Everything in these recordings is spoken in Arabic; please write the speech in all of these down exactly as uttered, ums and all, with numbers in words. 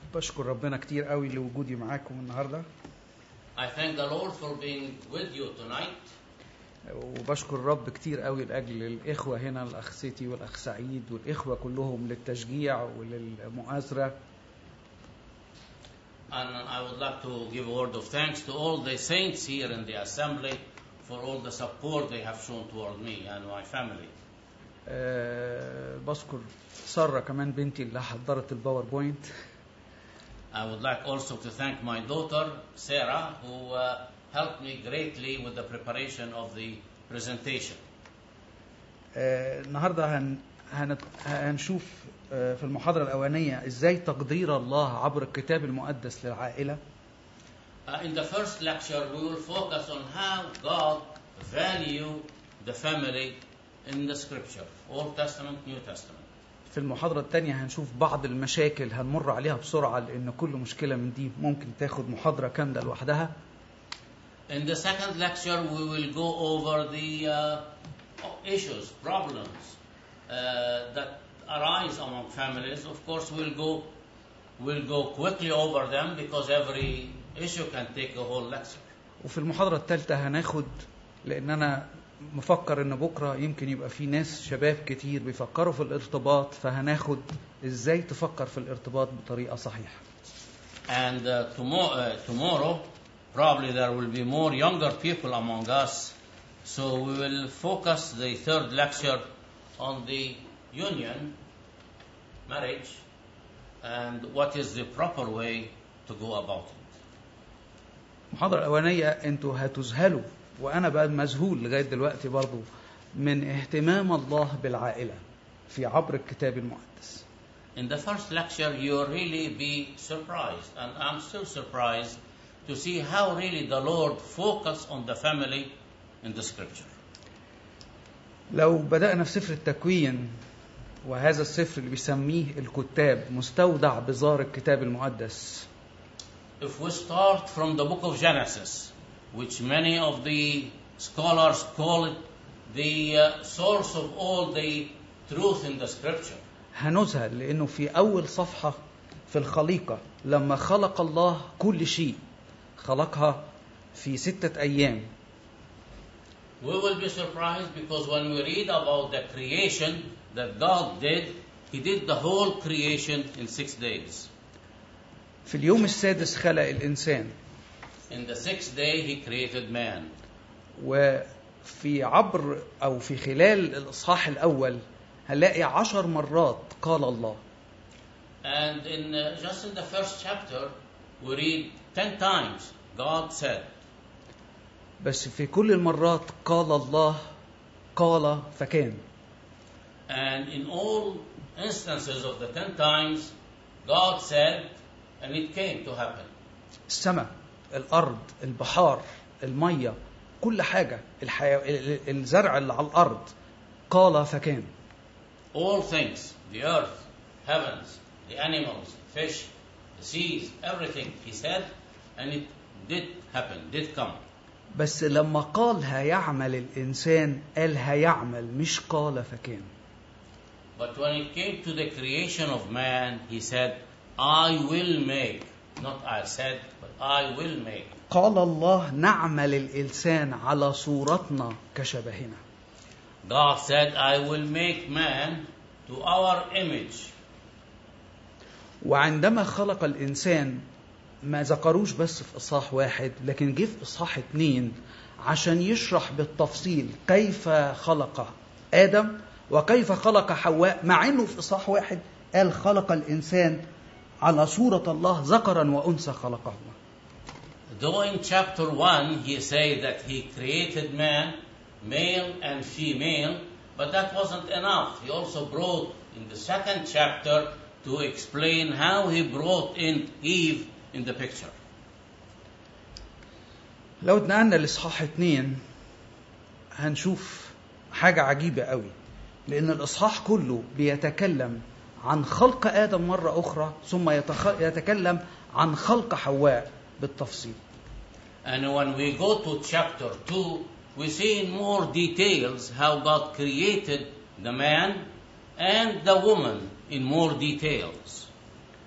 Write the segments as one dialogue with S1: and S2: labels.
S1: بشكر ربنا كتير قوي لوجودي معاكم النهارده.
S2: I thank the Lord for being with you tonight.
S1: وبشكر الرب كتير قوي لاجل الاخوه هنا، الاخ سيتي والاخ سعيد والاخوه كلهم للتشجيع وللمؤازره.
S2: And I would like to give a word of thanks to all the saints here in the assembly for all the support they have shown toward me and my family.
S1: أه بشكر سارة كمان بنتي اللي حضرت الباوربوينت.
S2: I would like also to thank my daughter Sarah who uh, helped me greatly with the preparation of the presentation.
S1: أه النهارده هن هن هنشوف أه في المحاضرة الأولانية إزاي تقدير الله عبر الكتاب المقدس للعائلة.
S2: Uh, in the first lecture we will focus on how God value the family in the scripture, Old Testament, New Testament.
S1: في المحاضرة الثانية هنشوف بعض المشاكل هنمر عليها بسرعة لأن كل مشكلة من دي ممكن تاخد محاضرة كاملة لوحدها.
S2: In the second lecture we will go over the uh, issues, problems uh, that arise among families. Of course we'll go we'll go quickly over them because every issue can take a whole lecture.
S1: وفي المحاضرة الثالثة هناخد لأن أنا مفكر إن بكرة يمكن يبقى في ناس شباب كتير بيفكروا في الارتباط، فهناخد إزاي تفكر في الارتباط بطريقة صحيحة.
S2: And uh, tomorrow, uh, tomorrow probably there will be more younger people among us, so we will focus the third lecture on the union, marriage, and what is the proper way to go about it.
S1: المحاضرة الأولانية أنتوا هتذهلوا وأنا بقى مذهول لغاية دلوقتي برضو من اهتمام الله بالعائلة في عبر الكتاب المقدس.
S2: In the first lecture you'll really be surprised, and I'm still surprised to see how really the Lord focused on the family in the scripture.
S1: لو بدأنا في سفر التكوين، وهذا السفر اللي بيسميه الكتاب مستودع بزار الكتاب المقدس.
S2: If we start from the book of Genesis, which many of the scholars call it the uh, source of all the truth in the scripture.
S1: هنذهل لأنه في أول صفحة في الخليقة لما خلق الله كل شيء خلقها في ستة أيام.
S2: We will be surprised because when we read about the creation that God did, He did the whole creation in six days.
S1: في اليوم السادس خلق الإنسان.
S2: In the sixth day he created man.
S1: وفي عبر أو في خلال الإصحاح الأول هنلاقي عشر مرات قال الله.
S2: And in uh, just in the first chapter we read ten times God said.
S1: بس في كل المرات قال الله قال فكان.
S2: And in all instances of the ten times God said and it came to happen.
S1: السماء، الأرض، البحار، المية، كل حاجة، الحياة، الزرع اللي على الأرض قال فكان.
S2: All things, the earth, heavens, the animals, fish, the seas, everything he said and it did happen, did come.
S1: بس لما قال هيعمل الإنسان قال هيعمل مش قال فكان.
S2: But when it came to the creation of man he said I will make, not I said but I will make.
S1: قال الله نعمل الإنسان على صورتنا كشبهنا.
S2: God said I will make man to our image.
S1: وعندما خلق الإنسان ما ذكروش بس في إصحاح واحد لكن جه في إصحاح اتنين عشان يشرح بالتفصيل كيف خلق آدم وكيف خلق حواء، مع إنه في إصحاح واحد قال خلق الإنسان على صورة الله ذكرا وأنثى خلقه.
S2: Though in chapter one he said that he created man, male and female, but that wasn't enough. He also brought in the second chapter to explain how he brought in Eve in the picture.
S1: لو اتنقلنا لإصحاح اتنين هنشوف حاجة عجيبة قوي، لأن الإصحاح كله بيتكلم عن خلق آدم مرة أخرى ثم يتكلم عن خلق حواء بالتفصيل.
S2: And when we go to chapter two, we see in more details how God created the man and the woman in more details.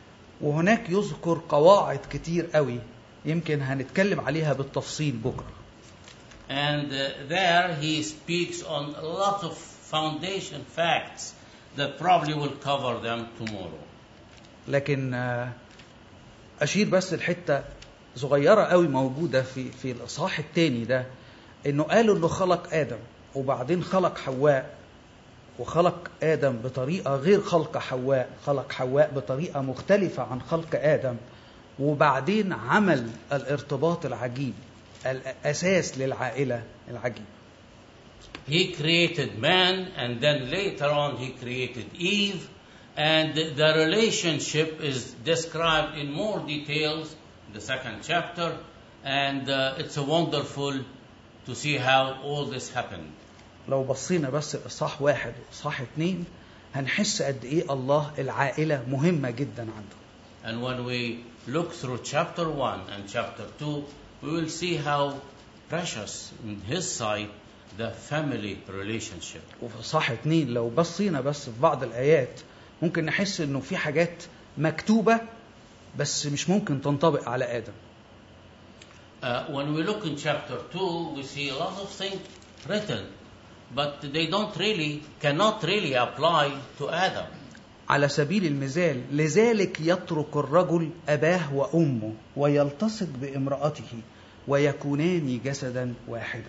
S1: وهناك يذكر قواعد كتير قوي يمكن هنتكلم عليها بالتفصيل بكرة.
S2: And uh, there he speaks on a lot of foundation facts that probably will cover them tomorrow.
S1: لكن آه، أشير بس الحتة صغيرة قوي موجودة في في الإصحاح الثاني ده، إنه قالوا إنه خلق آدم وبعدين خلق حواء، وخلق آدم بطريقة غير خلق حواء، خلق حواء بطريقة مختلفة عن خلق آدم، وبعدين عمل الارتباط العجيب الأساس للعائلة العجيب.
S2: He created man, and then later on he created Eve, and the relationship is described in more details in the second chapter, and uh, it's a wonderful to see how all this happened.
S1: لو بصينا بس إصحاح واحد وإصحاح اتنين هنحس قد إيه الله العائلة مهمة جدا عنده.
S2: And when we look through chapter one and chapter two, we will see how precious in his sight the family relationship.
S1: وفي إصحاح اتنين لو بصينا بس في بعض الآيات ممكن نحس إنه في حاجات مكتوبة بس مش ممكن تنطبق على آدم.
S2: Uh, when we look in chapter two, we see a lot of things written, but they don't really, cannot really apply to Adam.
S1: على سبيل المثال لذلك يترك الرجل أباه وأمه ويلتصق بامرأته ويكونان جسدا واحدا.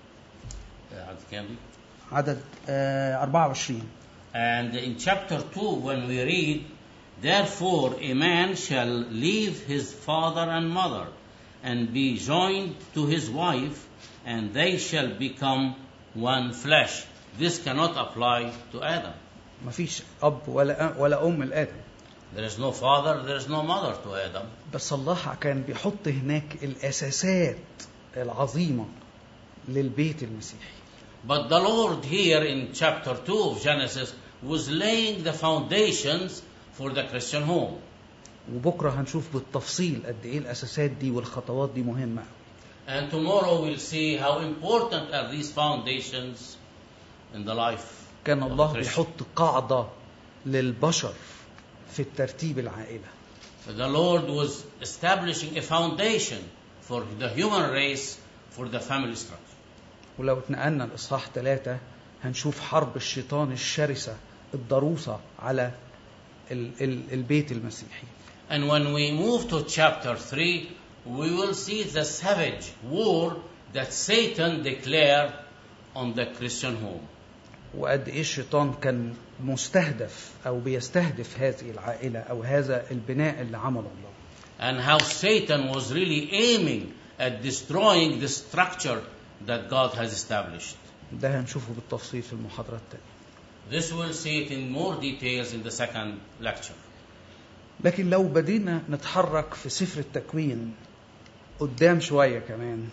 S1: عدد آه أربعة وعشرين.
S2: And in chapter two, when we read, therefore a man shall leave his father and mother and be joined to his wife, and they shall become one flesh. This cannot apply to Adam.
S1: ما فيش أب ولا ولا أم لآدم.
S2: There is no father, there is no mother to Adam.
S1: بس الله كان بيحط هناك الأساسات العظيمة للبيت المسيحي.
S2: But the Lord here in chapter two of Genesis was laying the foundations for the Christian home.
S1: وبكرة هنشوف بالتفصيل قد إيه الأساسات دي والخطوات دي مهمة.
S2: And tomorrow we'll see how important are these foundations in the life.
S1: كان الله بيحط قاعدة للبشر في الترتيب العائلة.
S2: The Lord was establishing a foundation for the human race, for the family structure.
S1: ولو اتنقلنا الإصحاح ثلاثة هنشوف حرب الشيطان الشرسة الضروسة على ال ال البيت المسيحي.
S2: And when we move to chapter three, we will see the savage war that Satan declared on the Christian home.
S1: وقد إيه الشيطان كان مستهدف أو بيستهدف هذه العائلة أو هذا البناء اللي عمله الله.
S2: And how Satan was really aiming at destroying the structure that God has established.
S1: ده هنشوفه بالتفصيل في المحاضرة التالية.
S2: This we'll see it in more details in the second lecture.
S1: لكن لو بدينا نتحرك في سفر التكوين قدام شوية كمان.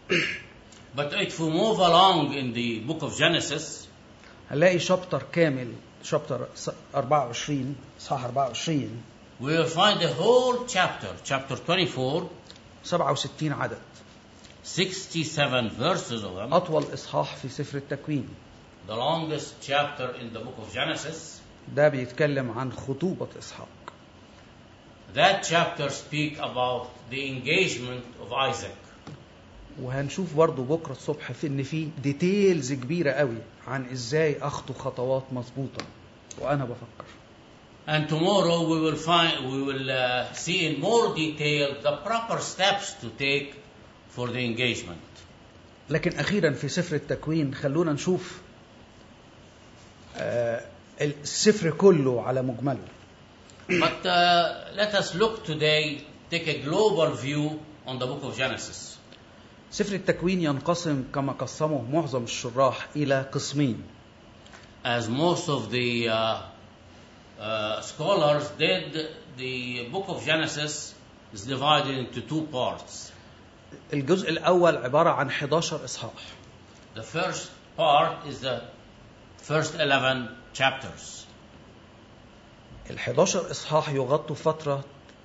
S2: But if we move along in the book of Genesis,
S1: هنلاقي شابتر كامل، شابتر أربعة وعشرين، صح أربعة وعشرين.
S2: we will find the whole chapter, chapter twenty-four,
S1: سبعة وستين عدد.
S2: sixty-seven verses of them.
S1: أطول إصحاح في سفر التكوين.
S2: The longest chapter in the book of Genesis.
S1: ده بيتكلم عن خطوبة إسحاق.
S2: That chapter speak about the engagement of Isaac.
S1: وهنشوف برضو بكرة الصبح في إن في ديتيلز كبيرة قوي عن إزاي أخطو خطوات مظبوطة وأنا بفكر.
S2: And tomorrow we will find, we will uh, see in more detail the proper steps to take for the engagement.
S1: لكن أخيرا في سفر التكوين خلونا نشوف آه السفر كله على مجمله.
S2: But uh, let us look today, take a global view on the book of Genesis.
S1: سفر التكوين ينقسم كما قسمه معظم الشراح إلى قسمين.
S2: As most of the uh, uh, scholars did, the book of Genesis is divided into two parts.
S1: الجزء الأول عبارة عن إحدى عشر إصحاح.
S2: The first part is the first eleven chapters.
S1: الإحدى عشر إصحاح يغطوا فترة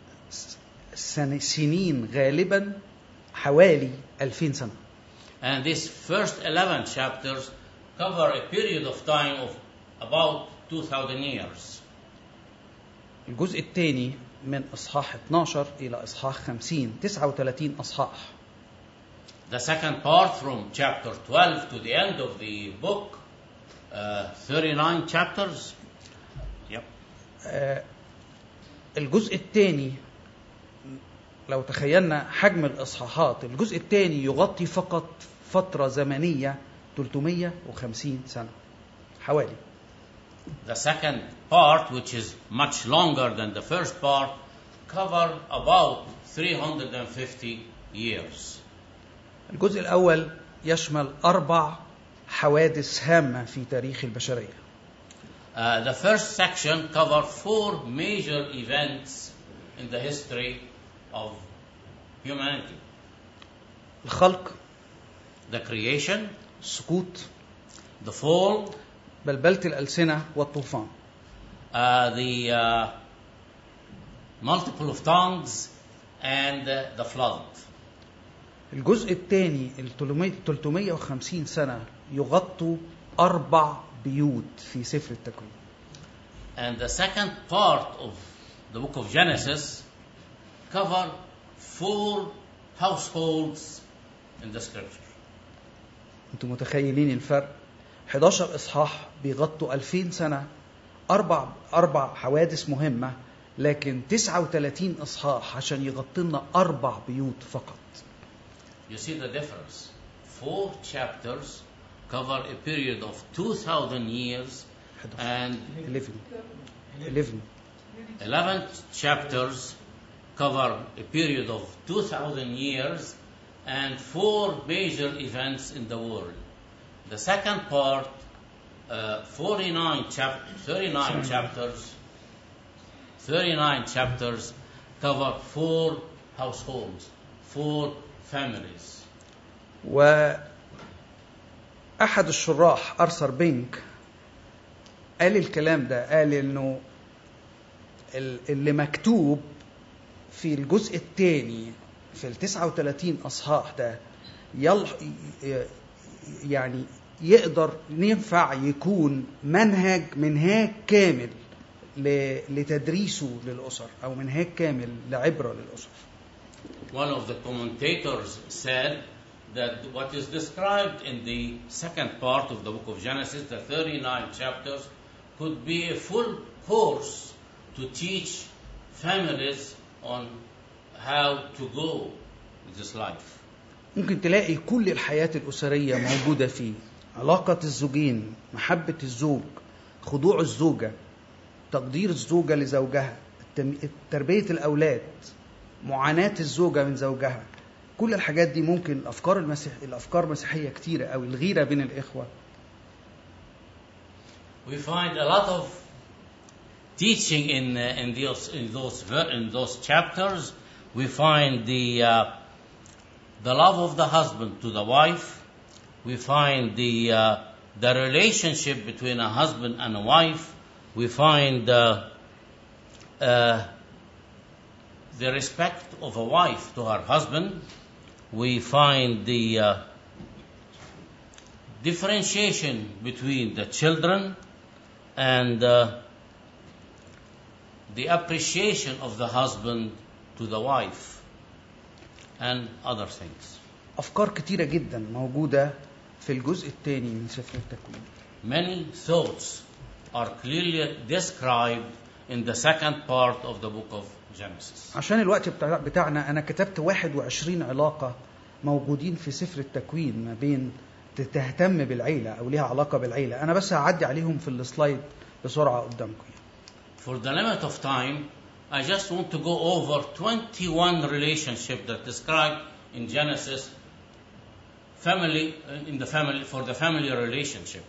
S1: سنين غالبا حوالي ألفين سنة.
S2: And these first eleven chapters cover a period of time of about two thousand years.
S1: الجزء الثاني من إصحاح اتناشر إلى إصحاح خمسين، تسعة وثلاثين أصحاح.
S2: The second part from chapter twelve to the end of the book, uh, thirty-nine chapters. Yep.
S1: آه، الجزء الثاني، لو تخيلنا حجم الإصحاحات، الجزء الثاني يغطي فقط فترة زمنية ثلاثمائة وخمسين سنة حوالي.
S2: The second part, which is much longer than the first part, cover about three hundred fifty years.
S1: الجزء الأول يشمل أربع حوادث هامة في تاريخ البشرية.
S2: Uh, the first section covered four major events in the history of humanity.
S1: الخلق،
S2: The creation,
S1: السقوط،
S2: the fall,
S1: بلبلة الألسنة والطوفان.
S2: uh, the uh, multiple of tongues, and uh, the flood.
S1: الجزء الثاني ثلاثمائة وخمسين سنة يغطوا أربع بيوت في سفر التكوين.
S2: And the second part of the book of Genesis cover four households in the scripture.
S1: انتم متخيلين الفرق؟ إحدى عشر إصحاح بيغطوا ألفين سنة، أربع أربع حوادث مهمة، لكن تسعة وثلاثين إصحاح عشان يغطينا أربع بيوت فقط.
S2: You see the difference. Four chapters cover a period of two thousand years, and
S1: eleven eleven
S2: eleven chapters cover a period of two thousand years and four major events in the world. The second part, uh, forty-nine chap- thirty-nine chapters, thirty-nine chapters cover four households, four families.
S1: وأحد الشراح أرثر بينك قال الكلام ده، قال إنه اللي مكتوب في الجزء الثاني في التسعة وثلاثين أصحاح ده يل يعني يقدر ينفع يكون منهج منهاج كامل لتدريسه للأسر، أو منهاج كامل لعبرة للأسر.
S2: One of the commentators said that what is described in the second part of the book of Genesis, the thirty-nine chapters, could be a full course to teach families on how to go with this life.
S1: ممكن تلاقي كل الحياة الأسرية موجودة فيه، علاقة الزوجين، محبة الزوج، خضوع الزوجة، تقدير الزوجة لزوجها، تربية الأولاد، معاناة الزوجة من زوجها. كل الحاجات دي ممكن الأفكار المسيح الأفكار المسيحية كتيرة أو الغيرة بين الإخوة.
S2: We find a lot of teaching in uh, in those in those in those chapters. We find the uh, the love of the husband to the wife. We find the uh, the relationship between a husband and a wife. We find uh, uh, the respect of a wife to her husband. We find the uh, differentiation between the children and uh, the appreciation of the husband to the wife and other things.
S1: أفكار كتيرة جدا موجودة في الجزء الثاني من سفر التكوين.
S2: Many thoughts are clearly described in the second part of the book of Genesis.
S1: عشان الوقت بتاع بتاعنا أنا كتبت واحد وعشرين علاقة موجودين في سفر التكوين ما بين تهتم بالعيلة أو ليها علاقة بالعيلة. أنا بس هعدي عليهم في السلايد بسرعة قدامكم.
S2: For the limit of time, I just want to go over twenty-one relationships that describe in Genesis family in the family for the family relationship.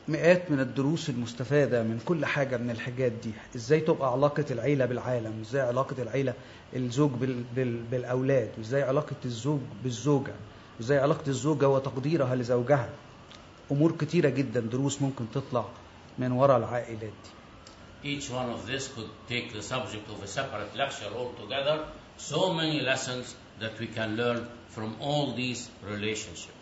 S1: مئات من الدروس المستفادة من كل حاجة من الحاجات دي. ازاي تبقى علاقة العيلة بالعالم، ازاي علاقة العيلة الزوج بال بال بالأولاد، وازاي علاقة الزوج بالزوجة، وازاي علاقة الزوجة وتقديرها لزوجها. أمور كتيرة جدا، دروس ممكن تطلع من وراء العائلات دي.
S2: Each one of this could take the subject of a separate lecture altogether. So many lessons that we can learn from all these relationships.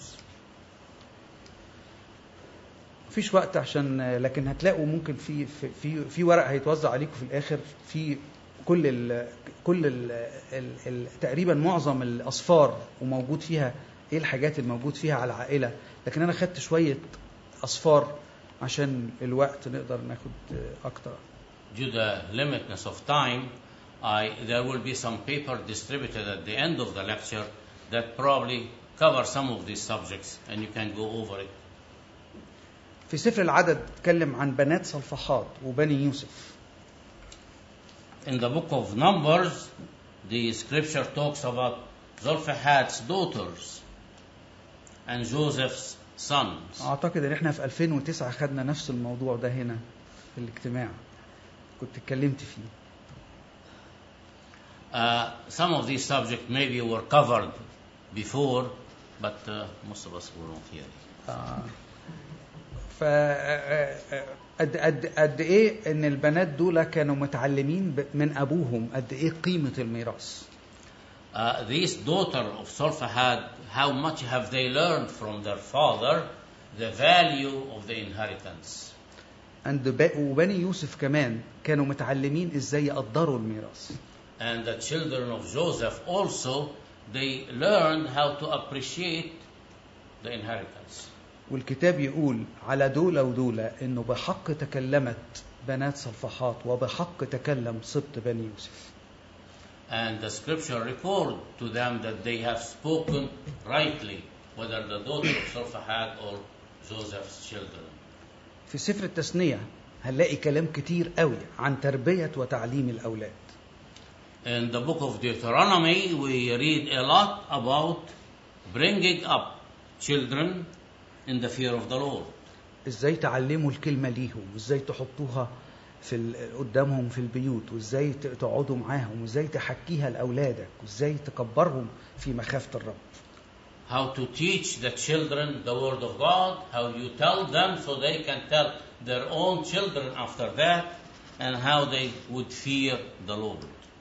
S1: مفيش وقت عشان، لكن هتلاقوا ممكن في في في, في ورق هيتوزع عليكم في الآخر في كل ال كل ال ال ال تقريبا معظم الأصفار، وموجود فيها ايه الحاجات الموجود فيها على العائلة. لكن أنا خدت شوية أصفار عشان الوقت نقدر ناخد أكتر.
S2: Due to the limitness of time, I, there will be some paper distributed at the end of the lecture that probably cover some of these subjects, and you can go over it.
S1: في سفر العدد تكلم عن بنات صلفحاد وبني يوسف.
S2: In the book of Numbers, the scripture talks about Zelophehad's daughters and Joseph's sons.
S1: أعتقد إن إحنا في ألفين وتسعة خدنا نفس الموضوع ده هنا في الاجتماع كنت اتكلمت فيه.
S2: Uh, some of these subjects maybe were covered before, but uh, most of us were not here.
S1: آه. ف قد قد قد إيه إن البنات دول كانوا متعلمين من أبوهم قد إيه قيمة الميراث.
S2: Uh, these daughters of Zelophehad, how much have they learned from their father the value of the inheritance.
S1: وبني يوسف كمان كانوا متعلمين إزاي يقدروا الميراث.
S2: And the children of Joseph also, they learned how to appreciate the inheritance.
S1: والكتاب يقول على دولة ودولة إنه بحق تكلمت بنات صلفحات وبحق تكلم سبط بني يوسف.
S2: And the scripture record to them that they have spoken rightly, whether the daughter of Zelophehad or Joseph's children.
S1: في سفر التثنية هنلاقي كلام كتير قوي عن تربية وتعليم الأولاد.
S2: In the book of Deuteronomy, we read a lot about bringing up children in the fear of the Lord.
S1: إزاي تعلموا الكلمة ليهم، وإزاي تحطوها في قدامهم في البيوت، وإزاي تقعدوا معاهم، وإزاي تحكيها لأولادك، وإزاي تكبرهم في مخافة الرب.
S2: How to teach the children the word of God, how you tell them so they can tell their own children after that, and how they would fear the Lord.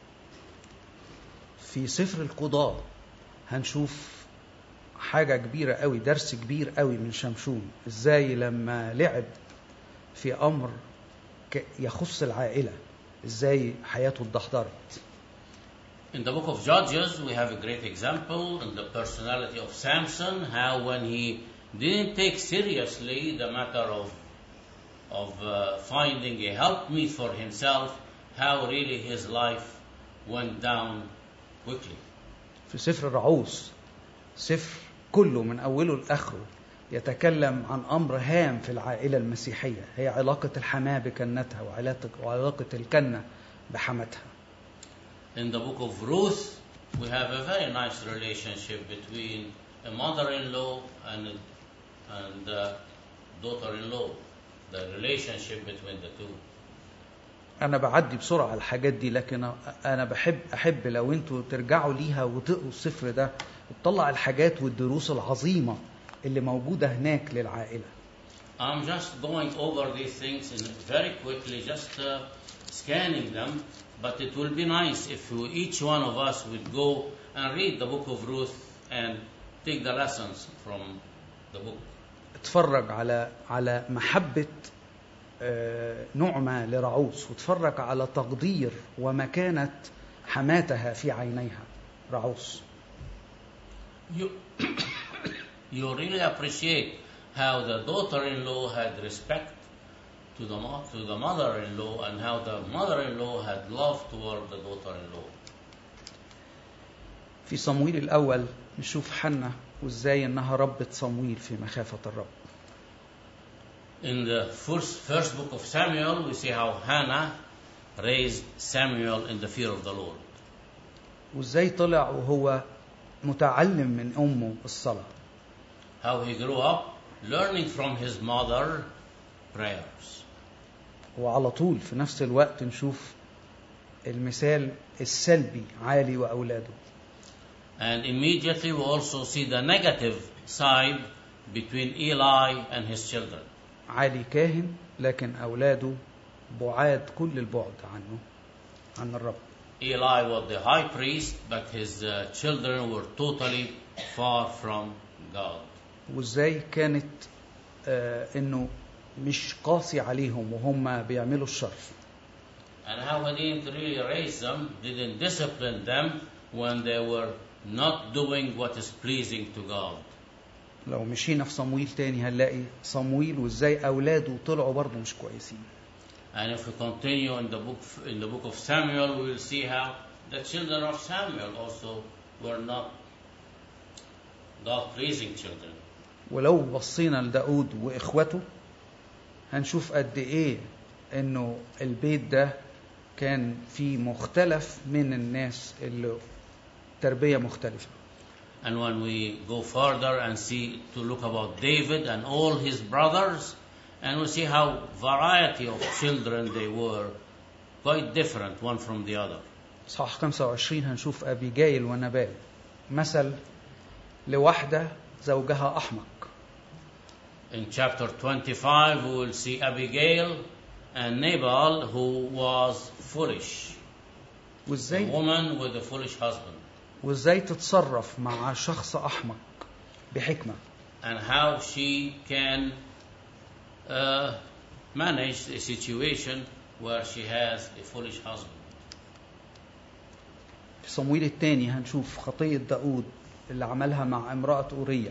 S1: في سفر القضاء هنشوف حاجة كبيرة قوي، درس كبير قوي من شمشون، ازاي لما لعب في أمر يخص العائلة ازاي حياته اتدحضرت.
S2: In the book of Judges, we have a great example in the personality of Samson, how when he didn't take seriously the matter of of uh, finding a helpmeet for himself, how really his life went down quickly.
S1: في سفر الرعوس، سفر كله من أوله لآخره يتكلم عن أمر هام في العائلة المسيحية، هي علاقة الحماة بكنتها وعلاقة الكنة بحمتها.
S2: In the book of Ruth, we have a very nice relationship between a mother-in-law and and uh, daughter-in-law, the relationship between the two.
S1: أنا بعدي بسرعة الحاجات دي، لكن أنا بحب أحب لو أنتوا ترجعوا ليها وتقروا السفر ده وتطلع الحاجات والدروس العظيمة اللي موجودة هناك للعائلة.
S2: I'm just going over these things in very quickly, just uh, scanning them. But it will be nice if we, each one of us would go and read the book of Ruth and take the lessons from the book.
S1: اتفرج على على محبة نعمة لرعوس، وتفرج على تقدير ومكانة حماتها في عينيها رعوس.
S2: You, you really appreciate how the daughter-in-law had respect to the, to the mother-in-law and how the mother-in-law had love toward the daughter-in-law.
S1: في صمويل الأول نشوف حنة وإزاي إنها ربت صمويل في مخافة الرب.
S2: In the first, first book of Samuel, we see how Hannah raised Samuel in the fear of the Lord.
S1: وإزاي طلع وهو متعلم من أمه الصلاة.
S2: How he grew up learning from his mother prayers.
S1: وعلى طول في نفس الوقت نشوف المثال السلبي عالي وأولاده.
S2: And immediately we also see the negative side between Eli and his children.
S1: عالي كاهن لكن أولاده بعاد كل البعد عنه عن الرب.
S2: Eli was the high priest, but his uh, children were totally far from God.
S1: وإزاي كانت آه إنه مش قاسي عليهم وهم بيعملوا الشر.
S2: And how he didn't really raise them, didn't discipline them when they were not doing what is pleasing to God.
S1: لو مشينا في صمويل تاني هنلاقي صمويل وإزاي أولاده طلعوا برضه مش كويسين.
S2: And if we continue in the book in the book of Samuel, we will see how the children of Samuel also were not God-pleasing children.
S1: ولو بصينا لداود وإخوته هنشوف قد إيه إنه البيت ده كان فيه مختلف من الناس اللي تربية مختلفة.
S2: And when we go further and see to look about David and all his brothers, and we see how variety of children they were, quite different one from the other.
S1: صح خمسة وعشرين هنشوف أبيجايل ونبال مثل لوحدة زوجها أحمق.
S2: In chapter twenty-five, we will see Abigail and Nabal, who was foolish, a
S1: وإزاي
S2: woman with a foolish husband,
S1: وإزاي تتصرف مع شخص أحمق بحكمة.
S2: and how she can uh, manage a situation where she has a foolish husband.
S1: في صمويل الثاني هنشوف خطية داود اللي عملها مع امرأة أورية.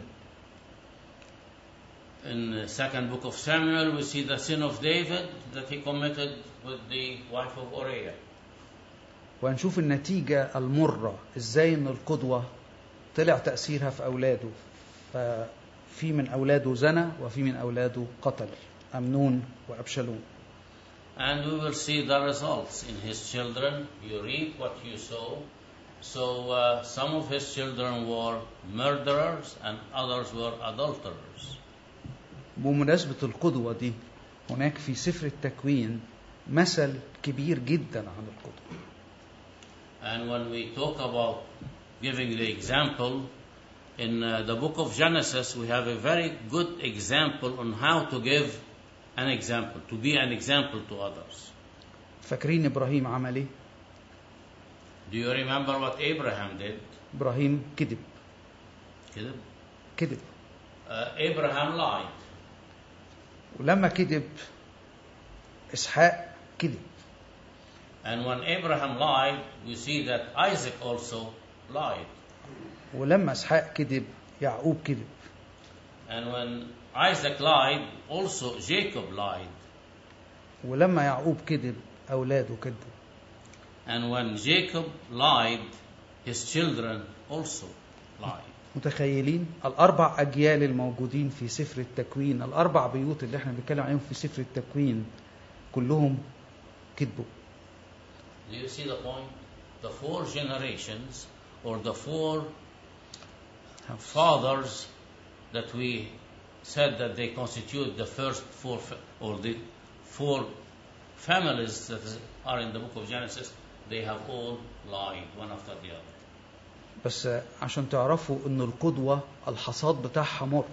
S2: In the second book of Samuel, we see the sin of David that he committed with the wife of Uriah.
S1: وهنشوف النتيجة المرة إزاي إن القدوة طلع تأثيرها في أولاده. ففي من أولاده زنا وفي من أولاده قتل أمنون وأبشالوم.
S2: And we will see the results in his children. You reap what you sow. So uh, some of his children were murderers and others were adulterers.
S1: بمناسبة القدوة دي هناك في سفر التكوين مثل كبير جدا عن القدوة.
S2: And when we talk about giving the example, in uh, the book of Genesis, we have a very good example on how to give an example, to be an example to others.
S1: فاكرين إبراهيم عمل إيه؟
S2: Do you remember what Abraham did?
S1: إبراهيم كذب.
S2: كذب.
S1: كذب.
S2: Uh, Abraham lied.
S1: ولما كذب إسحاق كذب.
S2: And when Abraham lied, we see that Isaac also lied.
S1: ولما إسحاق كذب يعقوب كذب.
S2: And when Isaac lied, also Jacob lied.
S1: ولما يعقوب كذب أولاده كذبوا.
S2: And when Jacob lied, his children also lied.
S1: متخيلين الأربع أجيال الموجودين في سفر التكوين، الأربع بيوت اللي احنا بنتكلم عليهم في سفر التكوين كلهم كذبوا.
S2: Do you see the point? The four generations or the four fathers that we said that they constitute the first four or the four families that are in the book of Genesis, they have all lied one after the other.
S1: بس عشان تعرفوا ان القدوة الحصاد بتاعها مر.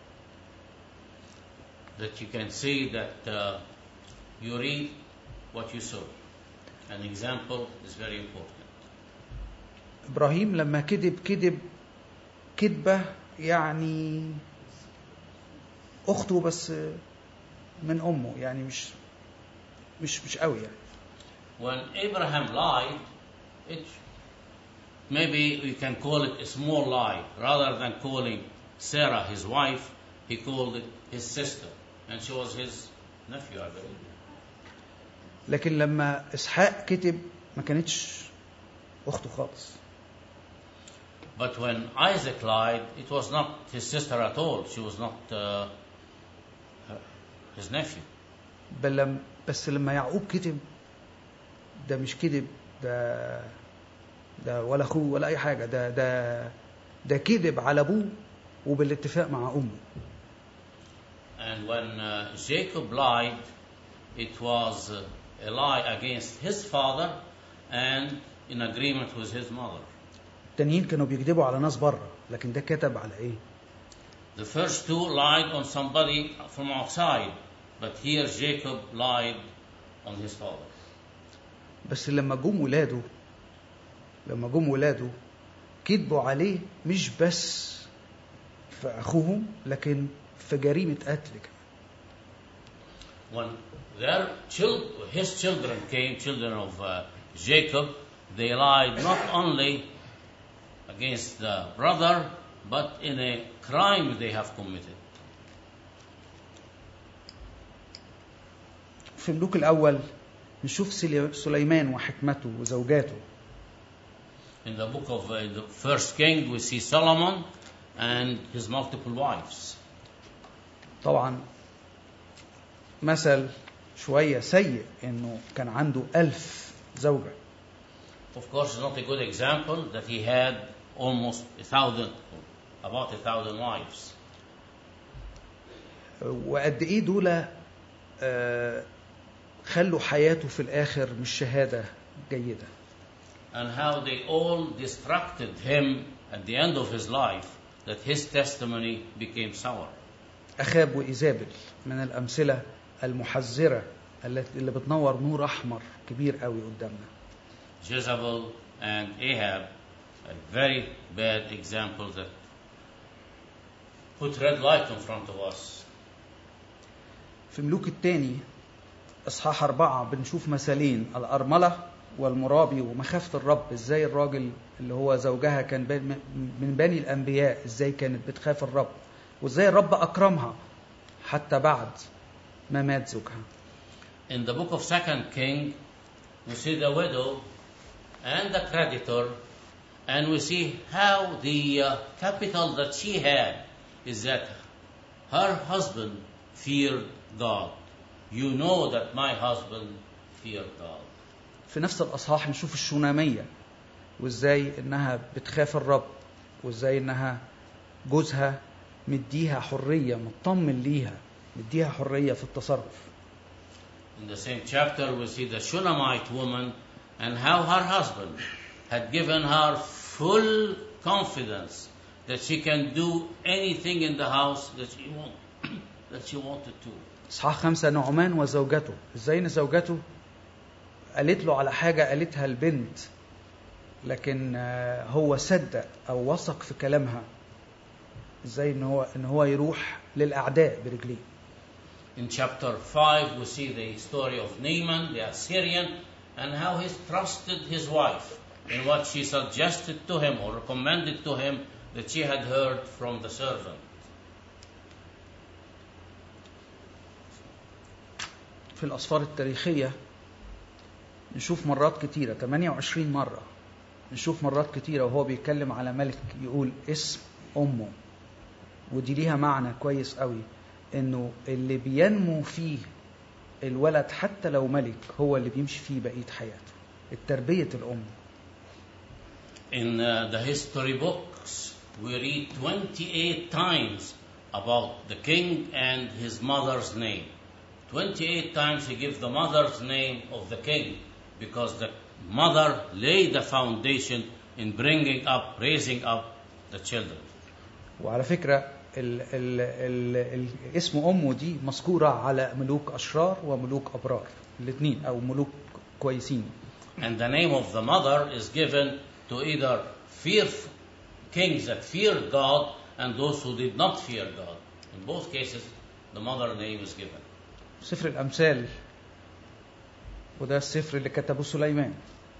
S2: That you can see that uh, you reap what you sow. An example is very important.
S1: إبراهيم لما كذب كذب كذبة يعني أخته بس من أمه، يعني مش مش مش قوي يعني.
S2: When Abraham lied, it maybe we can call it a small lie. Rather than calling Sarah his wife, he called it his sister, and she was his nephew, I believe.
S1: لكن لما إسحاق كتب ما كانتش أخته خالص.
S2: But when Isaac lied, it was not his sister at all. She was not uh, his nephew.
S1: بل لم بس لما يعقوب كتب ده مش كذب، ده ده ولا أخوه ولا أي حاجة، ده ده ده كذب على أبوه وبالاتفاق مع أمه.
S2: And when uh, Jacob lied, it was uh, a lie against his father and in agreement with his mother.
S1: التانيين كانوا بيكذبوا على ناس بره، لكن ده كتب على ايه؟
S2: The first two lied on somebody from outside, but here Jacob lied on his father.
S1: بس لما جم ولاده لما جم ولاده كذبوا عليه، مش بس في اخوهم لكن في جريمة قتل كمان.
S2: When their chil- his children came, children of uh, Jacob, they lied not only against the brother, but in a crime they have committed.
S1: في ملوك الأول نشوف سليمان وحكمته وزوجاته.
S2: In the book of uh, the first king, we see Solomon and his multiple wives.
S1: طبعا مثل شوية سيء إنه كان عنده ألف زوجة.
S2: Of course, it's not a good example that he had almost a thousand, about a thousand wives.
S1: وقد إيه دول خلوا حياته في الآخر مش شهادة جيدة.
S2: And how they all distracted him at the end of his life, that his testimony became sour.
S1: أخاب وإيزابل من الأمثلة المحذرة اللي بتنور نور أحمر كبير قوي قدامنا.
S2: Jezebel and Ahab are very bad examples that put red light in front of us.
S1: في ملوك الثاني إصحاح أربعة بنشوف مثالين، الأرملة والمرابي ومخافة الرب. إزاي الراجل اللي هو زوجها كان من بني الأنبياء، إزاي كانت بتخاف الرب، وإزاي الرب أكرمها حتى بعد ما مات زوجها.
S2: In the book of Second King, we see the widow and the creditor, and we see how the uh, capital that she had is that her husband feared God. You know that my husband feared God.
S1: في نفس الأصحاح نشوف الشونامية وإزاي إنها بتخاف الرب، وإزاي إنها جوزها مديها حرية، مطمن ليها، مديها حرية في التصرف.
S2: In the same chapter, we see the Shunammite woman and how her husband had given her full confidence that she can do anything in the house that she want, that she wanted to.
S1: إصحاح خمسة نعمان وزوجته، إزاي إن زوجته قالت له على حاجة قالتها البنت، لكن هو صدق أو وثق في كلامها. إزاي إن هو إن هو يروح للأعداء برجليه.
S2: In chapter five, we see the story of Naaman, the Assyrian, and how he trusted his wife in what she suggested to him or recommended to him that she had heard from the servant.
S1: في الأسفار التاريخية نشوف مرات كتيرة، ثمانية وعشرين مرة نشوف مرات كتيرة وهو بيتكلم على ملك يقول اسم أمه، ودي ليها معنى كويس قوي، إنه اللي بينمو فيه الولد حتى لو ملك هو اللي بيمشي فيه بقية حياته. التربية الأم.
S2: In uh, the history books, we read twenty-eight times about the king and his mother's name. twenty-eight times he gives the mother's name of the king because the mother laid the foundation in bringing up, raising up the children.
S1: وعلى فكرة ال ال ال ال اسم أمه دي مذكورة على ملوك أشرار وملوك أبرار الاثنين، أو ملوك كويسين.
S2: And the name of the mother is given to either fearful kings that feared God and those who did not fear God. In both cases, the mother name is given.
S1: سفر الأمثال، وده السفر اللي كتبه سليمان.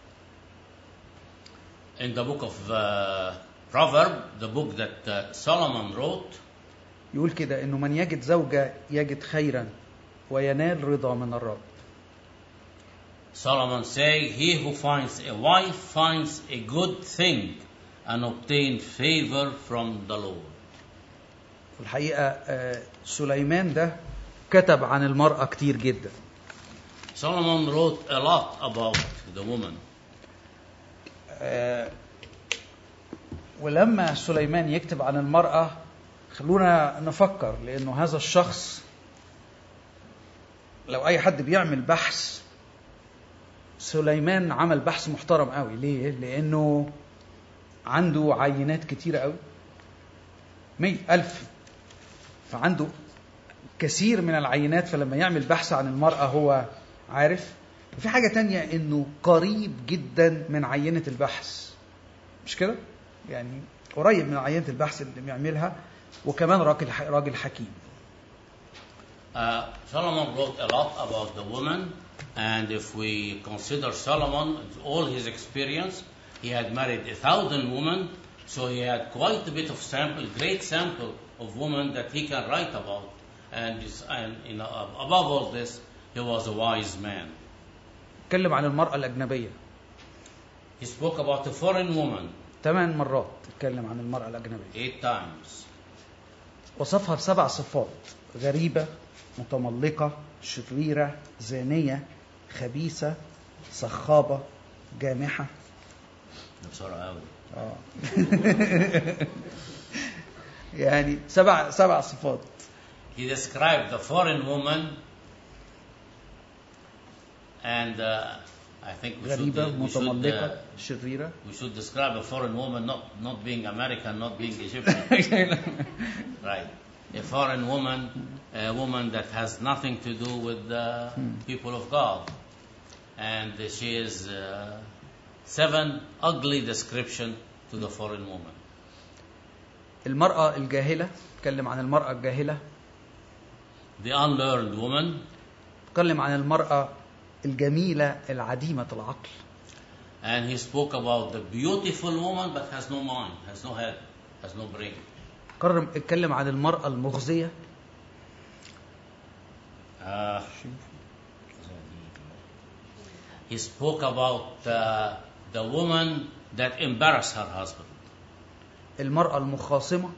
S2: In the book of uh, Proverbs, the book that uh, Solomon wrote,
S1: يقول كده إنه من يجد زوجة يجد خيرا وينال رضا من الرب.
S2: Solomon say, he who finds a wife finds a good thing and obtains favor from the Lord.
S1: في الحقيقة سليمان ده كتب عن المرأة كتير جدا.
S2: Solomon wrote a lot about the woman.
S1: ولما سليمان يكتب عن المرأة خلونا نفكر، لأنه هذا الشخص لو أي حد بيعمل بحث، سليمان عمل بحث محترم قوي. ليه؟ لأنه عنده عينات كتيرة قوي، مئة ألف، فعنده كثير من العينات، فلما يعمل بحث عن المرأة هو عارف. وفي حاجة تانية، إنه قريب جدا من عينة البحث، مش كده؟ يعني قريب من عينة البحث اللي بيعملها، وكمان راجل راجل حكيم.
S2: Uh, Solomon wrote a lot about the woman, and if we consider Solomon, all his experience, he had married a thousand women, so he had quite a bit of sample, great sample of women that he can write about. And, this, and you know, above all this, he was a wise man.
S1: اتكلم عن المرأة الأجنبية.
S2: He spoke about a foreign woman.
S1: ثمان مرات اتكلم عن المرأة الأجنبية.
S2: Eight times.
S1: وصفها بسبع صفات: غريبة، متملقة، شريرة، زانية، خبيثة، صخابة، جامحة.
S2: بسرعة أوي.
S1: آه. يعني سبع سبع صفات.
S2: He described the foreign woman, and uh, I think we should,
S1: غريبة،
S2: we should,
S1: متملقة،
S2: uh,
S1: شريرة.
S2: we should describe a foreign woman not not being American, not being Egyptian. Right. A foreign woman, a woman that has nothing to do with the
S1: Hmm.
S2: people of God. And she is uh, seven ugly description to the foreign woman.
S1: المرأة الجاهلة، تكلم عن المرأة الجاهلة.
S2: The unlearned woman.
S1: تكلم عن المرأة الجميلة العديمة العقل.
S2: And he spoke about the beautiful woman but has no mind, has no head, has no brain.
S1: قرر اتكلم عن المرأة المغزية.
S2: Uh, he spoke about uh, the woman that embarrassed her husband.
S1: المرأة المخاصمة.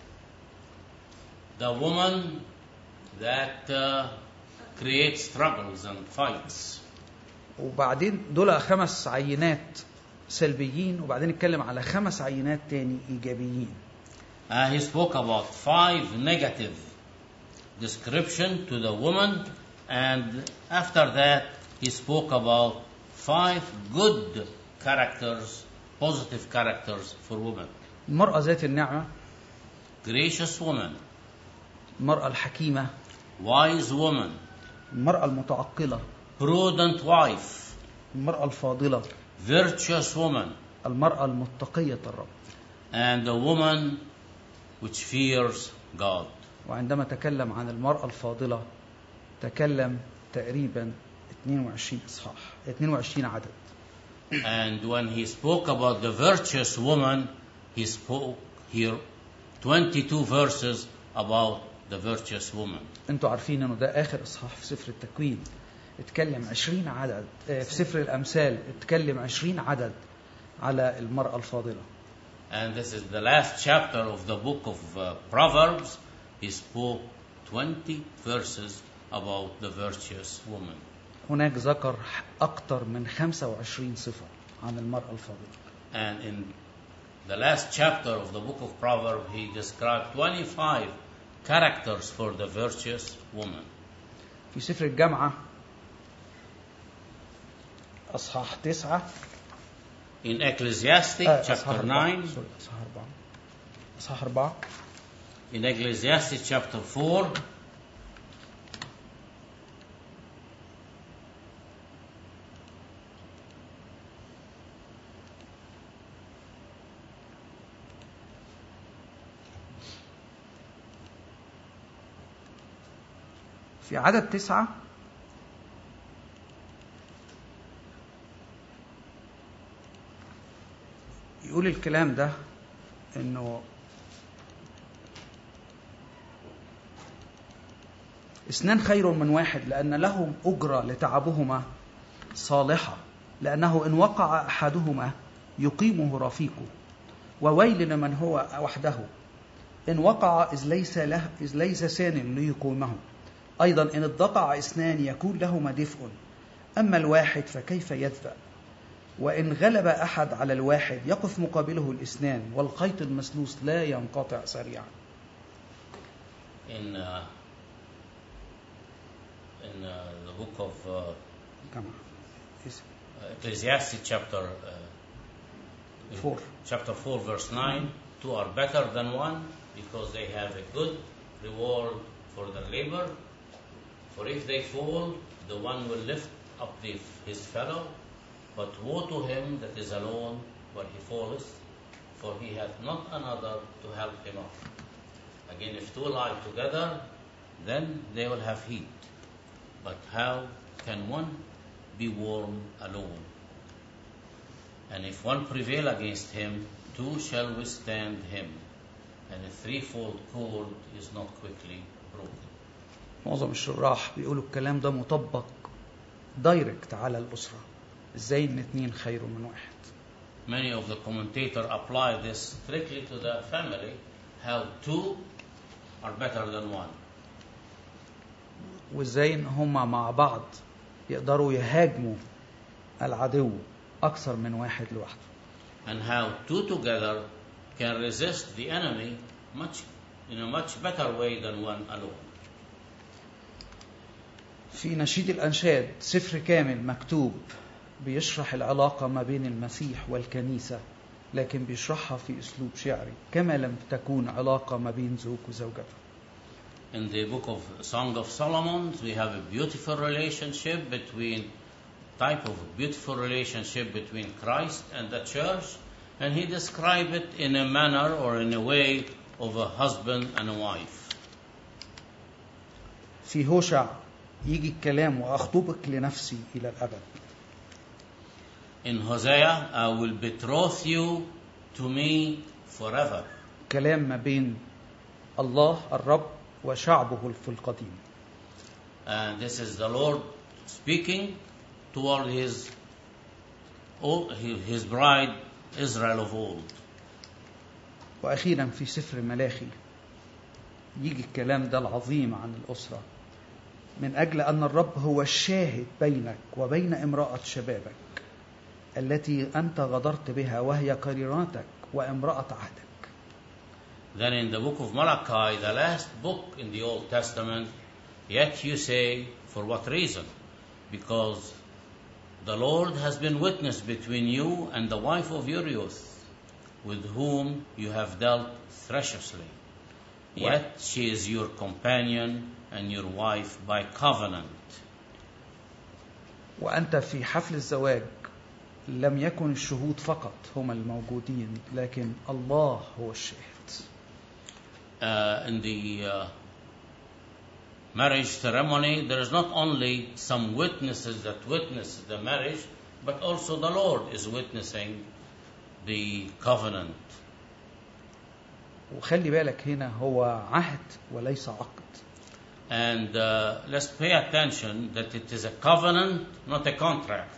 S2: The woman that uh, creates struggles and fights.
S1: وبعدين دول خمس عينات سلبيين، وبعدين اتكلم على خمس عينات تاني إيجابيين.
S2: Uh, he spoke about five negative description to the woman, and after that he spoke about five good characters, positive characters for women.
S1: المرأة ذات النعمة.
S2: Gracious woman.
S1: المرأة الحكيمة.
S2: Wise woman.
S1: المرأة المتعقلة.
S2: Prudent wife.
S1: المرأة الفاضلة.
S2: Virtuous woman.
S1: المرأة المتقية الرب.
S2: And the woman which fears God.
S1: وعندما تكلم عن المرأة الفاضلة تكلم تقريبا اثنين وعشرين إصحاح، اثنين وعشرين عدد.
S2: And when he spoke about the virtuous woman, he spoke here twenty-two verses about the virtuous woman.
S1: انتوا عارفين انه ده آخر إصحاح في سفر التكوين، اتكلم عشرين عدد. في سفر الأمثال اتكلم عشرين عدد على المرأة الفاضلة.
S2: And this is the last chapter of the book of uh, Proverbs. He spoke twenty verses about the virtuous woman.
S1: هناك ذكر أكثر من خمسة وعشرين صفة عن المرأة الفاضلة.
S2: And in the last chapter of the book of Proverbs, he described twenty-five characters for the virtuous woman.
S1: في سفر الجامعة أصحاح تسعة.
S2: In Ecclesiastes
S1: آه
S2: chapter nine.
S1: أصحاح أربعة. أصحاح أربعة.
S2: In Ecclesiastes chapter four.
S1: في عدد تسعة يقول الكلام ده، انه اثنان خير من واحد لأن لهم أجرة لتعبهما صالحة، لأنه إن وقع أحدهما يقيمه رفيقه، وويل لمن هو وحده إن وقع إذ ليس له إذ ليس سان ليقومه. أيضا إن اتضقع اثنان يكون لهما دفء، أما الواحد فكيف يدفأ؟ وإن غلب أحد على الواحد يقف مقابله الاثنان، والخيط المسلوس لا ينقطع سريعا.
S2: In uh, in uh, the book of uh,
S1: جماعة. Yes.
S2: Ecclesiastes chapter uh,
S1: Four.
S2: chapter four verse nine. Two are better than one because they have a good reward for their labor. For if they fall, the one will lift up the, his fellow. But woe to him that is alone when he falleth, for he hath not another to help him up. Again, if two lie together, then they will have heat. But how can one be warm alone? And if one prevail against him, two shall withstand him. And a threefold cord is not quickly broken.
S1: معظم الشراح بيقولوا الكلام ده مطبق دايركت على الأسرة. ازاي ان اتنين خير من واحد.
S2: Many of the commentators apply this strictly to the family, how two are better than one.
S1: وازاي ان هما مع بعض يقدروا يهاجموا العدو اكثر من واحد لوحده.
S2: And how two together can resist the enemy much in a much better way than one alone.
S1: في نشيد الأنشاد سفر كامل مكتوب بيشرح العلاقة ما بين المسيح والكنيسة، لكن بيشرحها في أسلوب شعري كما لم تكون علاقة ما بين زوج وزوجته.
S2: In the book of Song of Solomon, we have a beautiful relationship between type of beautiful relationship between Christ and the church, and he described it in a manner or in a way of a husband and a wife.
S1: في هوشع يجي الكلام وأخطبك لنفسي إلى الأبد.
S2: In Hosea, I will betroth you to me forever.
S1: كلام ما بين الله الرب وشعبه في القديم.
S2: And this is the Lord speaking toward his his bride Israel of old.
S1: وأخيرا في سفر ملاخي يجي الكلام ده العظيم عن الأسرة، من أجل أن الرب هو الشاهد بينك وبين امرأة شبابك التي أنت غدرت بها وهي قرينتك وامرأة عهدك.
S2: Then in the book of Malachi, the last book in the Old Testament, yet you say, for what reason? Because the Lord has been witness between you and the wife of your youth, with whom you have dealt treacherously. Yet she is your companion and your wife by covenant.
S1: وأنت في حفل الزواج لم يكن الشهود فقط هم الموجودين، لكن الله هو الشاهد.
S2: Uh, in the uh, marriage ceremony, there is not only some witnesses that witness the marriage, but also the Lord is witnessing the covenant.
S1: وخلي بالك هنا هو عهد وليس عقد.
S2: And uh, let's pay attention that it is a covenant, not a contract.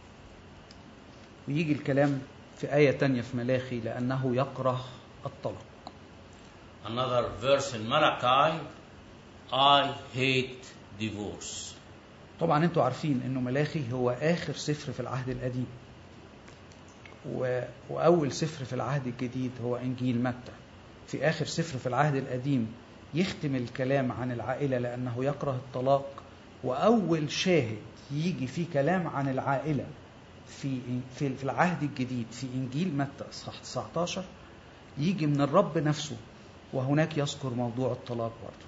S1: ويجي الكلام في آية تانية في ملاخي لأنه يكره الطلاق.
S2: Another verse in Malachi, I hate divorce.
S1: طبعا انتوا عارفين انه ملاخي هو آخر سفر في العهد القديم، و... وأول سفر في العهد الجديد هو إنجيل متى. في آخر سفر في العهد القديم يختم الكلام عن العائلة لأنه يكره الطلاق، وأول شاهد يجي فيه كلام عن العائلة في في في العهد الجديد في إنجيل متى إصحاح تسعة عشر يجي من الرب نفسه، وهناك يذكر موضوع الطلاق برضه.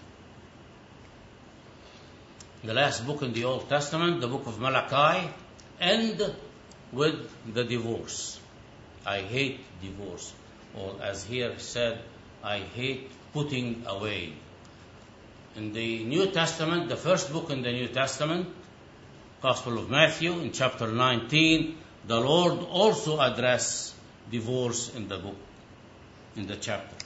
S2: The last book in the Old Testament, the book of Malachi, end with the divorce. I hate divorce. Or as here said, I hate putting away. In the New Testament, the first book in the New Testament, Gospel of Matthew, in chapter nineteen, the Lord also addressed divorce in the book, in the chapter.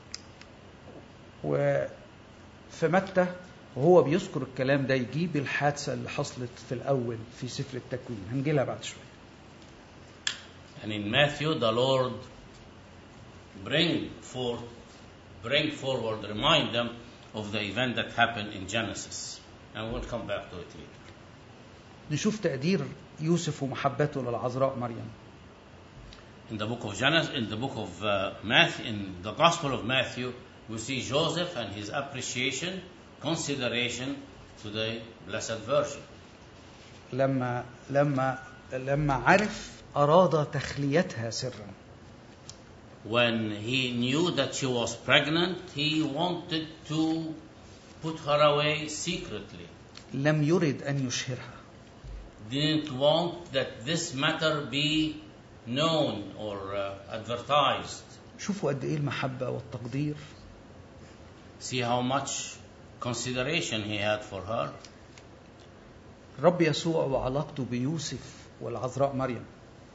S1: وفي متى وهو بيذكر الكلام ده يجيب الحادثة اللي حصلت في الأول في سفر التكوين، هنجيلها بعد شوية.
S2: And in Matthew, the Lord bring forth, bring forward, remind them of the event that happened in Genesis, and we'll come back to it later.
S1: نشوف تقدير يوسف ومحبته للعذراء مريم.
S2: In the book of Genesis, in the book of uh, Matthew, in the Gospel of Matthew, we see Joseph and his appreciation, consideration to the Blessed Virgin.
S1: لما لما لما عرف أراد تخليتها سرا.
S2: When he knew that she was pregnant, he wanted to put her away secretly.
S1: لم يرد أن يشهرها.
S2: Didn't want that this matter be known or uh, advertised.
S1: شوفوا قد إيه المحبة والتقدير.
S2: See how much consideration he had for her.
S1: رب يسوع وعلاقته بيوسف والعذراء مريم.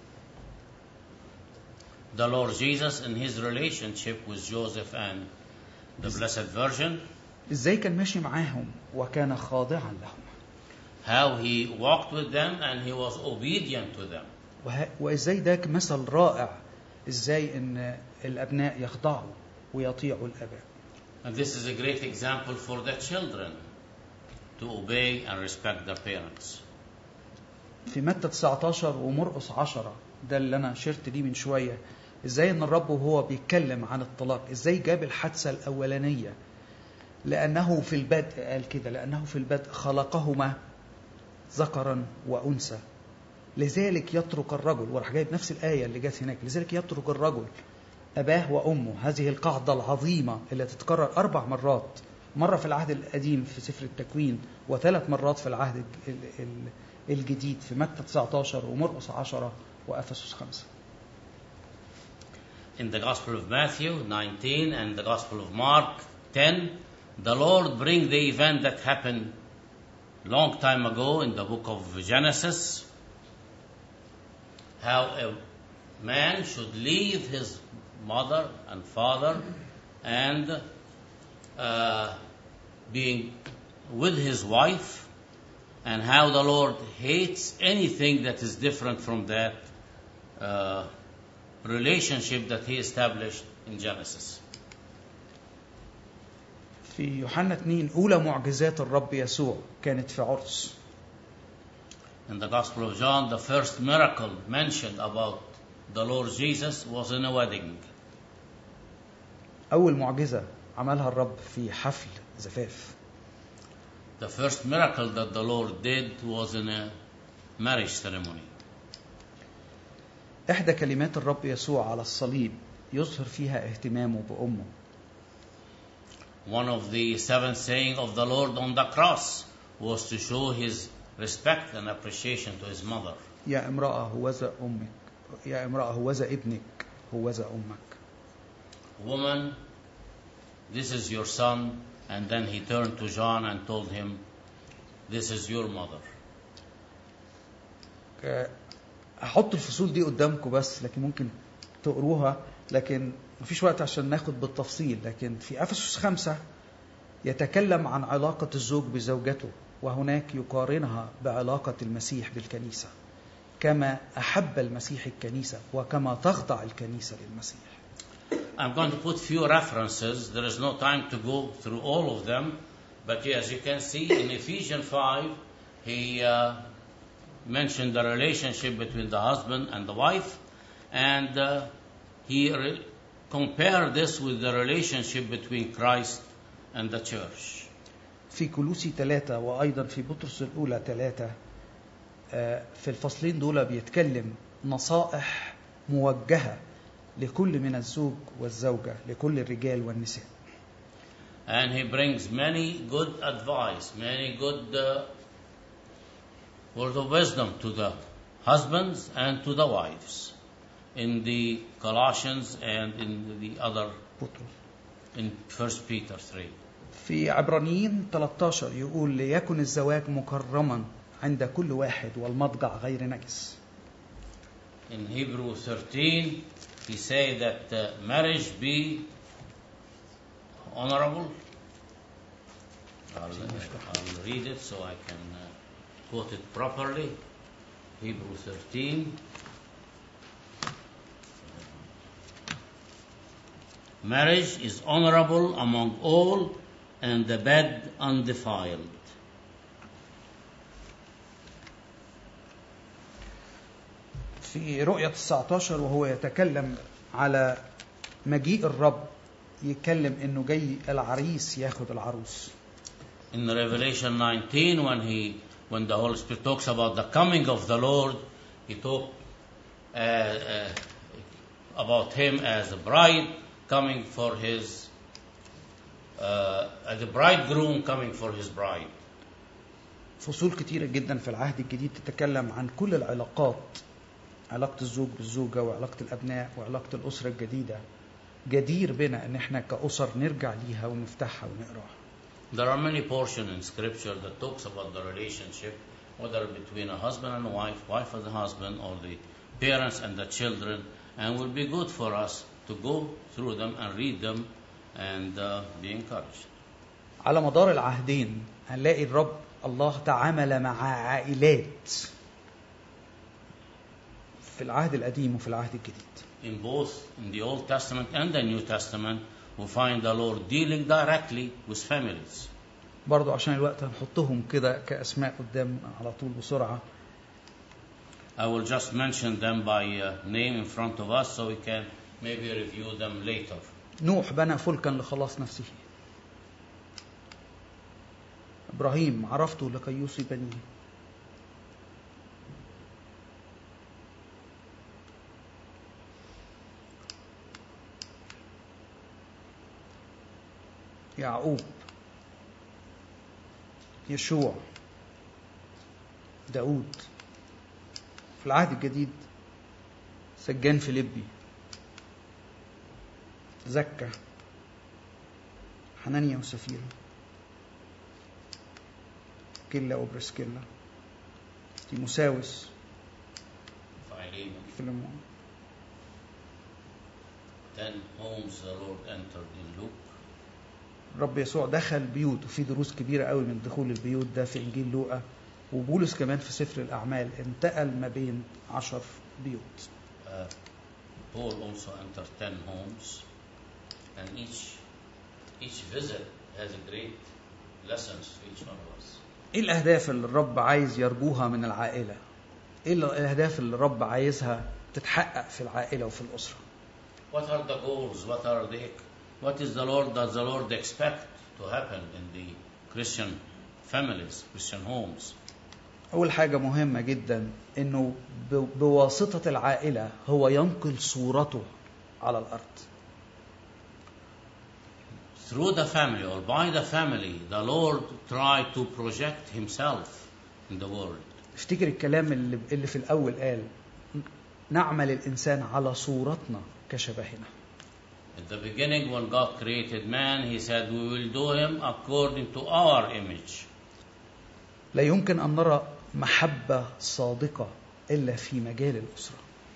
S2: The Lord Jesus in his relationship with Joseph and the Blessed Virgin.
S1: إزاي كان ماشي معاهم وكان خاضعا لهم.
S2: How he walked with them and he was obedient to them.
S1: وإزاي ده مثل رائع إزاي إن الأبناء يخضعوا ويطيعوا الآباء.
S2: And this is a great example for the children to obey and respect their parents.
S1: في متى تسعة عشر ومرقس عشرة ده اللي أنا شرت ليه من شوية إزاي إن الرب وهو بيتكلم عن الطلاق إزاي جاب الحادثة الأولانية لأنه في البدء قال كده لأنه في البدء خلقهما ذكرا وأنثى لذلك يترك الرجل وراح جايب نفس الآية اللي جت هناك لذلك يترك الرجل أباه وأمه. هذه القاعدة العظيمة اللي تتكرر أربع مرات مرة في العهد القديم في سفر التكوين وثلاث مرات في العهد الجديد في متى تسعة عشر ومرقس عشرة وأفسس خمسة.
S2: In the Gospel of Matthew nineteen and the Gospel of Mark ten, the Lord bring the event that happened long time ago in the book of Genesis, how a man should leave his mother and father and uh, being with his wife, and how the Lord hates anything that is different from that uh, relationship that he established in Genesis.
S1: في يوحنا اثنين أولى معجزات الرب يسوع كانت في عرس.
S2: In the Gospel of John, the first miracle mentioned about the Lord Jesus was in a wedding.
S1: أول معجزة عملها الرب في حفل زفاف.
S2: The first miracle that the Lord did was in a marriage ceremony.
S1: إحدى كلمات الرب يسوع على الصليب يظهر فيها اهتمامه بأمه.
S2: One of the seven sayings of the Lord on the cross was to show his respect and appreciation to his mother.
S1: يا امرأة هوذا أمك يا امرأة هوذا ابنك هوذا أمك.
S2: Woman, this is your son. And then he turned to John and told him, this is your mother.
S1: أحط الفصول دي قدامكم بس لكن ممكن تقروها لكن مفيش وقت عشان ناخد بالتفصيل. لكن في أفسس خمسة يتكلم عن علاقة الزوج بزوجته وهناك يقارنها بعلاقة المسيح بالكنيسة كما أحب المسيح الكنيسة وكما تخضع الكنيسة للمسيح.
S2: I'm going to put few references. There is no time to go through all of them. But as you can see, in Ephesians five, he uh, mentioned the relationship between the husband and the wife. And uh, he re- compared this with the relationship between Christ and the church.
S1: في كولوسي ثلاثة وأيضا في بطرس الأولى ثلاثة في الفصلين دول بيتكلم نصائح موجهة لكل من الزوج والزوجة لكل الرجال والنساء.
S2: And he brings many good advice, many good uh, words of wisdom to the husbands and to the wives in the Colossians and in the other in First Peter three.
S1: في عبرانيين ثلاثة عشر يقول ليكن الزواج مكرما عند كل واحد والمضجع غير نجس.
S2: In Hebrew thirteen, he say that uh, marriage be honorable. I'll, uh, I'll read it so I can uh, quote it properly. Hebrew thirteen. Marriage is honorable among all, and the bed undefiled.
S1: في رؤية تسعة عشر وهو يتكلم على مجيء الرب يتكلم انه جاي العريس ياخد العروس.
S2: in Revelation nineteen, when he, when the Holy Spirit talks about the coming of the Lord, he talks uh, uh, about him as a bride coming for his, uh, as a bridegroom coming for his bride.
S1: فصول كتيرة جدا في العهد الجديد تتكلم عن كل العلاقات، علاقة الزوج بالزوجة وعلاقة الأبناء وعلاقة الأسرة الجديدة. جدير بنا أن احنا كأسر نرجع ليها ونفتحها ونقراها.
S2: There are many portions in Scripture that talks about the relationship, whether between a husband and a wife, wife and the husband, or the parents and the children, and will be good for us to go through them and read them and uh, be encouraged.
S1: على مدار العهدين هنلاقي الرب الله تعامل مع عائلات في العهد القديم وفي العهد الجديد.
S2: In both in the Old Testament and the New Testament, we find the Lord dealing directly with families.
S1: برضو عشان الوقت هنحطهم كده كأسماء قدام على طول بسرعة.
S2: I will just mention them by uh, name in front of us so we can maybe review them later.
S1: نوح بنى فلكا لخلاص نفسه. إبراهيم عرفته لكي يوصي بنيه. يعقوب، يشوع، داود. في العهد الجديد سجان فيليبي، زكا، حنانيا وسفيرة، كيلا وبرسكيلا، تيموساوس، فيلمون.
S2: Ten homes the Lord entered in Luke.
S1: رب يسوع دخل بيوت، وفي دروس كبيرة قوي من دخول البيوت ده في إنجيل لوقا، وبولس كمان في سفر الأعمال انتقل ما بين عشر بيوت.
S2: Uh, Paul also entered ten homes, and each each visit has a great lessons for each one of us.
S1: إيه الأهداف اللي الرب عايز يرجوها من العائلة؟ إيه الأهداف اللي الرب عايزها تتحقق في العائلة وفي الأسرة؟
S2: What are the goals? What are the What is the Lord, does the Lord expect to happen in the Christian families, Christian homes?
S1: أول حاجة مهمة جدا إنه بواسطة العائلة هو ينقل صورته على الأرض.
S2: Through the family or by the family, the Lord tried to project Himself in the world.
S1: افتكر الكلام اللي اللي في الأول قال نعمل الإنسان على صورتنا كشبهنا.
S2: At the beginning, when God created man, He said, "We will do him according to our image."
S1: لا يمكن أن نرى محبة صادقة إلا في مجال الأسرة.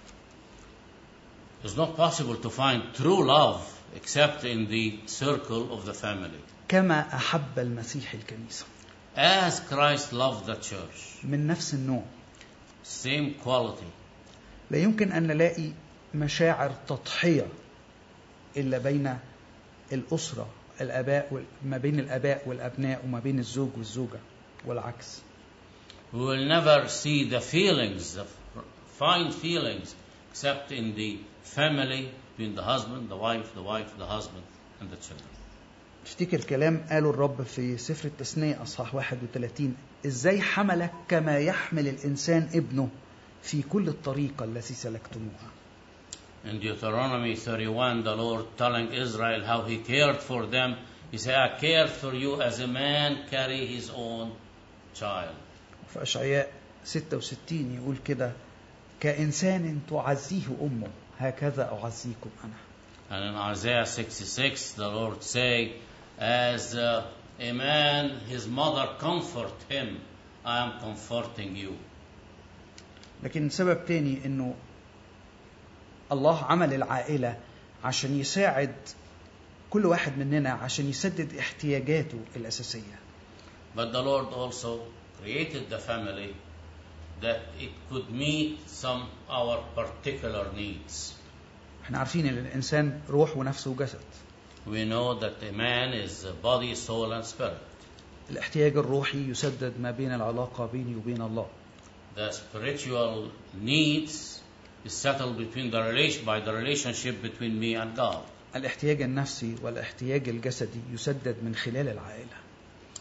S2: It's not possible to find true love except in the circle of the family.
S1: كما أحب المسيح الكنيسة.
S2: As Christ loved the church.
S1: من نفس النوع.
S2: Same quality.
S1: لا يمكن أن نلاقي مشاعر تضحية إلا بين الأسرة، الآباء، ما بين الآباء والأبناء وما بين الزوج والزوجة والعكس.
S2: We will never see the feelings, the fine feelings, except in the family between the husband, the wife, the wife, the husband, and the children.
S1: افتكر كلام قاله الرب في سفر التثنية أصحاح واحد وثلاثين، إزاي حملك كما يحمل الإنسان ابنه في كل الطريقة التي سلكتموها.
S2: In Deuteronomy thirty-one, the Lord telling Israel how He cared for them, He said, "I cared for you as a man carry his own child."
S1: في أشعياء ستة وستين يقول كده كإنسان تعزيه أمه هكذا أعزيكم أنا.
S2: And in Isaiah sixty-six, the Lord say, "As uh, a man, his mother comfort him, I am comforting you."
S1: لكن سبب تاني إنه الله عمل العائلة عشان يساعد كل واحد مننا عشان يسدد احتياجاته الأساسية.
S2: But the Lord also created the family that it could meet some our particular needs.
S1: احنا عارفين ان الانسان روح ونفس وجسد.
S2: We know that a man is body, soul and spirit.
S1: الاحتياج الروحي يسدد ما بين العلاقة بيني وبين الله.
S2: The spiritual needs is settled between the relation by the relationship between me and God.
S1: الاحتياج النفسي والاحتياج الجسدي يسدد من خلال العائلة.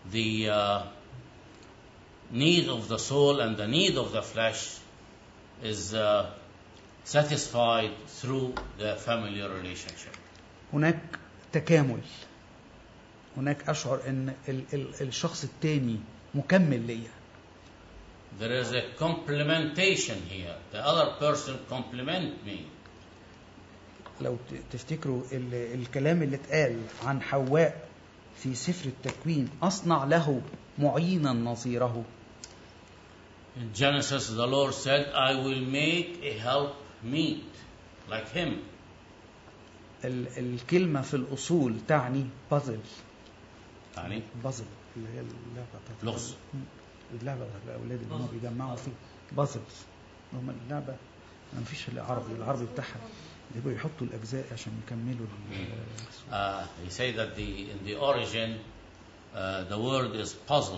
S2: the uh, need of the soul and the need of the flesh is uh, satisfied through the family relationship.
S1: هناك تكامل، هناك أشعر أن ال ال الشخص التاني مكمل ليا.
S2: There is a complementation here. The other person complement me.
S1: لو تفتكروا ال الكلام اللي اتقال عن حواء في سفر التكوين، أصنع له معينا نظيره.
S2: In Genesis, the Lord said, I will make a help meet like him.
S1: ال الكلمة في الأصول تعني بازل.
S2: يعني
S1: بازل اللي هي اللعبة بتاعت
S2: لغز.
S1: اللعبة الأولاد اللي هم بيجمعوا فيه بازل. هم اللعبة ما فيش العربي، العربي بتاعها يبقوا يحطوا الأجزاء عشان يكملوا.
S2: Uh, he said that the in the origin uh, the word is puzzle.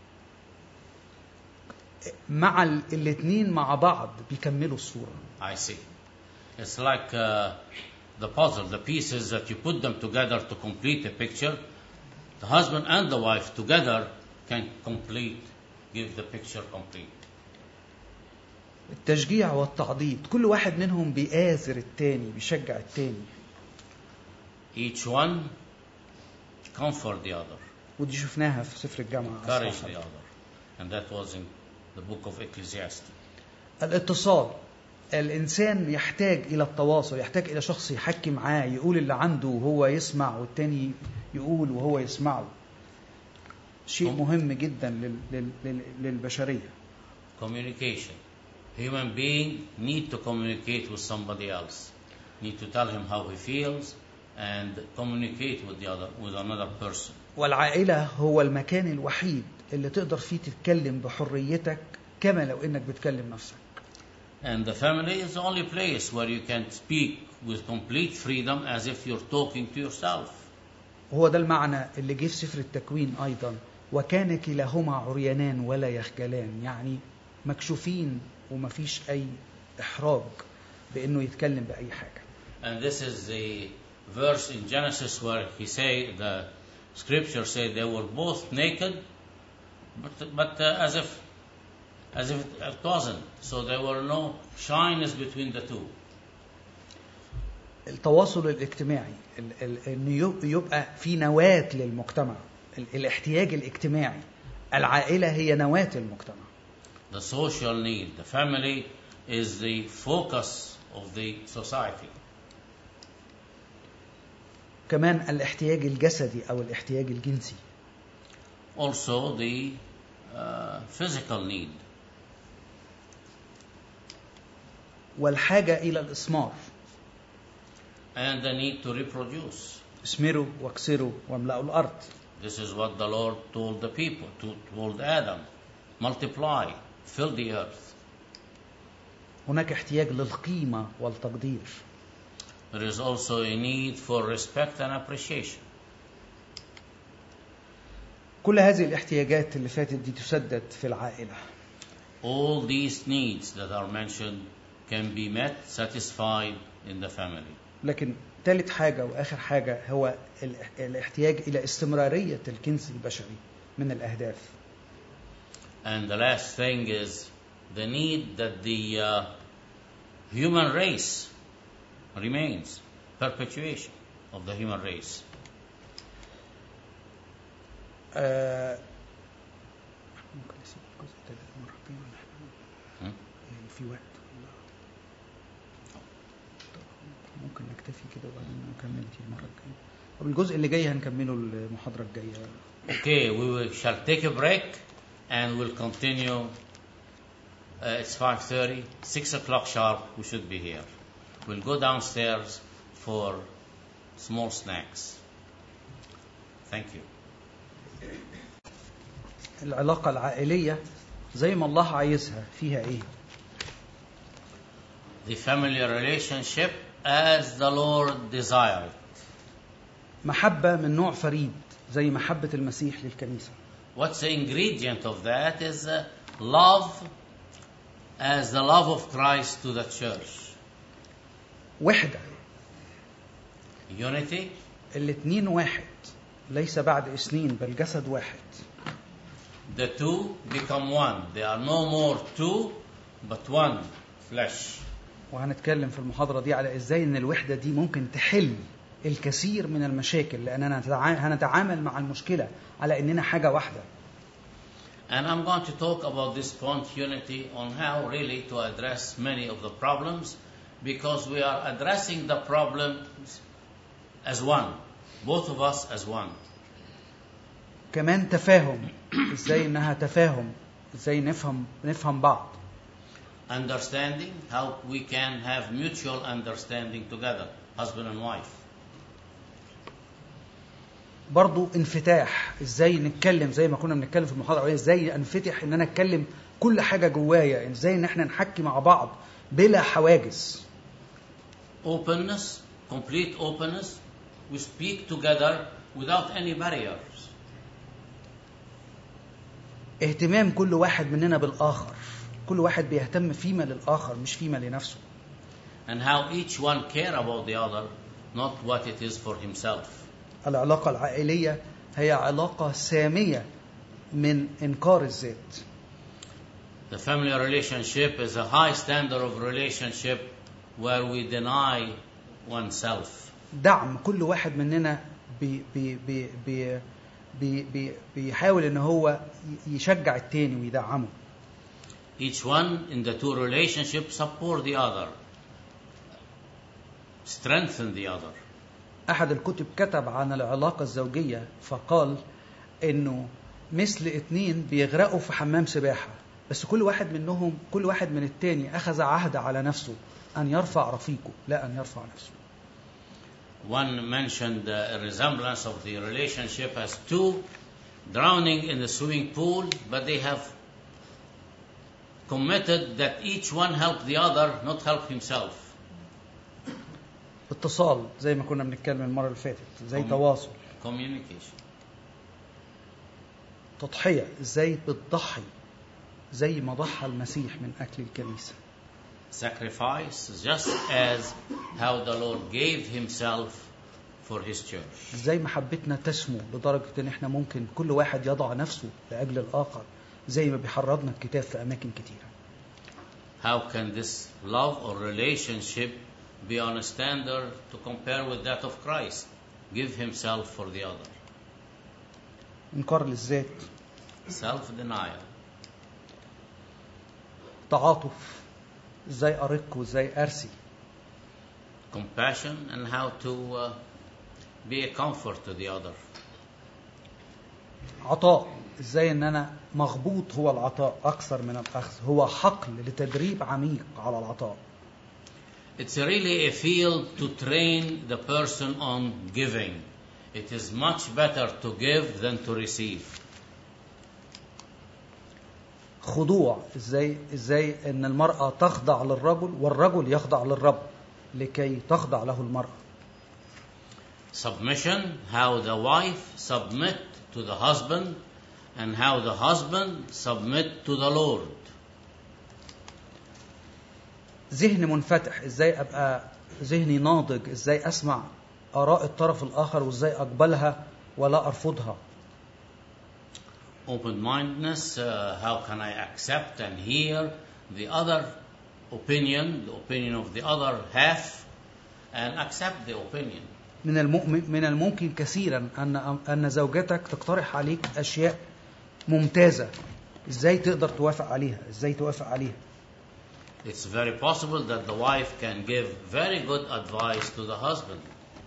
S1: مع الاثنين مع بعض بيكملوا الصورة.
S2: I see. It's like uh, the puzzle, the pieces that you put them together to complete a picture. The husband and the wife together can complete, give the picture complete.
S1: التشجيع والتعضيد، كل واحد منهم بيآزر التاني، بيشجع التاني.
S2: Each one comfort the other.
S1: ودي شفناها في سفر الجامعة.
S2: Encourage the other. And that was in the book of Ecclesiastes.
S1: الاتصال، الإنسان يحتاج إلى التواصل، يحتاج إلى شخص يحكي معاه، يقول اللي عنده وهو يسمع والتاني يقول وهو يسمعه. شيء مهم جدا لل لل للبشرية.
S2: Communication. Human being need to communicate with somebody else. Need to tell him how he feels and communicate with the other, with another person.
S1: والعائلة هو المكان الوحيد اللي تقدر فيه تتكلم بحريتك كما لو إنك بتكلم نفسك.
S2: And the family is the only place where you can speak with complete freedom as if you're talking to yourself.
S1: هو ده المعنى اللي جه في سفر التكوين أيضا، وكان كلاهما عريانان ولا يخجلان، يعني مكشوفين وما فيش أي إحراج بأنه يتكلم بأي حاجة.
S2: And this is the verse in Genesis where he say, the scripture say they were both naked, but, but uh, as if as if it wasn't. So there were no shyness between the two.
S1: التواصل الاجتماعي، إنه يبقى في نواة للمجتمع، الاحتياج الاجتماعي، العائلة هي نواة المجتمع.
S2: The social need, the family is the focus of the society.
S1: كمان الاحتياج الجسدي أو الاحتياج الجنسي.
S2: Also the uh, physical need.
S1: والحاجة إلى الإثمار.
S2: And the need to reproduce.
S1: اسمروا واكسروا واملأوا الأرض.
S2: This is what the Lord told the people, to, told Adam. Multiply, fill the earth.
S1: هناك احتياج للقيمة والتقدير.
S2: There is also a need for respect and appreciation.
S1: كل هذه الاحتياجات اللي فاتت دي تسدد في العائلة.
S2: All these needs that are mentioned can be met, satisfied in the family.
S1: لكن ثالث حاجة وآخر حاجة هو الاحتياج إلى استمرارية الجنس البشري من الأهداف.
S2: And the last thing is the need that the uh, human race remains, perpetuation of the human race.
S1: آه ممكن نسيب الجزء ده مرتين ولا حاجة؟ يعني في وقت ممكن نكتفي كده وبعدين نكمل دي المرة الجاية. طب الجزء اللي جاي هنكمله المحاضرة الجاية.
S2: Okay, we will, shall take a break and we'll continue. Uh, it's five thirty, six o'clock sharp. We should be here. We'll go downstairs for small snacks. Thank you.
S1: العلاقة العائلية زي ما الله عايزها فيها إيه؟
S2: The family relationship as the Lord desired.
S1: محبة من نوع فريد زي محبة المسيح للكنيسة.
S2: What's the ingredient of that is uh, love as the love of Christ to the church.
S1: وحدة.
S2: Unity.
S1: الاثنين واحد، ليس بعد اثنين بل جسد واحد.
S2: the two become one. They are no more two, but one flesh.
S1: وهنتكلم في المحاضرة دي على إزاي إن الوحدة دي ممكن تحل الكثير من المشاكل، لأننا هنتعامل مع المشكلة على إننا حاجة واحدة.
S2: And I'm going to talk about this point unity on how really to address many of the problems, because we are addressing the problems as one, both of us as one.
S1: كمان تفاهم، إزاي إنها تفاهم، إزاي نفهم نفهم بعض.
S2: Understanding how we can have mutual understanding together, husband and wife.
S1: برضو انفتاح، ازاي نتكلم زي ما كنا بنتكلم في المحاضرة، ازاي انفتح ان انا اتكلم كل حاجة جوايا، ازاي ان احنا نحكي مع بعض بلا حواجز.
S2: Openness, complete openness. We speak together without any barriers.
S1: اهتمام كل واحد مننا بالآخر، كل واحد بيهتم فيما للآخر مش فيما لنفسه.
S2: And how each one care about the other, not what it is for himself.
S1: العلاقة العائلية هي علاقة سامية من إنكار الذات.
S2: The family relationship is a high standard of relationship where we deny oneself.
S1: دعم كل واحد مننا بي بي بي بي بي بي بيحاول إن هو يشجع التاني ويدعمه.
S2: Each one in the two relationships support the other, strengthen the other.
S1: أحد الكتب كتب عن العلاقة الزوجية فقال إنه مثل اتنين بيغرقوا في حمام سباحة، بس كل واحد منهم كل واحد من التاني أخذ عهد على نفسه أن يرفع رفيقه لا أن يرفع نفسه.
S2: One mentioned a resemblance of the relationship as two drowning in the swimming pool, but they have committed that each one help the other, not help himself.
S1: اتصال زي ما كنا بنتكلم المرة اللي فاتت، زي تواصل.
S2: Communication.
S1: تضحية، ازاي بتضحي زي ما ضحى المسيح من أكل الكنيسة.
S2: Sacrifice, just as how the Lord gave himself for his church.
S1: ازاي محبتنا تسمو لدرجة ان احنا ممكن كل واحد يضع نفسه لأجل الآخر زي ما بيحرضنا الكتاب في أماكن كتيرة.
S2: How can this love or relationship be on a standard to compare with that of Christ? Give himself for the other.
S1: إنكار للذات.
S2: Self-denial.
S1: تعاطف، ازاي أرق وازاي أرسي.
S2: Compassion and how to uh, be a comfort to the other.
S1: عطاء، ازاي ان انا مغبوط هو العطاء اكثر من الاخذ، هو حقل لتدريب عميق على العطاء.
S2: It's really a field to train the person on giving. It is much better to give than to receive.
S1: خضوع، ازاي ازاي ان المرأة تخضع للرجل والرجل يخضع للرب لكي تخضع له المرأة.
S2: Submission, how the wife submit to the husband and how the husband submit to the Lord.
S1: ذهن منفتح، ازاي ابقى ذهني ناضج، ازاي اسمع آراء الطرف الآخر وازاي اقبلها ولا ارفضها.
S2: Open-mindedness, uh, how can I accept and hear the other opinion, the opinion of the other half, and accept the opinion.
S1: من المؤمن من الممكن كثيرا ان ان زوجتك تقترح عليك اشياء ممتازة، ازاي تقدر توافق عليها، ازاي توافق عليها.
S2: It's very possible that the wife can give very good advice to the husband.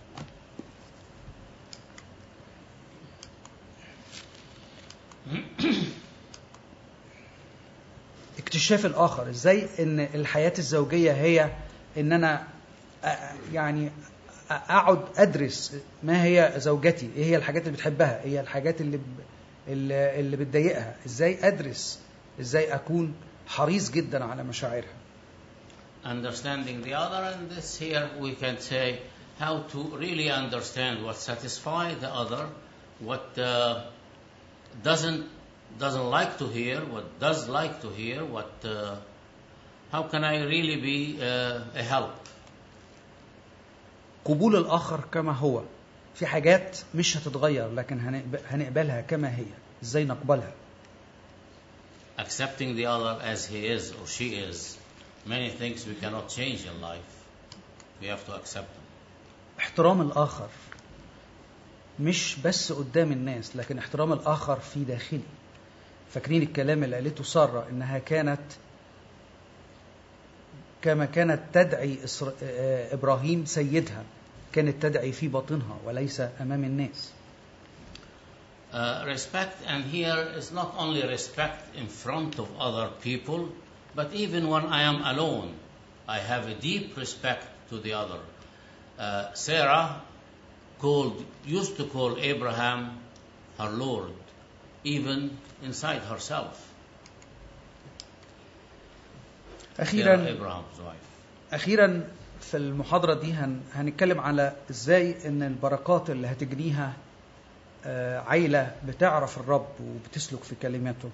S1: اكتشاف الآخر، ازاي ان الحياة الزوجية هي ان انا يعني اقعد ادرس ما هي زوجتي، ايه هي الحاجات اللي بتحبها، ايه هي الحاجات اللي ب... اللي, اللي بتضايقها، ازاي ادرس، ازاي اكون حريص جدا على مشاعرها.
S2: Understanding the other, and this here we can say how to really understand what satisfies the other, what uh, doesn't doesn't like to hear, what does like to hear, what uh, how can I really be uh, a help.
S1: قبول الآخر كما هو، في حاجات مش هتتغير لكن هنقبلها كما هي، ازاي نقبلها.
S2: accepting the other as he is or she is. Many things we cannot change in life. We have to accept them.
S1: احترام الآخر مش بس قدام الناس، لكن احترام الآخر في داخلي. فاكرين الكلام اللي قالته سارة إنها كانت كما كانت تدعي إسر... إبراهيم سيدها، كانت تدعي في باطنها وليس أمام الناس.
S2: Uh, respect, and here is not only respect in front of other people, but even when I am alone, I have a deep respect to the other. Uh, Sarah called, used to call Abraham her Lord, even inside herself.
S1: أخيرا
S2: Abraham's wife.
S1: أخيرا في المحاضرة دي هن... هنتكلم على إزاي إن البركات اللي هتجنيها عيلة بتعرف الرب وبتسلك في كلماته.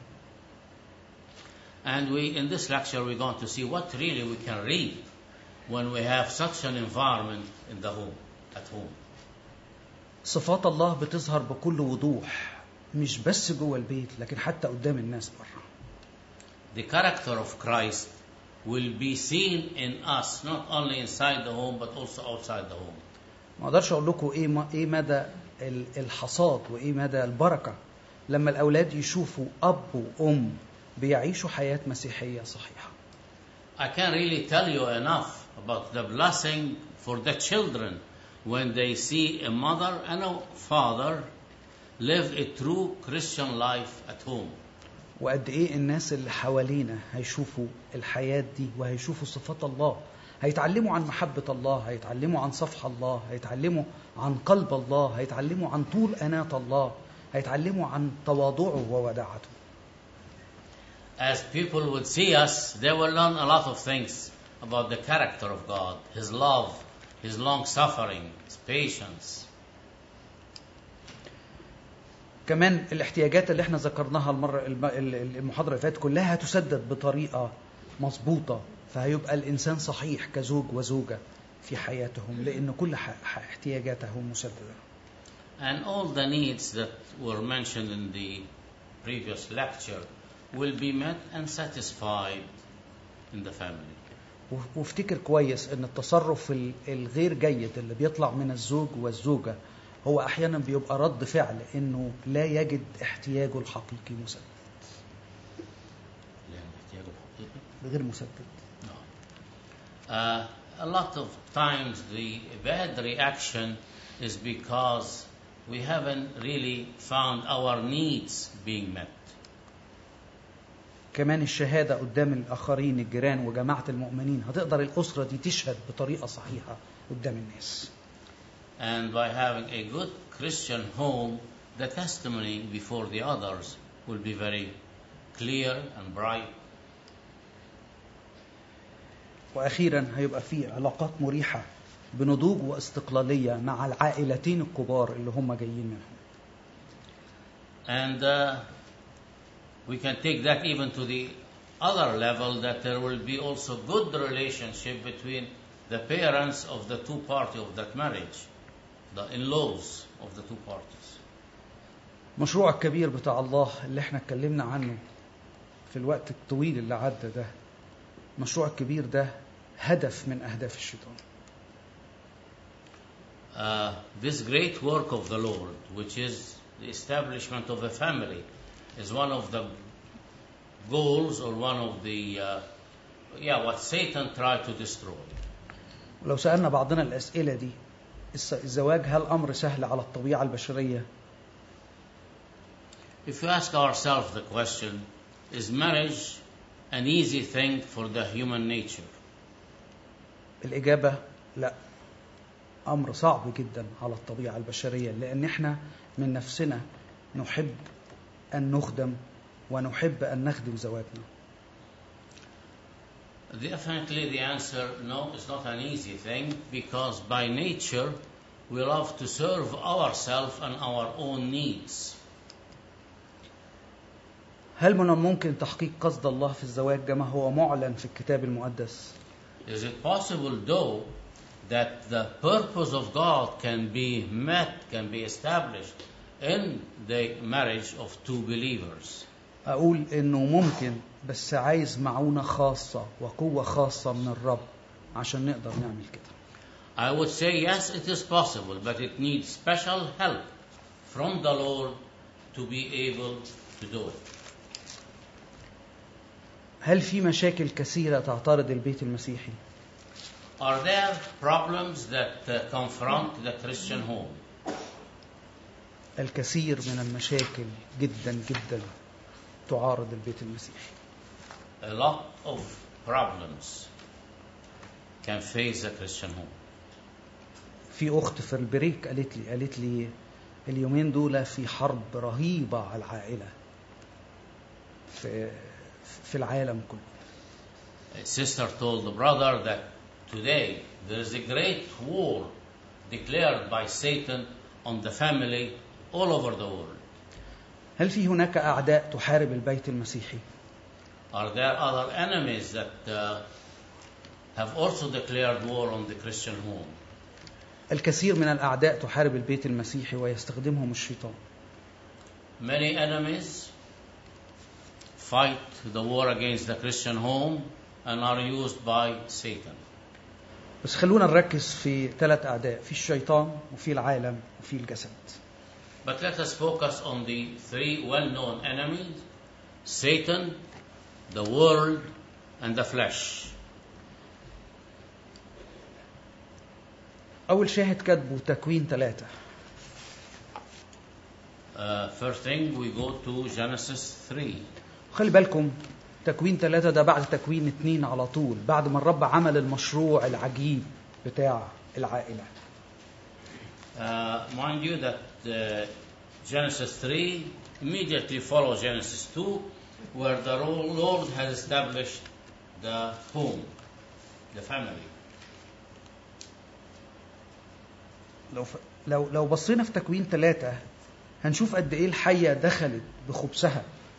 S2: And we, in this lecture, we're going to see what really we can read when we have such an environment in the home, at home.
S1: صفات الله بتظهر بكل وضوح، مش بس جوه البيت لكن حتى قدام الناس بره.
S2: The character of Christ will be seen in us, not only inside the home but also outside the home.
S1: ما اقدرش اقول لكم ايه ايه مدى الحصاد وايه مدى البركه لما الاولاد يشوفوا اب وام بيعيشوا حياه مسيحيه صحيحه.
S2: I can't really tell you enough about the blessing for the children when they see a mother and a father live a true Christian life at home.
S1: وقد ايه الناس اللي حوالينا هيشوفوا الحياه دي وهيشوفوا صفات الله، هيتعلموا عن محبة الله، هيتعلموا عن صفح الله، هيتعلموا عن قلب الله، هيتعلموا عن طول أناة الله، هيتعلموا عن تواضعه ووداعته.
S2: As people would see us, they will learn a lot of things about the character of God, His love, His long suffering, His patience.
S1: كمان الاحتياجات اللي احنا ذكرناها المرة المحاضرة اللي فاتت كلها هتسدد بطريقة مظبوطة، فهيبقى الإنسان صحيح كزوج وزوجة في حياتهم لأن كل احتياجاتهم مسددة.
S2: And all the needs that were mentioned in the previous lecture will be met and satisfied in the family.
S1: وافتكر كويس ان التصرف الغير جيد اللي بيطلع من الزوج والزوجة هو أحيانا بيبقى رد فعل إنه لا يجد احتياجه الحقيقي مسدد. غير مسدد.
S2: Uh, a lot of times the bad reaction is because we haven't really found our needs being met.
S1: كمان الشهادة قدام الآخرين الجيران وجماعة المؤمنين هتقدر الأسرة دي تشهد بطريقة صحيحة قدام الناس.
S2: And by having a good Christian home, the testimony before the others will be very clear and bright.
S1: وأخيرا هيبقى في علاقات مريحة بنضوج واستقلالية مع العائلتين الكبار اللي هم جايين منهم.
S2: And uh, we can take that even to the other level, that there will be also good relationship between the parents of the two parties of that marriage, the in-laws of the two parties.
S1: مشروع الكبير بتاع الله اللي احنا اتكلمنا عنه في الوقت الطويل اللي عدى ده، مشروع الكبير ده هدف من أهداف الشيطان.
S2: Uh, this great work of the Lord, which is the establishment of a family, is one of the goals or one of the uh, yeah what Satan tried to destroy.
S1: ولو سألنا بعضنا الأسئلة دي، الزواج هل أمر سهل على الطبيعة البشرية؟
S2: If you ask ourselves the question, is marriage an easy thing for the human nature?
S1: الإجابة لا، أمر صعب جدا على الطبيعة البشرية، لأن إحنا من نفسنا نحب أن نخدم ونحب أن نخدم زواجنا.
S2: Definitely the answer no, it's not an easy thing, because by nature we love to serve ourselves and our own needs.
S1: هل من الممكن تحقيق قصد الله في الزواج كما هو معلن في الكتاب المقدس؟
S2: Is it possible though that the purpose of God can be met, can be established in the marriage of two believers?
S1: أقول إنه ممكن، بس عايز معونة خاصة وقوة خاصة من الرب عشان نقدر نعمل كده.
S2: I would say yes, it is possible, but it needs special help from the Lord to be able to do it.
S1: هل في مشاكل كثيرة تعترض البيت المسيحي؟
S2: Are there problems that uh, confront the Christian home?
S1: الكثير من المشاكل جدا جدا تعارض البيت المسيحي.
S2: A lot of problems can face the Christian home.
S1: في أخت في البريك قالت لي قالت لي اليومين دول في حرب رهيبة على العائلة في في العالم كله.
S2: A sister told the brother that today there is a great war declared by Satan on the family all over the world.
S1: هل في هناك أعداء تحارب البيت المسيحي؟
S2: Are there other enemies that uh, have also declared war on the Christian home?
S1: الكثير من الأعداء تحارب البيت المسيحي ويستخدمهم الشيطان.
S2: Many enemies fight the war against the Christian home and are used by Satan.
S1: بس خلونا نركز في ثلاث أعداء، في الشيطان وفي العالم وفي الجسد.
S2: But let us focus on the three well-known enemies: Satan, the world, and the flesh.
S1: أول شاهد كتبه تكوين ثلاثة.
S2: Uh, first thing, we go to Genesis three.
S1: خلي بالكم تكوين ثلاثة ده بعد تكوين اتنين على طول، بعد ما الرب عمل المشروع العجيب بتاع العائلة.
S2: Uh, mind you that uh, Genesis three immediately follows Genesis two, where the Lord has established the home, the family.
S1: لو ف... لو لو بصينا في تكوين ثلاثة هنشوف قد إيه الحية دخلت بخبثها.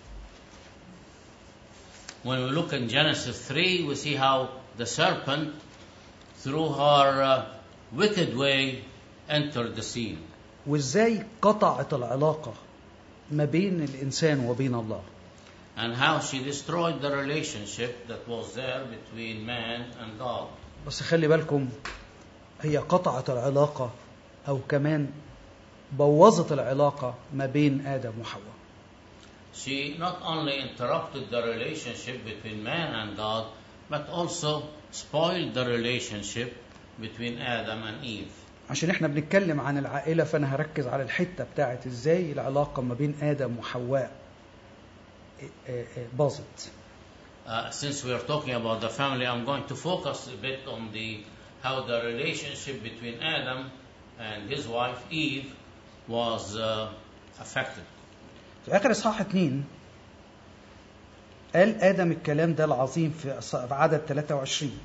S2: When we look in Genesis three, we see how the serpent, through her uh, wicked way, entered the scene.
S1: وإزاي قطعت العلاقة ما بين الإنسان وبين الله.
S2: And how she destroyed the relationship that was there between man and God.
S1: بس خلي بالكم هي قطعت العلاقة أو كمان بوظت العلاقة ما بين آدم وحواء.
S2: She not only interrupted the relationship between man and God, but also spoiled the relationship between Adam and Eve.
S1: عشان احنا بنتكلم عن العائلة فأنا هركز على الحتة بتاعت ازاي العلاقة ما بين آدم وحواء باظت.
S2: Uh, since we are talking about the family, I'm going to focus a bit on the how the relationship between Adam and his wife Eve was uh, affected.
S1: في آخر إصحاح اتنين قال آدم الكلام ده العظيم في عدد ثلاثة وعشرين.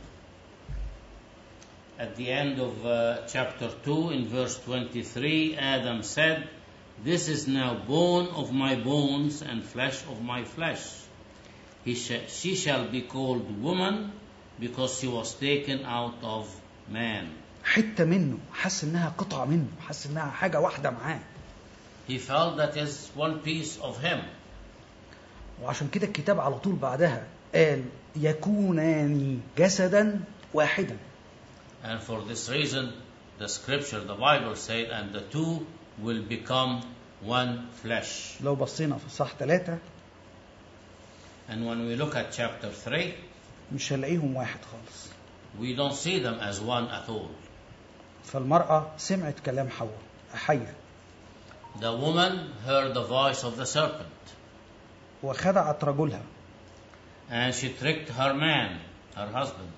S2: At the end of uh, chapter two, in verse twenty-three, Adam said, "This is now bone of my bones and flesh of my flesh. He sh- she shall be called woman because she was taken out of man."
S1: حتة منه حس إنها قطعة منه، حس إنها حاجة واحدة معاه.
S2: He felt that is one piece of him.
S1: وعشان كده الكتاب على طول بعدها قال يكونان جسدا واحدا.
S2: And for this reason, the scripture, the Bible said, and the two will become one flesh.
S1: لو بصينا في صح ثلاثة
S2: And when we look at chapter three,
S1: مش هنلاقيهم واحد خالص.
S2: we don't see them as one at all.
S1: فالمرأة سمعت كلام حواء حية.
S2: The woman heard the voice of the serpent.
S1: وخدعت رجلها.
S2: And she tricked her man, her husband.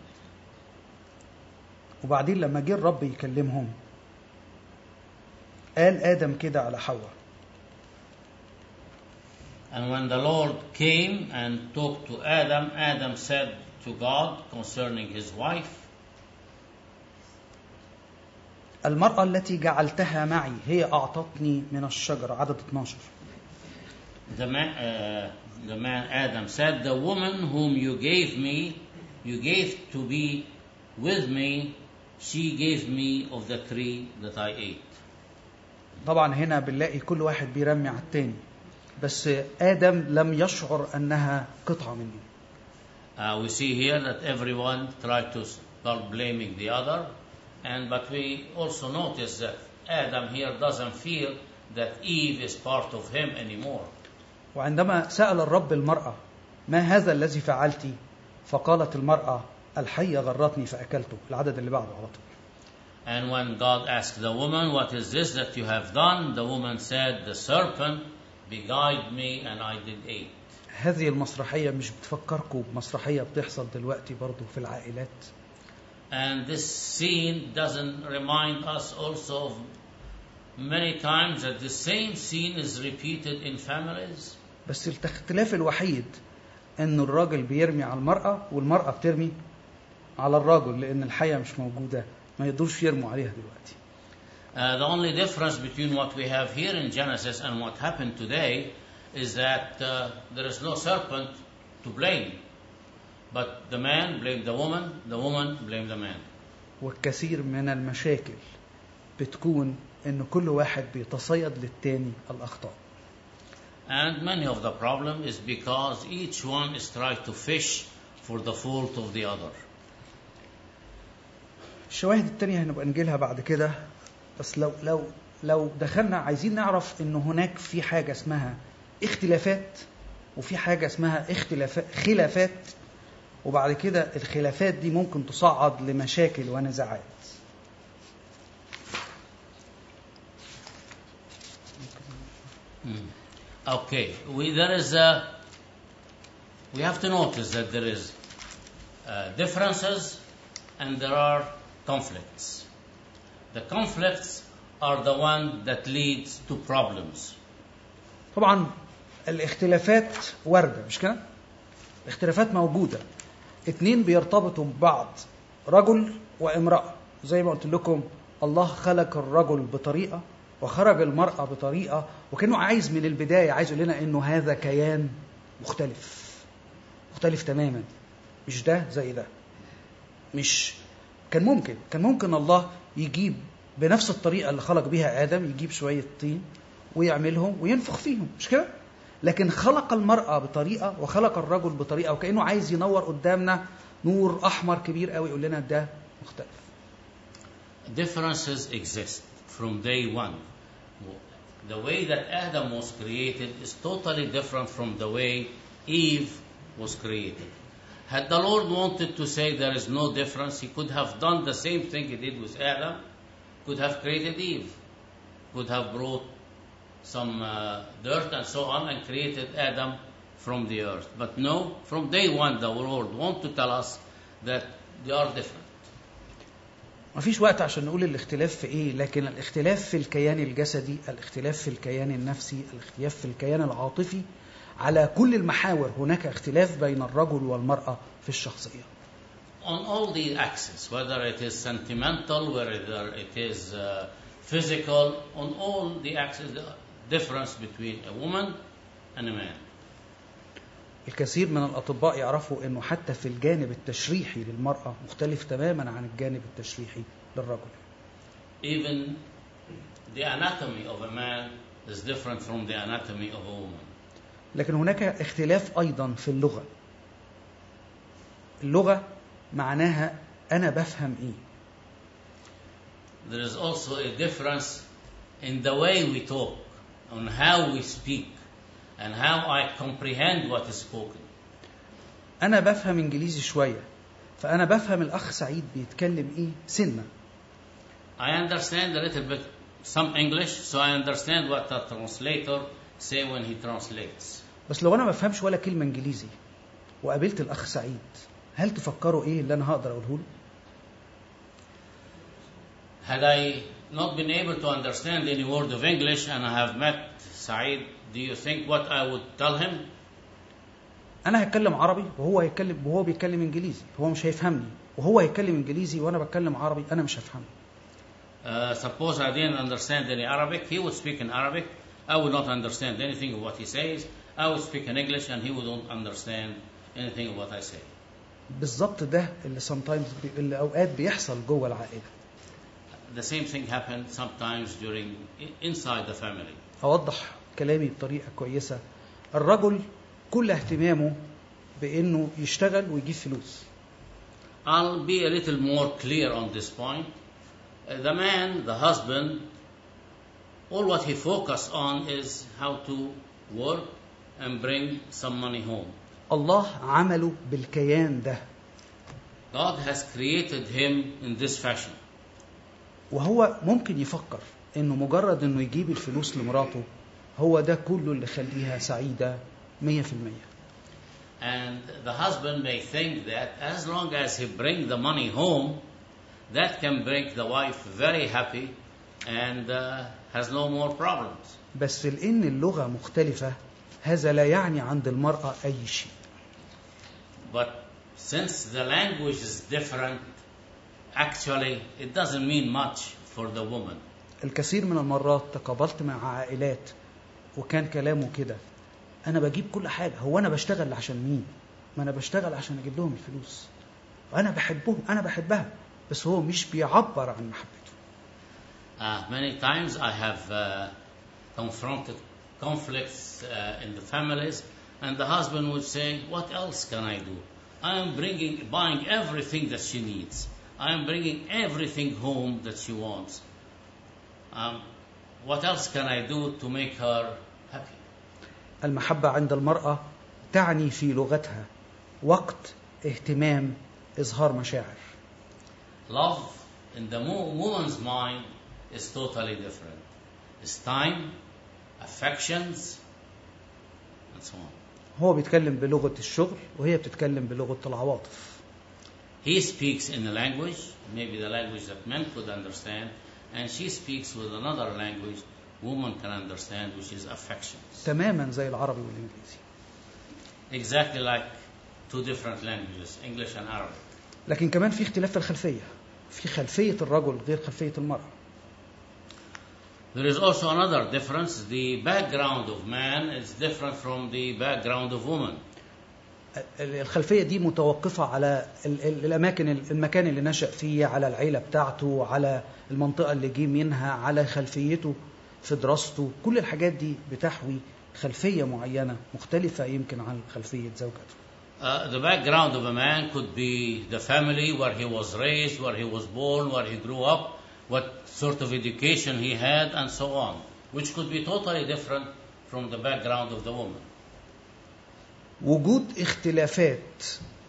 S1: وبعدين لما جه الرب يكلمهم قال آدم كده على حواء.
S2: And when the Lord came and talked to Adam, Adam said to God concerning his wife,
S1: المرأة التي جعلتها معي هي أعطتني من الشجرة. عدد اتناشر.
S2: The man, uh, the man Adam said, "The woman whom you gave me, you gave to be with me, she gave me of the tree that I ate."
S1: طبعا هنا بنلاقي كل واحد بيرمي على التاني. بس آدم لم يشعر أنها قطعة منه.
S2: Uh, we see here that everyone tried to start blaming the other, and but we also notice that Adam here doesn't feel that Eve is part of him anymore.
S1: وعندما سأل الرب المرأة ما هذا الذي فعلت، فقالت المرأة الحية غرتني فأكلته. العدد اللي بعده على طول.
S2: And when God asked the woman, what is this that you have done? The woman said, the serpent beguiled me and I did eat.
S1: هذه المسرحية مش بتفكركم بمسرحية بتحصل دلوقتي برضو في العائلات؟
S2: And this scene doesn't remind us also of many times that the same scene is repeated in families.
S1: بس الاختلاف الوحيد ان الراجل بيرمي على المرأة والمرأة بترمي على الراجل، لان الحية مش موجودة ما يقدرش يرموا عليها دلوقتي.
S2: Uh, the only difference between what we have here in Genesis and what happened today is that uh, there is no serpent to blame, but the man blamed the woman, the woman blamed the man.
S1: والكثير من المشاكل بتكون ان كل واحد بيتصيد للتاني الأخطاء.
S2: And many of the problem is because each one is trying to fish for the fault of the other.
S1: الشواهد التانية هنبقى نجيلها بعد كده، بس لو لو لو دخلنا عايزين نعرف إنه هناك في حاجة اسمها اختلافات وفي حاجة اسمها اختلافات خلافات، وبعد كده الخلافات دي ممكن تصعد لمشاكل ونزاعات.
S2: Mm. Okay, we there is a we have to notice that there is uh, differences and there are conflicts. The conflicts are the one that leads to problems.
S1: طبعا الاختلافات واردة مش كده؟ الاختلافات موجودة، اتنين بيرتبطوا ببعض، رجل وامرأة. زي ما قلت لكم الله خلق الرجل بطريقة وخرج المرأة بطريقة، وكأنه عايز من البداية عايز يقول لنا انه هذا كيان مختلف مختلف تماما، مش ده زي ده. مش كان ممكن كان ممكن الله يجيب بنفس الطريقة اللي خلق بيها آدم، يجيب شوية طين ويعملهم وينفخ فيهم مش كده؟ لكن خلق المرأة بطريقة وخلق الرجل بطريقة، وكأنه عايز ينور قدامنا نور أحمر كبير قوي يقول لنا ده مختلف.
S2: Differences exist from day one. The way that Adam was created is totally different from the way Eve was created. Had the Lord wanted to say there is no difference, he could have done the same thing he did with Adam, could have created Eve, could have brought some uh, dirt and so on and created Adam from the earth. But no, from day one the Lord wanted to tell us that they are different.
S1: ما فيش وقت عشان نقول الاختلاف في ايه، لكن الاختلاف في الكيان الجسدي، الاختلاف في الكيان النفسي، الاختلاف في الكيان العاطفي، على كل المحاور هناك اختلاف بين الرجل والمرأة في الشخصية.
S2: On all the axes, whether it is sentimental, whether it is uh, physical, on all the axes, the difference between a woman and a man.
S1: الكثير من الأطباء يعرفوا أنه حتى في الجانب التشريحي للمرأة مختلف تماما عن الجانب التشريحي للرجل.
S2: Even the anatomy of a man is different from the anatomy of a woman.
S1: لكن هناك اختلاف أيضا في اللغة. اللغة معناها أنا بفهم إيه.
S2: There is also a difference in the way we talk, on how we speak, and how I comprehend what is spoken.
S1: أنا بفهم إنجليزي شوية، فأنا بفهم الأخ سعيد بيتكلم إيه سنة.
S2: I understand a little bit some English, so I understand what the translator say when he translates.
S1: بس لو أنا ما بفهمش ولا كلمة إنجليزي وقابلت الأخ سعيد، هل تفكروا إيه اللي أنا هقدر أقوله له؟
S2: Had I not been able to understand any word of English and I have met Saeed, do you think what I would tell him?
S1: أنا هتكلم عربي وهو هيتكلم وهو بيتكلم إنجليزي، هو مش هيفهمني، وهو هيتكلم إنجليزي وأنا بتكلم عربي، أنا مش هفهمه.
S2: Uh, suppose I didn't understand any Arabic, he would speak in Arabic, I would not understand anything of what he says. I would speak in English and he wouldn't understand anything of what I say.
S1: بالضبط ده اللي sometimes بي... اللي أوقات بيحصل جوه العائلة.
S2: The same thing happened sometimes during inside the family.
S1: أوضح كلامي بطريقة كويسة، الرجل كل اهتمامه بأنه يشتغل ويجيب فلوس.
S2: I'll be a little more clear on this point. Uh, the man, the husband, all what he focuses on is how to work and bring some money home.
S1: الله عمله بالكيان ده.
S2: God has created him in this fashion.
S1: وهو ممكن يفكر انه مجرد انه يجيب الفلوس لمراته هو ده كله اللي يخليها سعيدة مية في المية.
S2: And the husband may think that as long as he brings the money home, that can make the wife very happy and uh, has no more problems.
S1: بس لأن اللغة مختلفة هذا لا يعني عند المرأة أي شيء.
S2: But since the language is different, actually it doesn't mean much for the woman.
S1: الكثير من المرات تقابلت مع عائلات وكان كلامه كده، أنا بجيب كل حاجة، هو أنا بشتغل عشان مين؟ ما أنا بشتغل عشان أجيب لهم الفلوس، وأنا بحبه أنا بحبها، بس هو مش بيعبر عن محبته.
S2: Uh, many times I have uh, confronted conflicts uh, in the families, and the husband would say, "What else can I do? I am bringing, buying everything that she needs. I am bringing everything home that she wants. Um, what else can I do to make her happy?"
S1: المحبة عند المرأة تعني في لغتها وقت، اهتمام، إظهار مشاعر.
S2: Love in the woman's mind is totally different. It's time, affections, and so on.
S1: هو بيتكلم بلغة الشغل وهي بتتكلم بلغة العواطف.
S2: He speaks in a language, maybe the language that men could understand, and she speaks with another language woman can understand, which is affections.
S1: تماما زي العربي والإنجليزي.
S2: Exactly like two different languages, English and Arabic.
S1: لكن كمان في اختلاف في الخلفية، في خلفية الرجل غير خلفية المرأة.
S2: There is also another difference. The background of man is different from the background of woman.
S1: الخلفية دي متوقفة على الأماكن، المكان اللي نشأ فيه، على العيلة بتاعته، على المنطقة اللي جه منها، على خلفيته في دراسته. كل الحاجات دي بتحوي خلفية معينة مختلفة يمكن عن خلفية زوجته.
S2: Uh, the background of a man could be the family where he was raised, where he was born, where he grew up, what sort of education he had, and so on, which could be totally different from the background of the woman.
S1: وجود اختلافات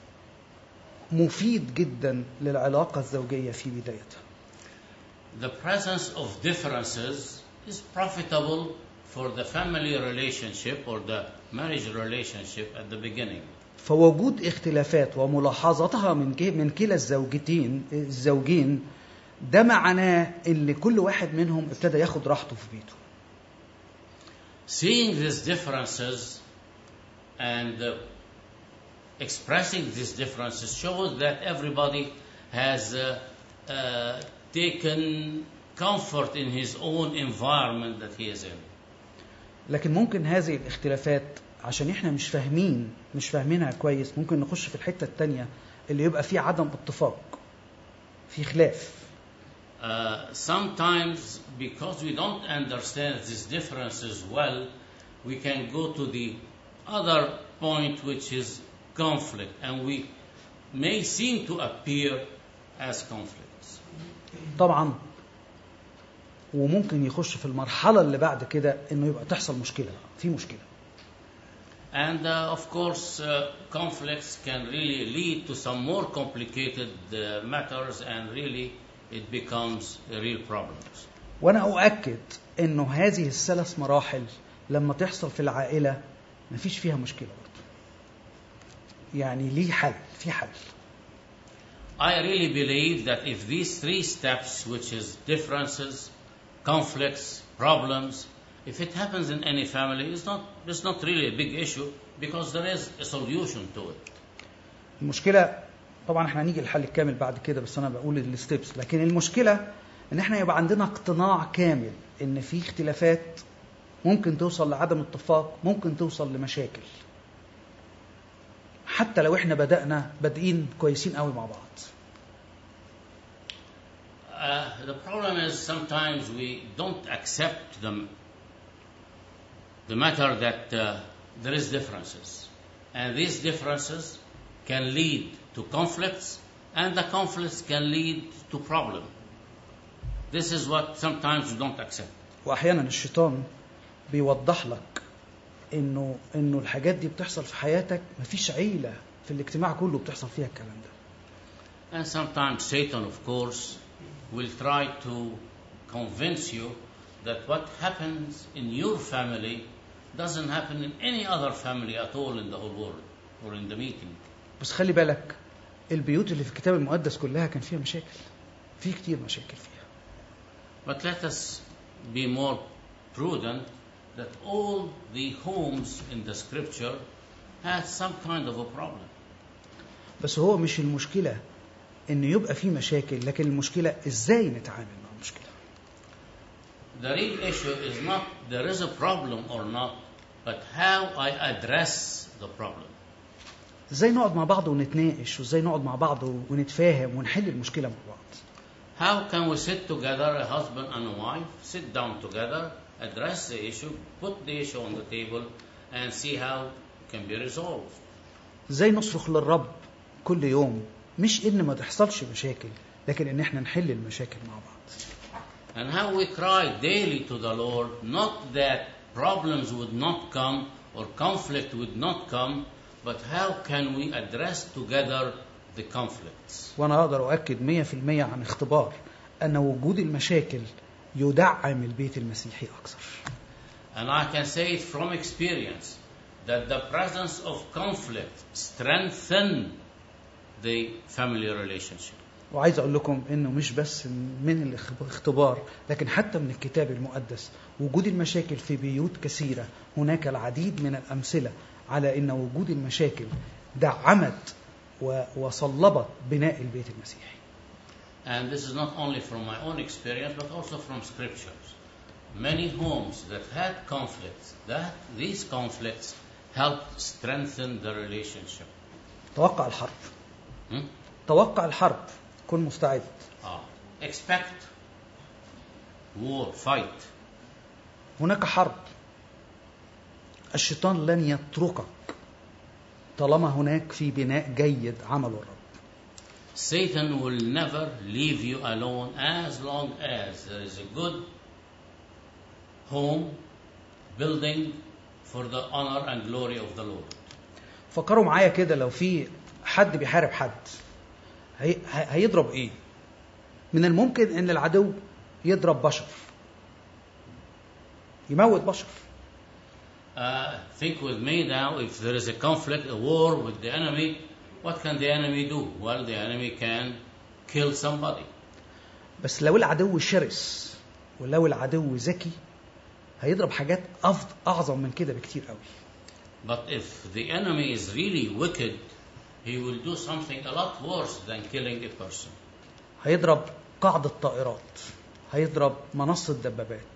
S1: مفيد جدا للعلاقة الزوجية في بدايتها.
S2: The presence of differences is profitable for the family relationship or the marriage relationship at the beginning.
S1: فوجود اختلافات وملاحظتها من من كلا الزوجتين الزوجين ده معناه ان كل واحد منهم ابتدى ياخد راحته في بيته.
S2: Seeing these differences and uh, expressing these differences shows that everybody has uh, uh, taken comfort in his own environment that he is in.
S1: لكن ممكن هذه الاختلافات عشان احنا مش فاهمين مش فاهمينها كويس ممكن نخش في الحتة التانية اللي يبقى فيه عدم اتفاق، في خلاف.
S2: Uh, sometimes because we don't understand these differences well, we can go to the other point, which is conflict, and we may seem to appear as conflicts.
S1: طبعا وممكن يخش في المرحلة اللي بعد كده انه يبقى تحصل مشكلة، في مشكلة.
S2: And uh, of course, uh, conflicts can really lead to some more complicated uh, matters, and really it becomes real problems.
S1: وأنا أؤكد إنه هذه الثلاث مراحل لما تحصل في العائلة مفيش فيها مشكلة برضه. يعني ليه حل، في حل.
S2: I really believe that if these three steps, which is differences, conflicts, problems, if it happens in any family, it's not, it's not really a big issue because there is a solution to it.
S1: المشكلة طبعا احنا هنيجي الحل الكامل بعد كده، بس أنا بقول الستيبس. لكن المشكلة إن احنا يبقى عندنا اقتناع كامل إن في اختلافات ممكن توصل لعدم اتفاق، ممكن توصل لمشاكل. حتى لو احنا بدأنا بادئين كويسين قوي مع بعض.
S2: Uh, the problem is sometimes we don't accept them the matter that uh, there is differences. And these differences can lead to conflicts, and the conflicts can lead to problems. This is what sometimes you don't accept.
S1: وأحيانا الشيطان بيوضح لك إنه إنه الحاجات دي بتحصل في حياتك، مفيش عيلة في الاجتماع كله بتحصل فيها الكلام ده.
S2: And sometimes Satan, of course, will try to convince you that what happens in your family doesn't happen in any other family at all in the whole world or in the meeting.
S1: بس خلي بالك البيوت اللي في الكتاب المقدس كلها كان فيها مشاكل، في كتير مشاكل فيها.
S2: But let us be more prudent that all the homes in the scripture had some kind of a problem.
S1: بس هو مش المشكلة إنه يبقى في مشاكل، لكن المشكلة إزاي نتعامل مع المشكلة.
S2: The real issue is not there is a problem or not, but how I address the problem.
S1: إزاي نقعد مع بعض ونتناقش، وإزاي نقعد مع بعض ونتفاهم ونحل المشكلة مع بعض.
S2: How can we sit together, a husband and a wife, sit down together, address the issue, put the issue on the table, and see how it can be resolved.
S1: إزاي نصرخ للرب كل يوم، مش إن ما تحصلش مشاكل، لكن إن إحنا نحل المشاكل مع بعض.
S2: And how we cry daily to the Lord, not that problems would not come or conflict would not come, but how can we address together the conflicts.
S1: وأنا أقدر أؤكد مية في المية عن اختبار أن وجود المشاكل يدعم البيت المسيحي أكثر.
S2: And I can say it from experience that the presence of conflict strengthens the family relationship.
S1: وعايز أقول لكم إنه مش بس من الاختبار، لكن حتى من الكتاب المقدس وجود المشاكل في بيوت كثيرة هناك العديد من الأمثلة على إن وجود المشاكل دعمت وصلبت بناء البيت المسيحي.
S2: And this is not only from my own experience, but also from scriptures. Many homes that had conflicts, that these conflicts helped strengthen the relationship.
S1: توقع الحرب.
S2: Hmm?
S1: توقع الحرب. كن مستعد.
S2: Ah, expect war, fight.
S1: هناك حرب. الشيطان لن يتركك طالما هناك في بناء جيد عمله الرب.
S2: Satan will never leave you alone as long as there is a good home building for the honor and glory of the Lord.
S1: فكروا معايا كده، لو في حد بيحارب حد هي... هيضرب ايه؟ من الممكن ان العدو يضرب بشر، يموت بشر.
S2: Uh, think with me now, if there is a conflict, a war with the enemy, what can the enemy do? Well, the enemy can kill somebody.
S1: بس لو العدو شرس ولو العدو ذكي هيضرب حاجات أفضل أعظم من كده بكتير قوي.
S2: But if the enemy is really wicked, he will do something a lot worse than killing a person.
S1: هيضرب قاعدة طائرات، هيضرب منصة دبابات.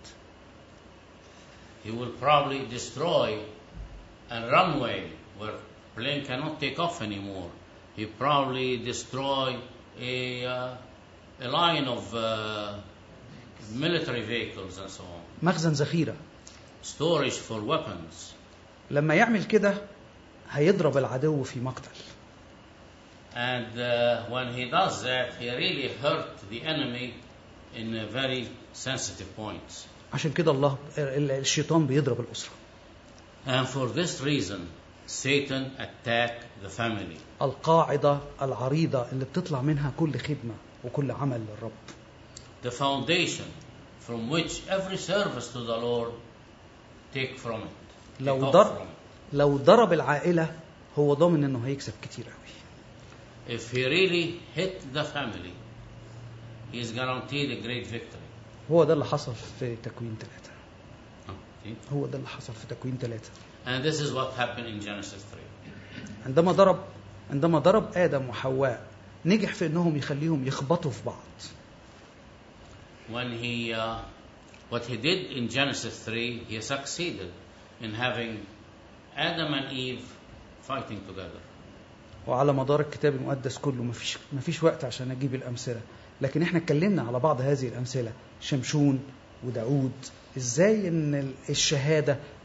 S2: He will probably destroy a runway where plane cannot take off anymore. He probably destroy a, uh, a line of uh, military vehicles and so on.
S1: مخزن ذخيرة.
S2: Storage for weapons.
S1: لما يعمل كده هيضرب العدو في مقتل.
S2: And uh, when he does that, he really hurt the enemy in a very sensitive points.
S1: عشان كده الله الشيطان بيضرب الأسرة.
S2: And for this reason, Satan attacked the family.
S1: القاعدة العريضة اللي بتطلع منها كل خدمة وكل عمل للرب.
S2: The foundation from which every service to the Lord take from it.
S1: لو ضرب لو ضرب العائلة هو ضامن إنه هيكسب كتير قوي.
S2: If he really hit the family, he is guaranteed a great victory.
S1: هو ده اللي حصل في تكوين ثلاثة.
S2: Okay.
S1: هو ده اللي حصل في تكوين ثلاثة.
S2: And this is what happened in Genesis three.
S1: عندما ضرب عندما ضرب آدم وحواء نجح في إنهم يخليهم يخبطوا في بعض.
S2: When he, uh, what he did in Genesis three, he succeeded in having Adam and Eve fighting together.
S1: وعلى مدار الكتاب المقدس كله مفيش مفيش وقت عشان أجيب الأمثلة، لكن إحنا اتكلمنا على بعض هذه الأمثلة، شمشون وداود، إزاي إن الشهادة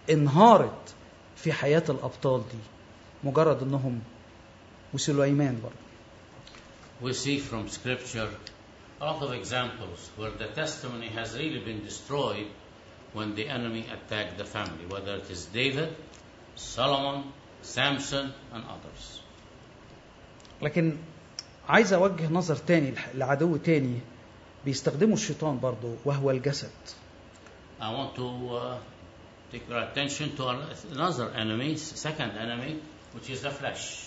S1: انهارت في حياة الأبطال دي مجرد أنهم وسليمان برضه.
S2: We see from scripture a lot of examples where the testimony has really been destroyed when the enemy attacked the family, whether it is David, Solomon, Samson, and others.
S1: لكن عايز أوجه نظر تاني لعدو تاني بيستخدمه الشيطان برضه وهو الجسد.
S2: I want to uh, take your attention to another enemy, second enemy, which is the flesh.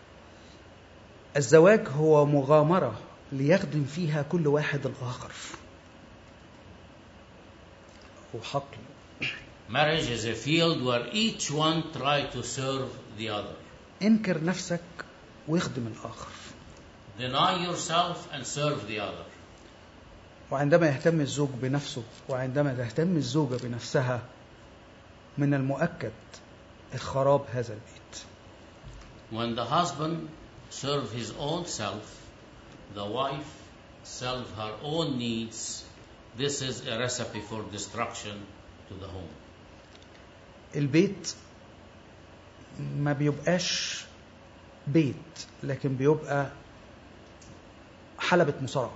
S1: الزواج هو مغامرة ليخدم فيها كل واحد الآخر. وحقل.
S2: Marriage is a field where each one tries to serve the other.
S1: انكر نفسك واخدم الآخر.
S2: Deny yourself and serve the other.
S1: وعندما يهتم الزوج بنفسه وعندما تهتم الزوجة بنفسها من المؤكد الخراب هذا البيت.
S2: When the husband serves his own self, the wife serves her own needs. This is a recipe for destruction to the home.
S1: البيت ما بيبقاش بيت لكن بيبقى حلبة مصارعة.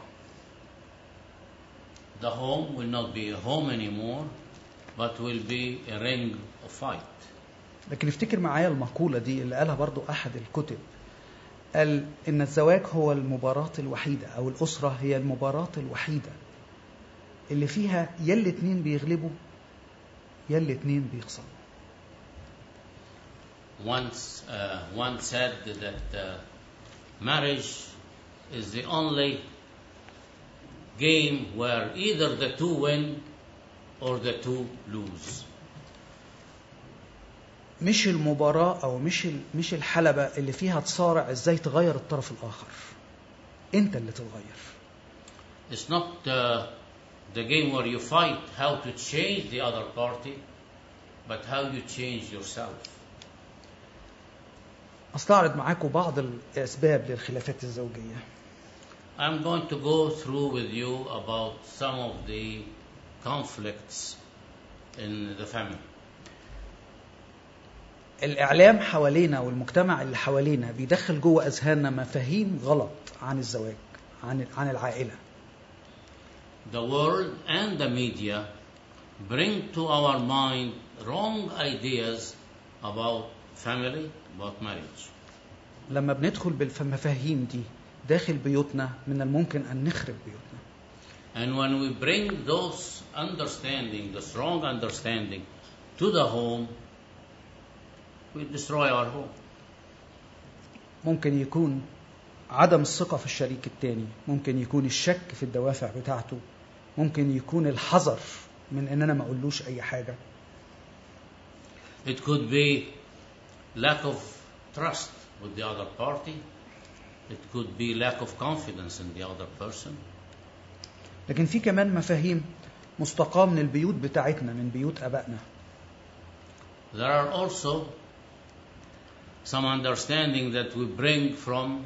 S2: The home will not be a home anymore, but will be a ring of fight.
S1: لكن افتكر معايا المقولة دي اللي قالها برضو أحد الكتب، قال إن الزواج هو المباراة الوحيدة أو الأسرة هي المباراة الوحيدة اللي فيها يا الاتنين بيغلبوا يا الاتنين بيخسروا.
S2: Once uh, one said that uh, marriage is the only game where either the two win or the two lose.
S1: مش المباراة أو مش مش الحلبة اللي فيها تصارع إزاي تغير الطرف الآخر، أنت اللي تتغير.
S2: It's not uh, the game where you fight how to change the other party, but how you change yourself.
S1: أستعرض معاكم بعض الأسباب للخلافات الزوجية.
S2: I'm going to go through with you about some of the conflicts in the family.
S1: الإعلام حوالينا والمجتمع اللي حوالينا بيدخل جوه أذهاننا مفاهيم غلط عن الزواج، عن عن العائلة.
S2: The world and the media bring to our mind wrong ideas about family, about marriage.
S1: لما بندخل بالمفاهيم دي داخل بيوتنا من الممكن أن نخرب بيوتنا.
S2: And when we bring those understanding, the strong understanding, to the home, we destroy our home.
S1: ممكن يكون عدم الثقة في الشريك التاني، ممكن يكون الشك في الدوافع بتاعته، ممكن يكون الحذر من إن أنا ما أقولوش أي حاجة.
S2: It could be lack of trust with the other party. It could be lack of confidence in the other person.
S1: لكن في كمان مفاهيم مستقاة من البيوت بتاعتنا، من بيوت أبائنا.
S2: There are also some understanding that we bring from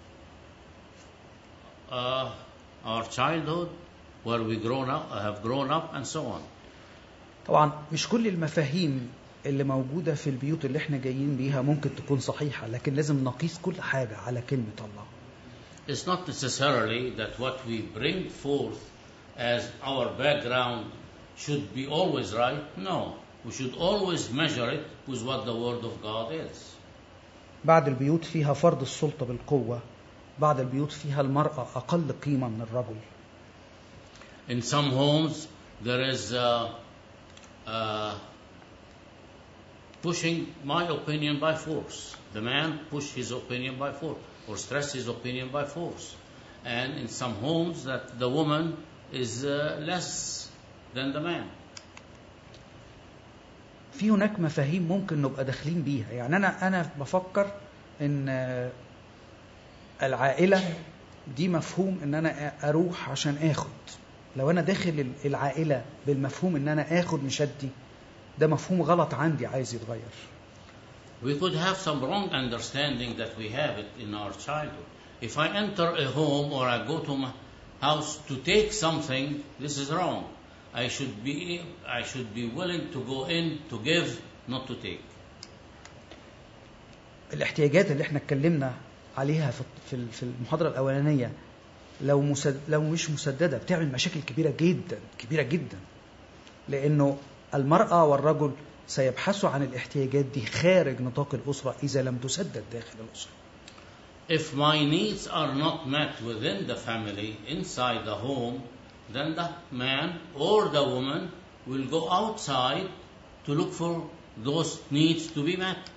S2: uh, our childhood, where we grown up, have grown up, and so on.
S1: طبعا مش كل المفاهيم اللي موجودة في البيوت اللي احنا جايين بيها ممكن تكون صحيحة، لكن لازم نقيس كل حاجة على كلمة الله.
S2: It's not necessarily that what we bring forth as our background should be always right. No, we should always measure it with what the Word of God is.
S1: بعض البيوت فيها فرض السلطة بالقوة، بعض البيوت فيها المرأة أقل قيمة من الرجل.
S2: In some homes there is uh, uh, pushing my opinion by force. The man push his opinion by force or stress his opinion by force. And in some homes that the woman is uh, less than the man.
S1: في هناك مفاهيم ممكن نبقى داخلين بيها، يعني أنا أنا بفكر إن العائلة دي مفهوم إن أنا أروح عشان آخد. لو أنا داخل العائلة بالمفهوم إن أنا آخد مش أدي، ده مفهوم غلط عندي عايز يتغير.
S2: We could have some wrong understanding that we have it in our childhood. If I enter a home or I go to my house to take something, this is wrong. I should be I should be willing to go in to give, not to take.
S1: الاحتياجات اللي احنا اتكلمنا عليها في في في المحاضرة الأولانية لو مسد لو مش مسددة بتعمل مشاكل كبيرة جدا كبيرة جدا، لأنه المرأة والرجل سيبحثوا عن الاحتياجات دي خارج نطاق الأسرة إذا لم تسدد داخل الأسرة.
S2: If my needs are not met within the family, inside the home, then the man or the woman will go outside to look for those needs to be met.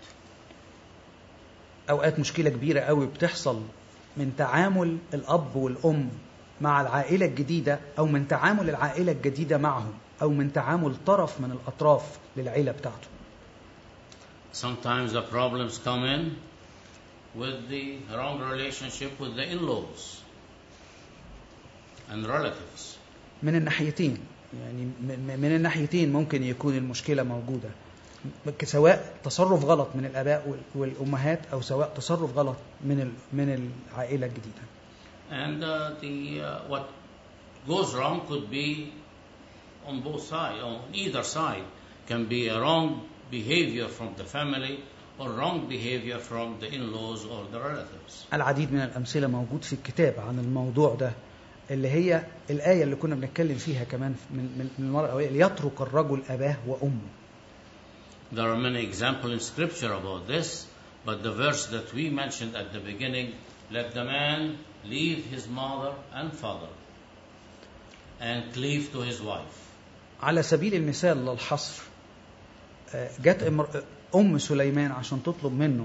S1: أوقات مشكلة كبيرة قوي بتحصل من تعامل الأب والأم مع العائلة الجديدة، أو من تعامل العائلة الجديدة معهم، أو من تعامل طرف من الأطراف للعائلة بتاعته.
S2: Sometimes the problems come in with the wrong relationship with the in-laws and relatives.
S1: من الناحيتين، يعني من الناحيتين ممكن يكون المشكلة موجودة، سواء تصرف غلط من الآباء والأمهات أو سواء تصرف غلط من من العائلة الجديدة.
S2: And uh, the uh, what goes wrong could be on both sides, on either side. Can be a wrong behavior from the family or wrong behavior from the in-laws or the relatives.
S1: العديد من الأمثلة موجود في الكتاب عن الموضوع ده، اللي هي الآية اللي كنا بنتكلم فيها كمان من من المرة الأولى، يترك الرجل أباه وأمه.
S2: There are many examples in Scripture about this, but the verse that we mentioned at the beginning, let the man leave his mother and father and cleave to his wife.
S1: على سبيل المثال للحصر، جت أم سليمان عشان تطلب منه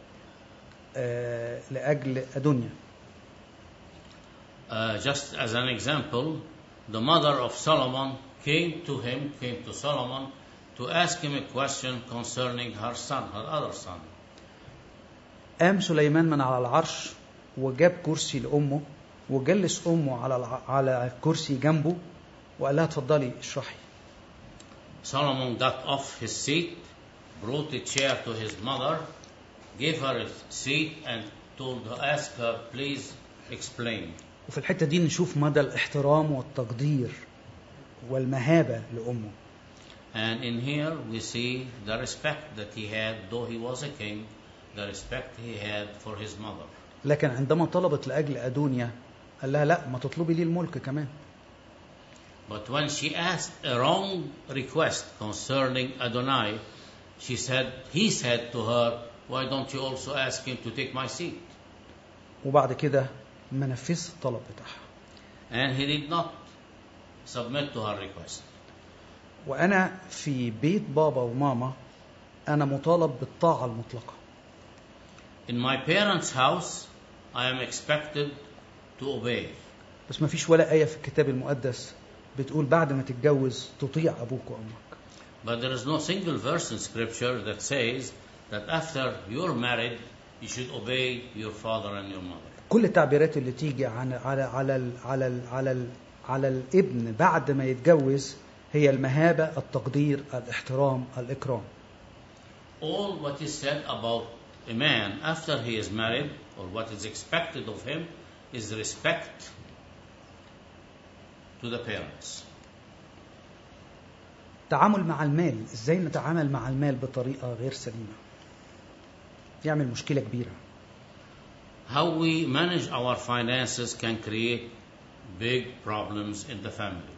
S1: لأجل أدونيا.
S2: Uh, just as an example, the mother of Solomon came to him, came to Solomon to ask him a question concerning her son, her other son.
S1: قام سليمان من على العرش وجاب كرسي لأمه وجلس أمه على على الكرسي جنبه وقال لها اتفضلي اشرحي.
S2: Solomon got off his seat, brought a chair to his mother, gave her a seat and told her, ask her, please explain.
S1: وفي الحتة دي نشوف مدى الاحترام والتقدير والمهابة لأمه.
S2: And in here we see the respect that he had, though he was a king, the respect he had for his mother.
S1: لكن عندما طلبت لأجل أدونيا قال لها لا، ما تطلبي لي الملك كمان.
S2: But when she asked a wrong request concerning Adonai, she said, he said to her, why don't you also ask him to take my seat?
S1: وبعد كده ما نفذش الطلب بتاعها.
S2: And he did not submit to her request.
S1: وأنا في بيت بابا وماما أنا مطالب بالطاعة المطلقة.
S2: In my parents' house, I am expected to obey.
S1: بس ما فيش ولا آية في الكتاب المقدس بتقول بعد ما تتجوز تطيع أبوك وأمك.
S2: But there is no single verse in Scripture that says that after you're married, you should obey your father and your mother.
S1: كل التعبيرات اللي تيجي عن على على على على على الابن بعد ما يتجوز هي المهابة، التقدير، الاحترام، الإكرام.
S2: All what is said about a man after he is married, or what is expected of him, is respect to the parents.
S1: تعامل مع المال، ازاي نتعامل مع المال بطريقة غير سليمة يعمل مشكلة كبيرة.
S2: How we manage our finances can create big problems in the family.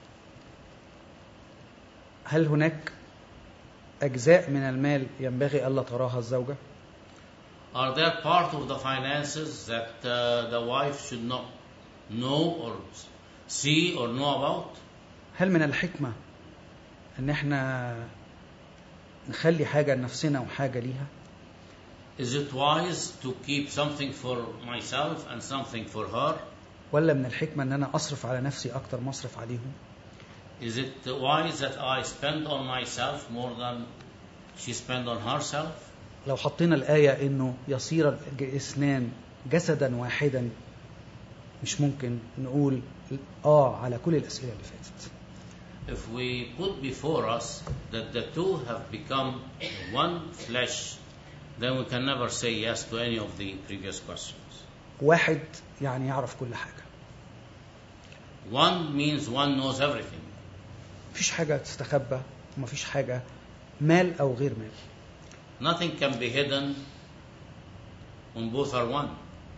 S1: هل هناك أجزاء من المال ينبغي ألا تراها الزوجة؟
S2: Are there part of the finances that uh, the wife should not know or see or know about?
S1: هل من الحكمة إن إحنا نخلي حاجة لنفسنا وحاجة ليها؟
S2: Is it wise to keep something for myself and something for her?
S1: ولا من الحكمة إن أنا أصرف على نفسي أكتر ما أصرف عليهم؟
S2: Is it wise that I spend on myself more than she spend on herself?
S1: لو حطينا الآية إنه يصير الاثنان جسدا واحدا مش ممكن نقول آه على كل الأسئلة اللي فاتت.
S2: If we put before us that the two have become one flesh, then we can never say yes to any of the previous questions.
S1: واحد يعني يعرف كل حاجة.
S2: One means one knows everything.
S1: مفيش حاجة تستخبى ومفيش حاجة مال أو غير مال.
S2: Nothing can be hidden when both are one.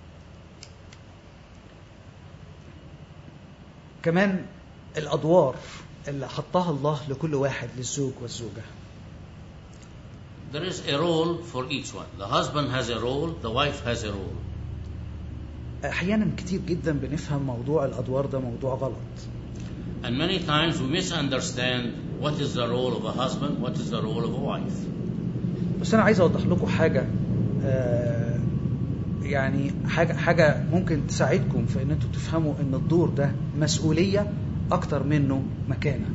S1: كمان الأدوار اللي حطها الله لكل واحد، للزوج والزوجة.
S2: There is a role for each one. The husband has a role, the wife has a role.
S1: أحيانا كتير جدا بنفهم موضوع الأدوار ده موضوع غلط.
S2: And many times we misunderstand what is the role of a husband, what is the role of a wife.
S1: بس أنا عايز أوضح لكم حاجة، آه يعني حاجة حاجة ممكن تساعدكم في إن أنتوا تفهموا إن الدور ده مسؤولية أكتر منه مكانة.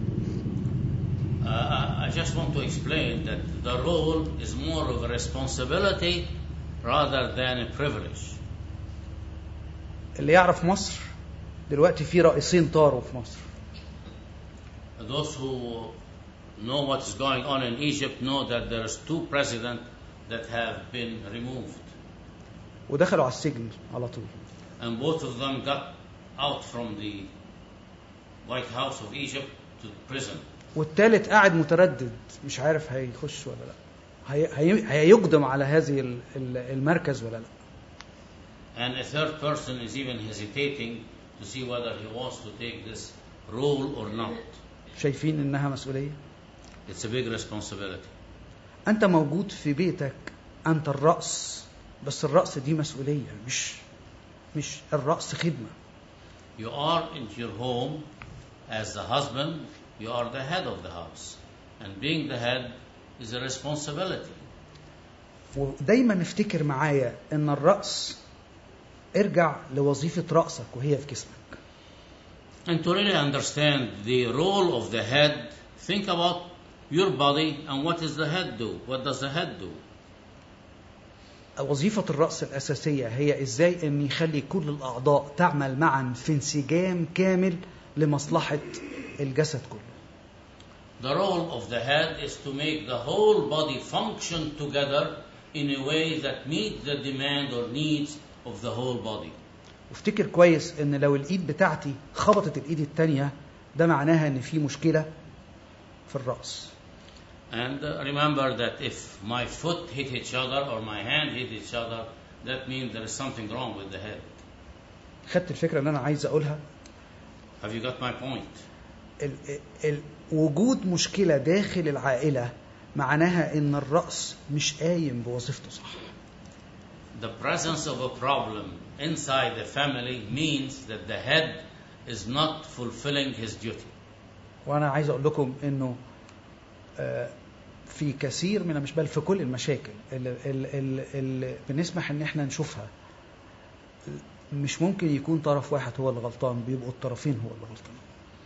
S2: Uh, I just want to explain that the role is more of a responsibility rather than a privilege.
S1: اللي يعرف مصر دلوقتي في رئيسين طاروا في مصر.
S2: Those who know what is going on in Egypt know that there is two presidents that have been removed.
S1: ودخلوا على السجن على طول.
S2: And both of them got out from the White House of Egypt to prison.
S1: والثالث قاعد متردد مش عارف هيخش ولا لا، هي هي هيقدم على هذه المركز ولا لا.
S2: And a third person is even hesitating to see whether he wants to take this role or not.
S1: شايفين إنها مسؤولية؟
S2: It's a big responsibility.
S1: أنت موجود في بيتك، أنت الرأس، بس الرأس دي مسؤولية، مش مش الرأس خدمة.
S2: You are in your home as the husband, you are the head of the house. And being the head is a responsibility.
S1: ودايما نفتكر معايا إن الرأس ارجع لوظيفة رأسك وهي في جسمك.
S2: And to really understand the role of the head, think about your body and what does the head do? What does the head do?
S1: وظيفة الرأس الأساسية هي إزاي إن يخلي كل الأعضاء تعمل معا في انسجام كامل لمصلحة الجسد كله.
S2: The role of the head is to make the whole body function together in a way that meets the demand or needs of the whole body.
S1: وافتكر كويس إن لو الإيد بتاعتي خبطت الإيد التانية ده معناها إن في مشكلة في الرأس.
S2: And uh, remember that if my foot hit each other or my hand hit each other, that means there is something wrong with the head.
S1: خدت الفكرة اللي أنا عايز أقولها؟
S2: Have you got my point?
S1: ال ال وجود مشكلة داخل العائلة معناها إن الرأس مش قايم بوظيفته صح.
S2: The presence of a problem inside the family means that the head is not fulfilling his duty.
S1: وأنا عايز أقول لكم إنه في كثير من مش بل في كل المشاكل اللي, اللي, اللي بنسمح إن إحنا نشوفها مش ممكن يكون طرف واحد هو اللي غلطان، بيبقوا الطرفين هو اللي غلطان.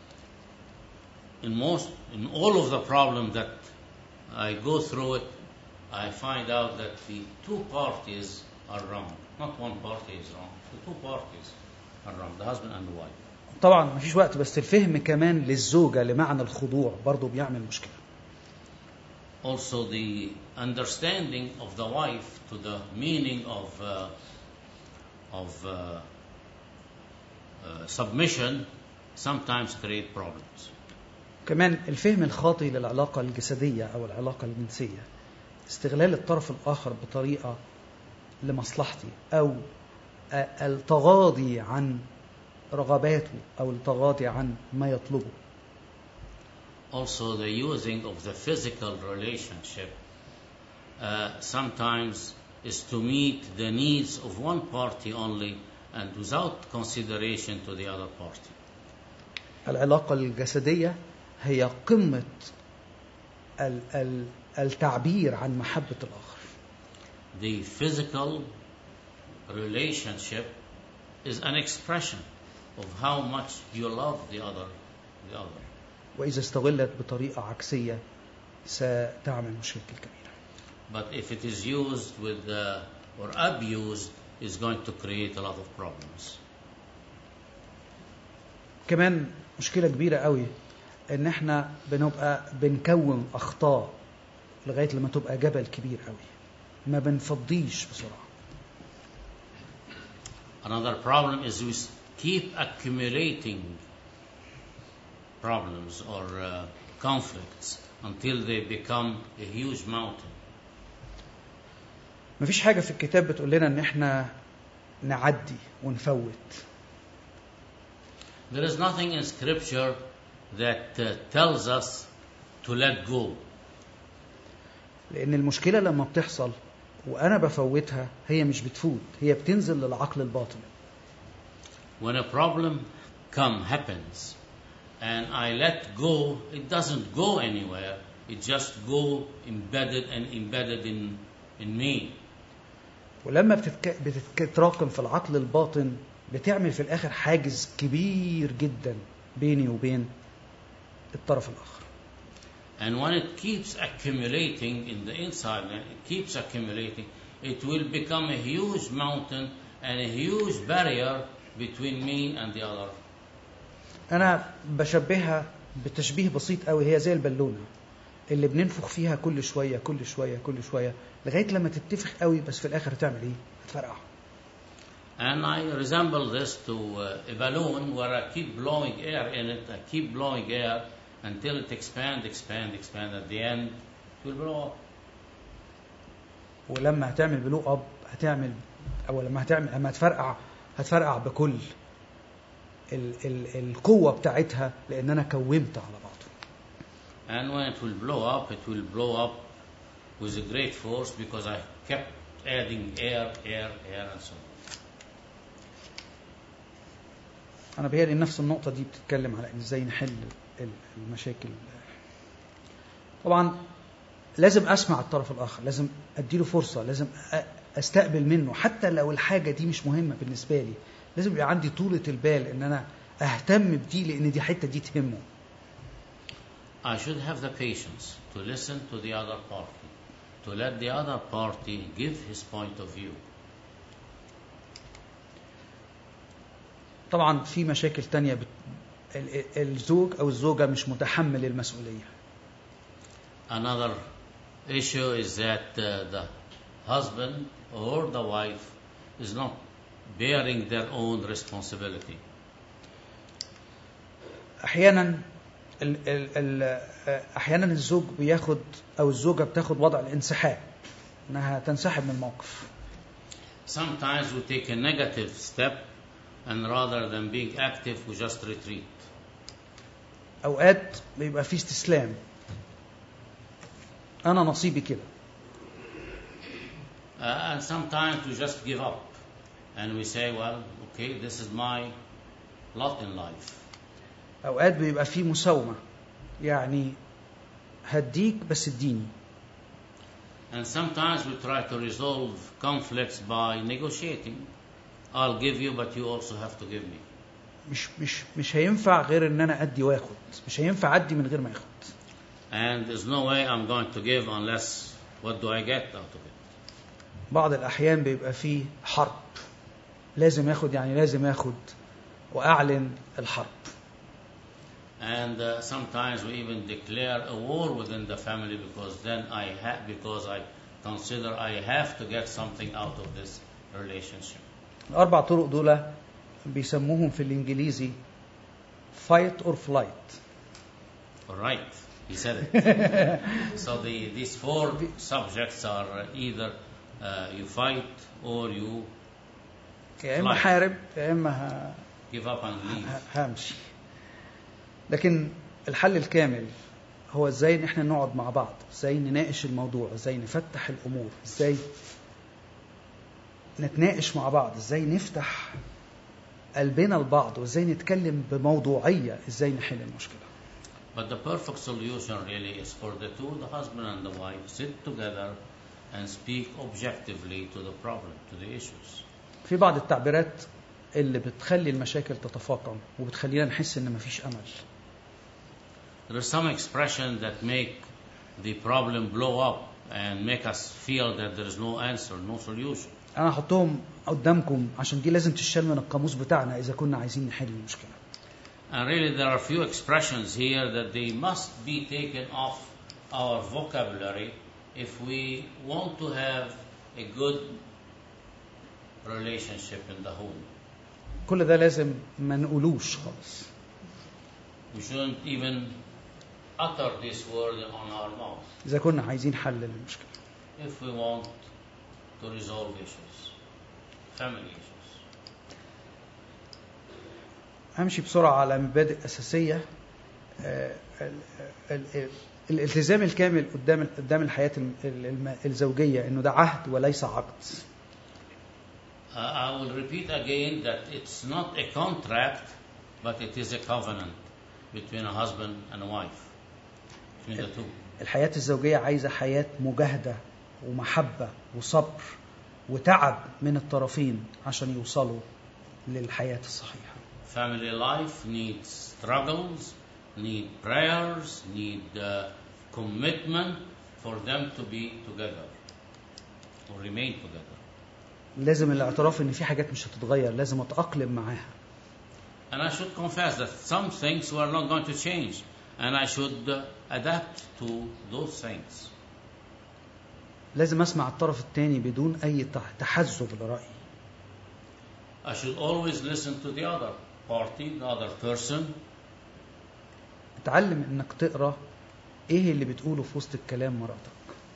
S2: In most, in all of the problems that I go through it, I find out that the two parties are wrong. Not one party is wrong. The two parties are wrong, the husband and the wife.
S1: طبعا مفيش وقت، بس الفهم كمان للزوجة لمعنى الخضوع برضو بيعمل مشكلة.
S2: Also the understanding of the wife to the meaning of uh, of uh, uh, submission sometimes create problems.
S1: كمان الفهم الخاطئ للعلاقة الجسدية أو العلاقة الجنسية، استغلال الطرف الآخر بطريقة لمصلحتي أو التغاضي عن رغباته أو التغاضي عن ما يطلبه.
S2: Also the using of the physical relationship uh, sometimes is to meet the needs of one party only and without consideration to the other party.
S1: العلاقة الجسدية هي قمة ال ال التعبير عن محبة الآخر.
S2: The physical relationship is an expression of how much you love the other, the other.
S1: وإذا استغلت بطريقة عكسية ستعمل مشاكل كبيرة.
S2: But if it is used with uh, or abused, is going to create a lot of problems.
S1: كمان مشكلة كبيرة قوي إن إحنا بنبقى بنكون أخطاء لغاية لما تبقى جبل كبير قوي، ما بنفضيش بسرعة.
S2: Another problem is we keep accumulating problems or uh, conflicts until they become a huge mountain.
S1: مفيش حاجة في الكتاب بتقول لنا ان احنا نعدي ونفوت.
S2: There is nothing in Scripture that uh, tells us to let go.
S1: لأن المشكلة لما بتحصل وأنا بفوتها هي مش بتفوت، هي بتنزل للعقل الباطن.
S2: When a problem come happens and I let go, it doesn't go anywhere. It just go embedded and embedded in in me.
S1: ولما بتتك... بتتراكم في العقل الباطن بتعمل في الآخر حاجز كبير جدا بيني وبين الطرف الآخر.
S2: And when it keeps accumulating in the inside, and it keeps accumulating, it will become a huge mountain and a huge barrier between me and the other.
S1: أنا بشبهها بتشبيه بسيط قوي، هي زي البالونة اللي بننفخ فيها كل شوية كل شوية كل شوية لغاية لما تتفخ قوي، بس في الآخر تعمل إيه؟ هتفرقع.
S2: And I resemble this to uh, a balloon where I keep blowing air in it, I keep blowing air until it expand, expand, expand. At the end, it will blow up.
S1: ولما هتعمل بلو أب هتعمل، أو لما هتعمل لما هتفرقع هتفرقع بكل ال ال القوة بتاعتها، لأن أنا كومت على بعضه.
S2: And when it will blow up, it will blow up with a great force because I kept adding air, air, air, and so on.
S1: أنا بيهيألي نفس النقطة دي بتتكلم على إزاي نحل المشاكل. طبعا لازم أسمع الطرف الآخر، لازم أديله فرصة، لازم أستقبل منه حتى لو الحاجة دي مش مهمة بالنسبة لي. لازم يبقى عندي طولة البال إن أنا أهتم بدي لأن دي حتة دي تهمه.
S2: I should have the patience to listen to the other party, to let the other party give his point of view.
S1: طبعا في مشاكل تانية بت... الزوج أو الزوجة مش متحمل المسؤولية.
S2: Another issue is that uh, the husband or the wife is not bearing their own responsibility.
S1: أحيانا ال... ال... ال... أحيانا الزوج بياخد أو الزوجة بتاخد وضع الانسحاب، إنها تنسحب من الموقف.
S2: Sometimes we take a negative step and rather than being active we just retreat.
S1: أوقات بيبقى في استسلام، أنا نصيبي كده.
S2: Uh, and sometimes we just give up and we say, well, okay, this is my lot in life.
S1: أوقات بيبقى في مساومة، يعني هديك بس اديني.
S2: And sometimes we try to resolve conflicts by negotiating. I'll give you, but you also have to give me.
S1: مش مش مش هينفع غير إن أنا أدي وآخد، مش هينفع أدي من غير ما آخد.
S2: And there's no way I'm going to give unless what do I get out of it?
S1: بعض الأحيان بيبقى فيه حرب، لازم آخد، يعني لازم آخد وأعلن الحرب.
S2: And uh, sometimes we even declare a war within the family because then I have because I consider I have to get something out of this relationship.
S1: الأربع طرق دول بيسموهم في الإنجليزي fight or flight.
S2: All right, he said it. So the these four subjects are either uh, you fight or you
S1: يا إما حارب يا إما
S2: give up and leave.
S1: همشي. لكن الحل الكامل هو ازاي ان احنا نقعد مع بعض، ازاي نناقش الموضوع، ازاي نفتح الامور، ازاي نتناقش مع بعض، ازاي نفتح قلبنا لبعض، وازاي نتكلم بموضوعية، ازاي نحل المشكلة.
S2: But the perfect solution really is for the two, the husband and the wife, sit together and speak objectively to the problem, to the issues.
S1: في بعض التعبيرات اللي بتخلي المشاكل تتفاقم وبتخلينا نحس ان مفيش امل.
S2: There are some expressions that make the problem blow up and make us feel that there is no answer, no solution.
S1: أنا هحطهم قدامكم عشان دي لازم تشال من القاموس بتاعنا إذا كنا عايزين نحل المشكلة.
S2: And really there are few expressions here that they must be taken off our vocabulary if we want to have a good relationship in the home.
S1: كل ده لازم ما نقولوش خالص.
S2: we shouldn't even utter this word on our mouth.
S1: إذا كنا عايزين حل للمشكلة.
S2: If we want to resolve issues, family issues.
S1: همشي بسرعة على مبادئ أساسية. ال ال ال الالتزام الكامل قدام قدام الحياة الزوجية إنه ده عهد وليس عقد.
S2: Uh, I will repeat again that it's not a contract, but it is a covenant between a husband and a wife, between the two.
S1: الحياة الزوجية عايزة حياة مجاهدة ومحبة وصبر وتعب من الطرفين عشان يوصلوا للحياة الصحيحة.
S2: Family life needs struggles, need prayers, need uh, commitment for them to be together, to remain together.
S1: لازم الاعتراف ان في حاجات مش هتتغير، لازم اتأقلم معاها.
S2: And I should confess that some things were not going to change, and I should uh, adapt to those things.
S1: لازم اسمع الطرف الثاني بدون اي تحزب لرأيي.
S2: I should always listen to the other party, the other person.
S1: اتعلم انك تقرأ ايه اللي بتقوله في وسط الكلام مراتك.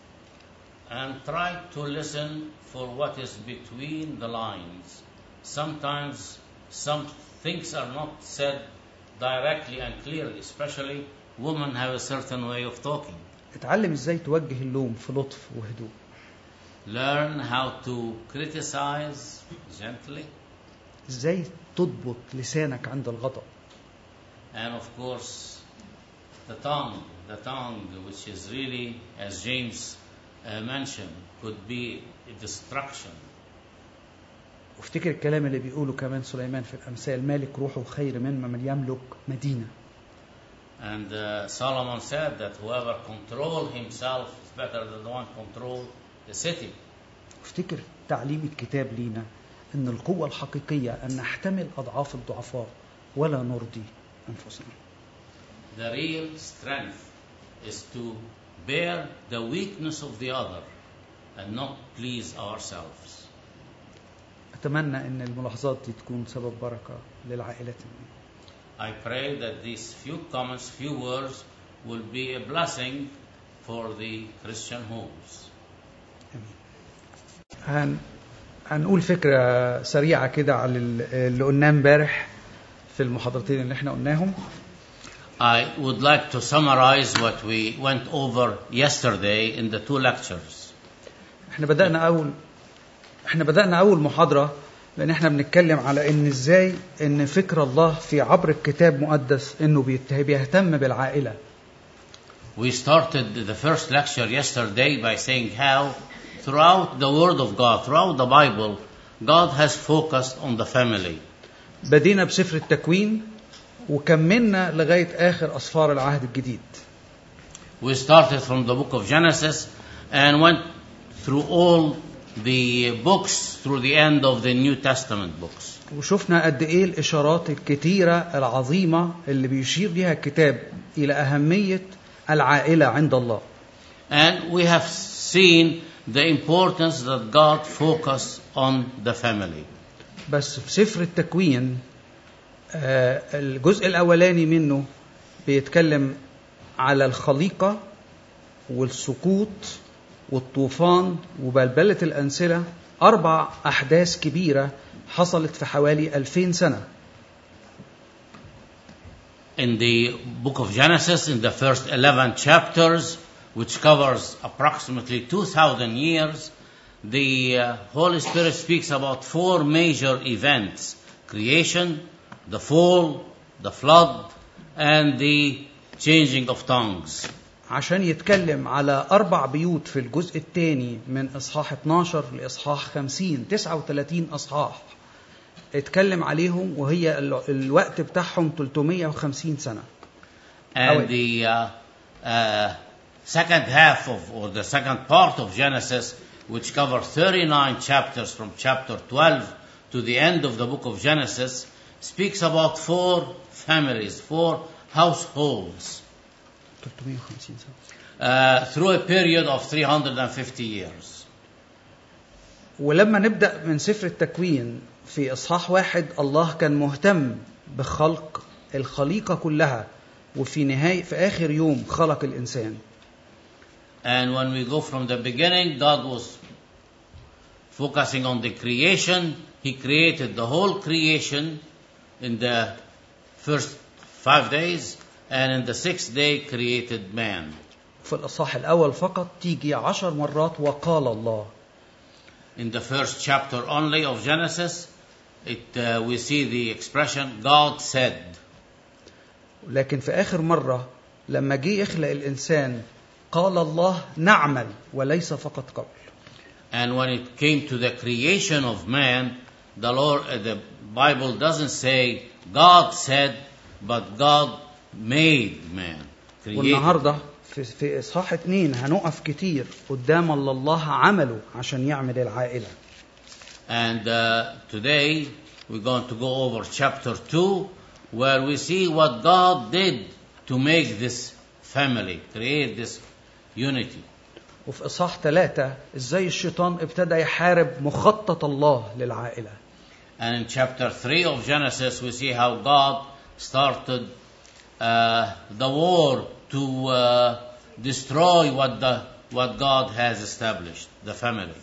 S2: And try to listen for what is between the lines. Sometimes some things are not said directly and clearly, especially women have a certain way of talking.
S1: اتعلم ازاي توجه اللوم في لطف وهدوء.
S2: Learn how to criticize gently.
S1: ازاي تضبط لسانك عند الغضب.
S2: And of course, the tongue, the tongue, which is really, as James uh, mentioned, could be a destruction.
S1: وافتكر الكلام اللي بيقوله كمان سليمان في الأمثال: مالك روحه خير من من يملك مدينة.
S2: And uh, Solomon said that whoever controls himself is better than the one control the city.
S1: افتكر تعليم الكتاب لينا أن القوة الحقيقية أن نحتمل أضعاف الضعفاء ولا نرضي أنفسنا.
S2: The real strength is to bear the weakness of the other and not please ourselves.
S1: أتمنى أن الملاحظات دي تكون سبب بركة للعائلات.
S2: I pray that these few comments, few words will be a blessing for the Christian homes.
S1: هن هنقول فكرة سريعة كده على اللي قلناه امبارح في المحاضرتين اللي احنا قلناهم.
S2: I would like to summarize what we went over yesterday in the two lectures.
S1: احنا بدأنا أول احنا بدأنا أول محاضرة لأن احنا بنتكلم على إن إزاي إن فكر الله في عبر الكتاب مقدس إنه بيهتم بالعائلة.
S2: We started the first lecture yesterday by saying how throughout the Word of God, throughout the Bible, God has focused on the family.
S1: بدينا بسفر التكوين وكملنا لغاية آخر أسفار العهد الجديد.
S2: We started from the book of Genesis and went through all the books through the end of the New Testament books.
S1: وشفنا قد إيه الإشارات الكتيرة العظيمة اللي بيشير بها الكتاب إلى أهمية العائلة عند الله.
S2: And we have seen the importance that God focused on the family.
S1: بس في سفر التكوين الجزء الأولاني منه بيتكلم على الخليقة والسقوط والطوفان وبلبلة الأنسلة، أربع أحداث كبيرة حصلت في حوالي ألفين سنة.
S2: In the book of Genesis, in the first eleven chapters, which covers approximately two thousand years, the uh, Holy Spirit speaks about four major events: creation, the fall, the flood, and the changing of tongues.
S1: عشان يتكلم على أربع بيوت في الجزء الثاني من إصحاح اثناشر لإصحاح خمسين، تسعة وثلاثين أصحاح اتكلم عليهم وهي الوقت بتاعهم ثلاثمائة وخمسين سنة.
S2: And the uh, uh, second half of, or the second part of Genesis, which covers thirty-nine chapters from chapter twelve to the end of the book of Genesis, speaks about four families, four households. Uh, through a period of three hundred fifty years.
S1: ولما نبدأ من سفر التكوين في إصحاح واحد، الله كان مهتم بخلق الخليقة كلها وفي نهاية في آخر يوم خلق الإنسان.
S2: And when we go from the beginning, God was focusing on the creation. He created the whole creation in the first five days, and in the sixth day created man.
S1: في الإصحاح الأول فقط تيجي عشر مرات وقال الله.
S2: In the first chapter only of Genesis, it uh, we see the expression God said.
S1: لكن في آخر مرة لما جه يخلق الإنسان قال الله نعمل وليس فقط قول.
S2: And when it came to the creation of man, the Lord, uh, the Bible doesn't say God said, but God made man. Created.
S1: والنهارده في في إصحاح اتنين هنقف كتير قدام اللي الله عمله عشان يعمل العائلة.
S2: And uh, today we're going to go over chapter two, where we see what God did to make this family, create this unity.
S1: وفي إصحاح ثلاثة إزاي الشيطان ابتدى يحارب مخطط الله للعائلة.
S2: And in chapter three of Genesis, we see how God started uh, the war to uh, destroy what the what God has established, the family.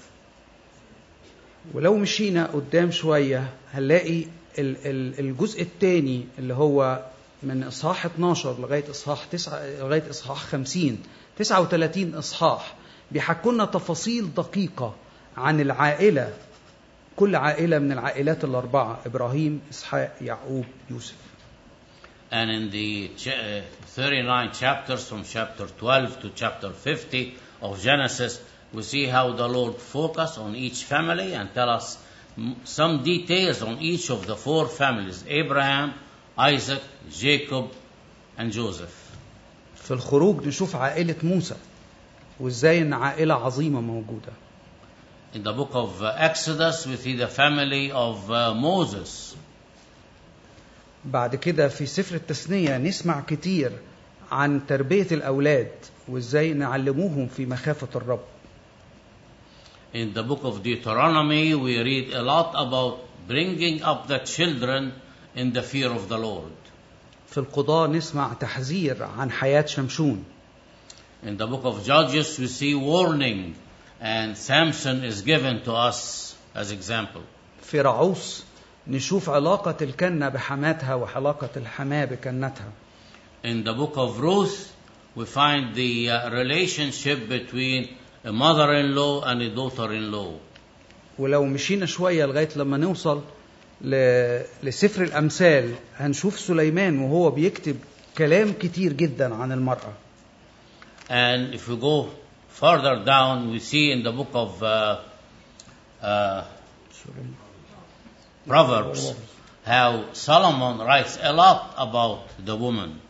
S1: ولو مشينا قدام شوية هنلاقي الجزء الثاني اللي هو من إصحاح اتناشر لغاية إصحاح تسعة لغاية إصحاح خمسين تسعة وثلاثين إصحاح بيحكوا لنا تفاصيل دقيقة عن العائلة، كل عائلة من العائلات الأربعة، إبراهيم، إسحاق، يعقوب، يوسف.
S2: And in the thirty-nine chapters from chapter twelve to chapter fifty of Genesis, we see how the Lord focused on each family and tell us some details on each of the four families: Abraham, Isaac, Jacob, and Joseph.
S1: في الخروج نشوف عائلة موسى وإزاي إن عائلة عظيمة موجودة.
S2: In the book of Exodus, we see the family of uh, Moses.
S1: بعد كده في سفر التثنية نسمع كتير عن تربية الأولاد وإزاي نعلموهم في مخافة الرب.
S2: In the book of Deuteronomy, we read a lot about bringing up the children in the fear of the Lord.
S1: في القضاء نسمع تحذير عن حياة شمشون.
S2: In the book of Judges, we see warning, and Samson is given to us as example.
S1: في رعوس نشوف علاقة الكنة بحماتها وعلاقة الحماة بكنتها.
S2: In the book of Ruth, we find the uh, relationship between a mother-in-law and a daughter-in-law.
S1: ولو مشينا شوية لغاية لما نوصل ل... لسفر الأمثال هنشوف سليمان وهو بيكتب كلام كتير جدا عن المرأة.
S2: And if we go further down, we see in the book of uh, uh, Proverbs how Solomon writes a lot about the woman.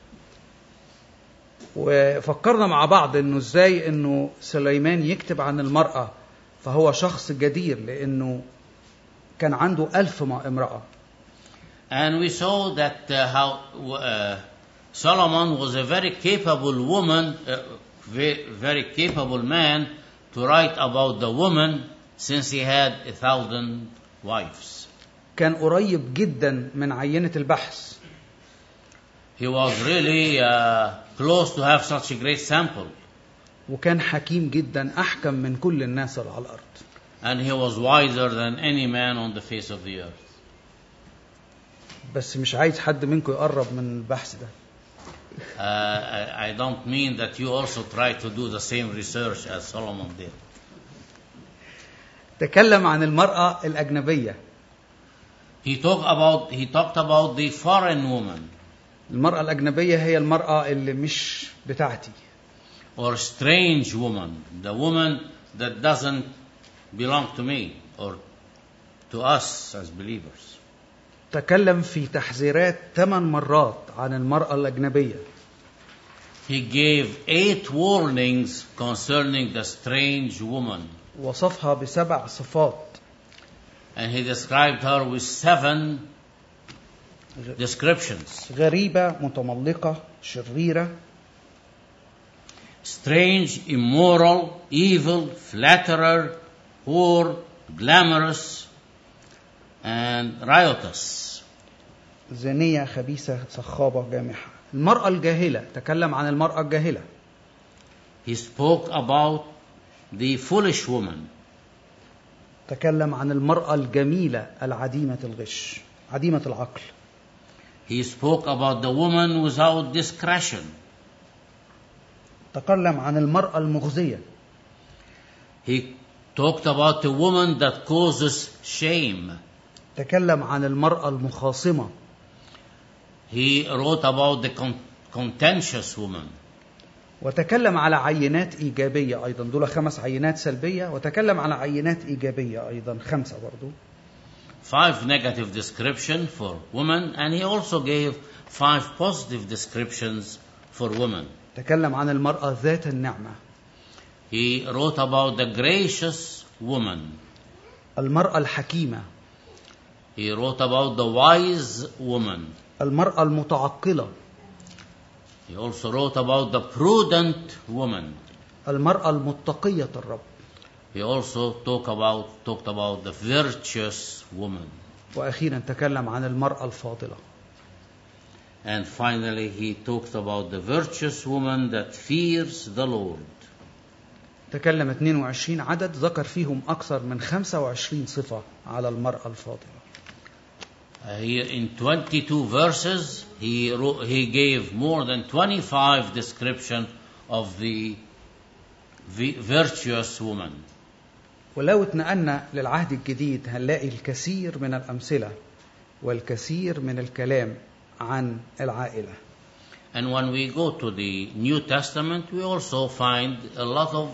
S1: وفكرنا مع بعض انه ازاي انه سليمان يكتب عن المرأة، فهو شخص جدير لانه كان عنده ألف امرأة.
S2: And we saw that uh, how uh, Solomon was a very capable woman, uh, very, very capable man to write about the woman, since he had a thousand wives.
S1: كان قريب جدا من عينة البحث.
S2: He was really uh, close to have such a great sample.
S1: وكان حكيم جدا، أحكم من كل الناس على الأرض.
S2: And he was wiser than any man on the face of the earth.
S1: بس مش عايز حد منكم يقرب من البحث ده.
S2: Uh, I, I don't mean that you also try to do the same research as Solomon did.
S1: تكلم عن المرأة الأجنبية.
S2: He talked about he talked about the foreign woman.
S1: المرأة الأجنبية هي المرأة اللي مش بتاعتي.
S2: Or strange woman, the woman that doesn't belong to me or to us as believers.
S1: تكلم في تحذيرات ثمان مرات عن المرأة الأجنبية.
S2: He gave eight warnings concerning the strange woman.
S1: وصفها بسبع صفات.
S2: And he described her with seven descriptions.
S1: غريبة، متملقة، شريرة.
S2: Strange, immoral, evil, flatterer, whore, glamorous, and riotous.
S1: زانية، خبيثة، صخابة، جامحة. المرأة الجاهلة، تكلم عن المرأة الجاهلة.
S2: He spoke about the foolish woman.
S1: تكلم عن المرأة الجميلة العديمة الغش، عديمة العقل.
S2: He spoke about the woman without discretion.
S1: تكلم عن المرأة المخزية.
S2: He talked about a woman that causes shame.
S1: تكلم عن المرأة المخاصمة.
S2: He wrote about the con- contentious woman.
S1: وتكلم على عينات إيجابية أيضا، دول خمس عينات سلبية، وتكلم على عينات إيجابية أيضا خمسة برضو.
S2: Five negative description for women, and he also gave five positive descriptions for women.
S1: تكلم عن المرأة ذات النعمة.
S2: He wrote about the gracious woman.
S1: المرأة الحكيمة.
S2: He wrote about the wise woman.
S1: المرأة المتعقلة.
S2: He also wrote about the prudent woman.
S1: المرأة المتقية الرب.
S2: He also talk about, talked about the virtuous woman.
S1: وأخيرا تكلم عن المرأة الفاضلة.
S2: And finally he talked about the virtuous woman that fears the Lord.
S1: تكلم اثنين وعشرين عدد ذكر فيهم أكثر من خمسة وعشرين صفة على المرأة الفاضلة.
S2: Uh, here in twenty-two verses, he wrote, he gave more than twenty-five description of the vi- virtuous woman.
S1: ولو اتنقلنا للعهد الجديد هنلاقي الكثير من الأمثلة والكثير من الكلام عن العائلة.
S2: And when we go to the New Testament, we also find a lot of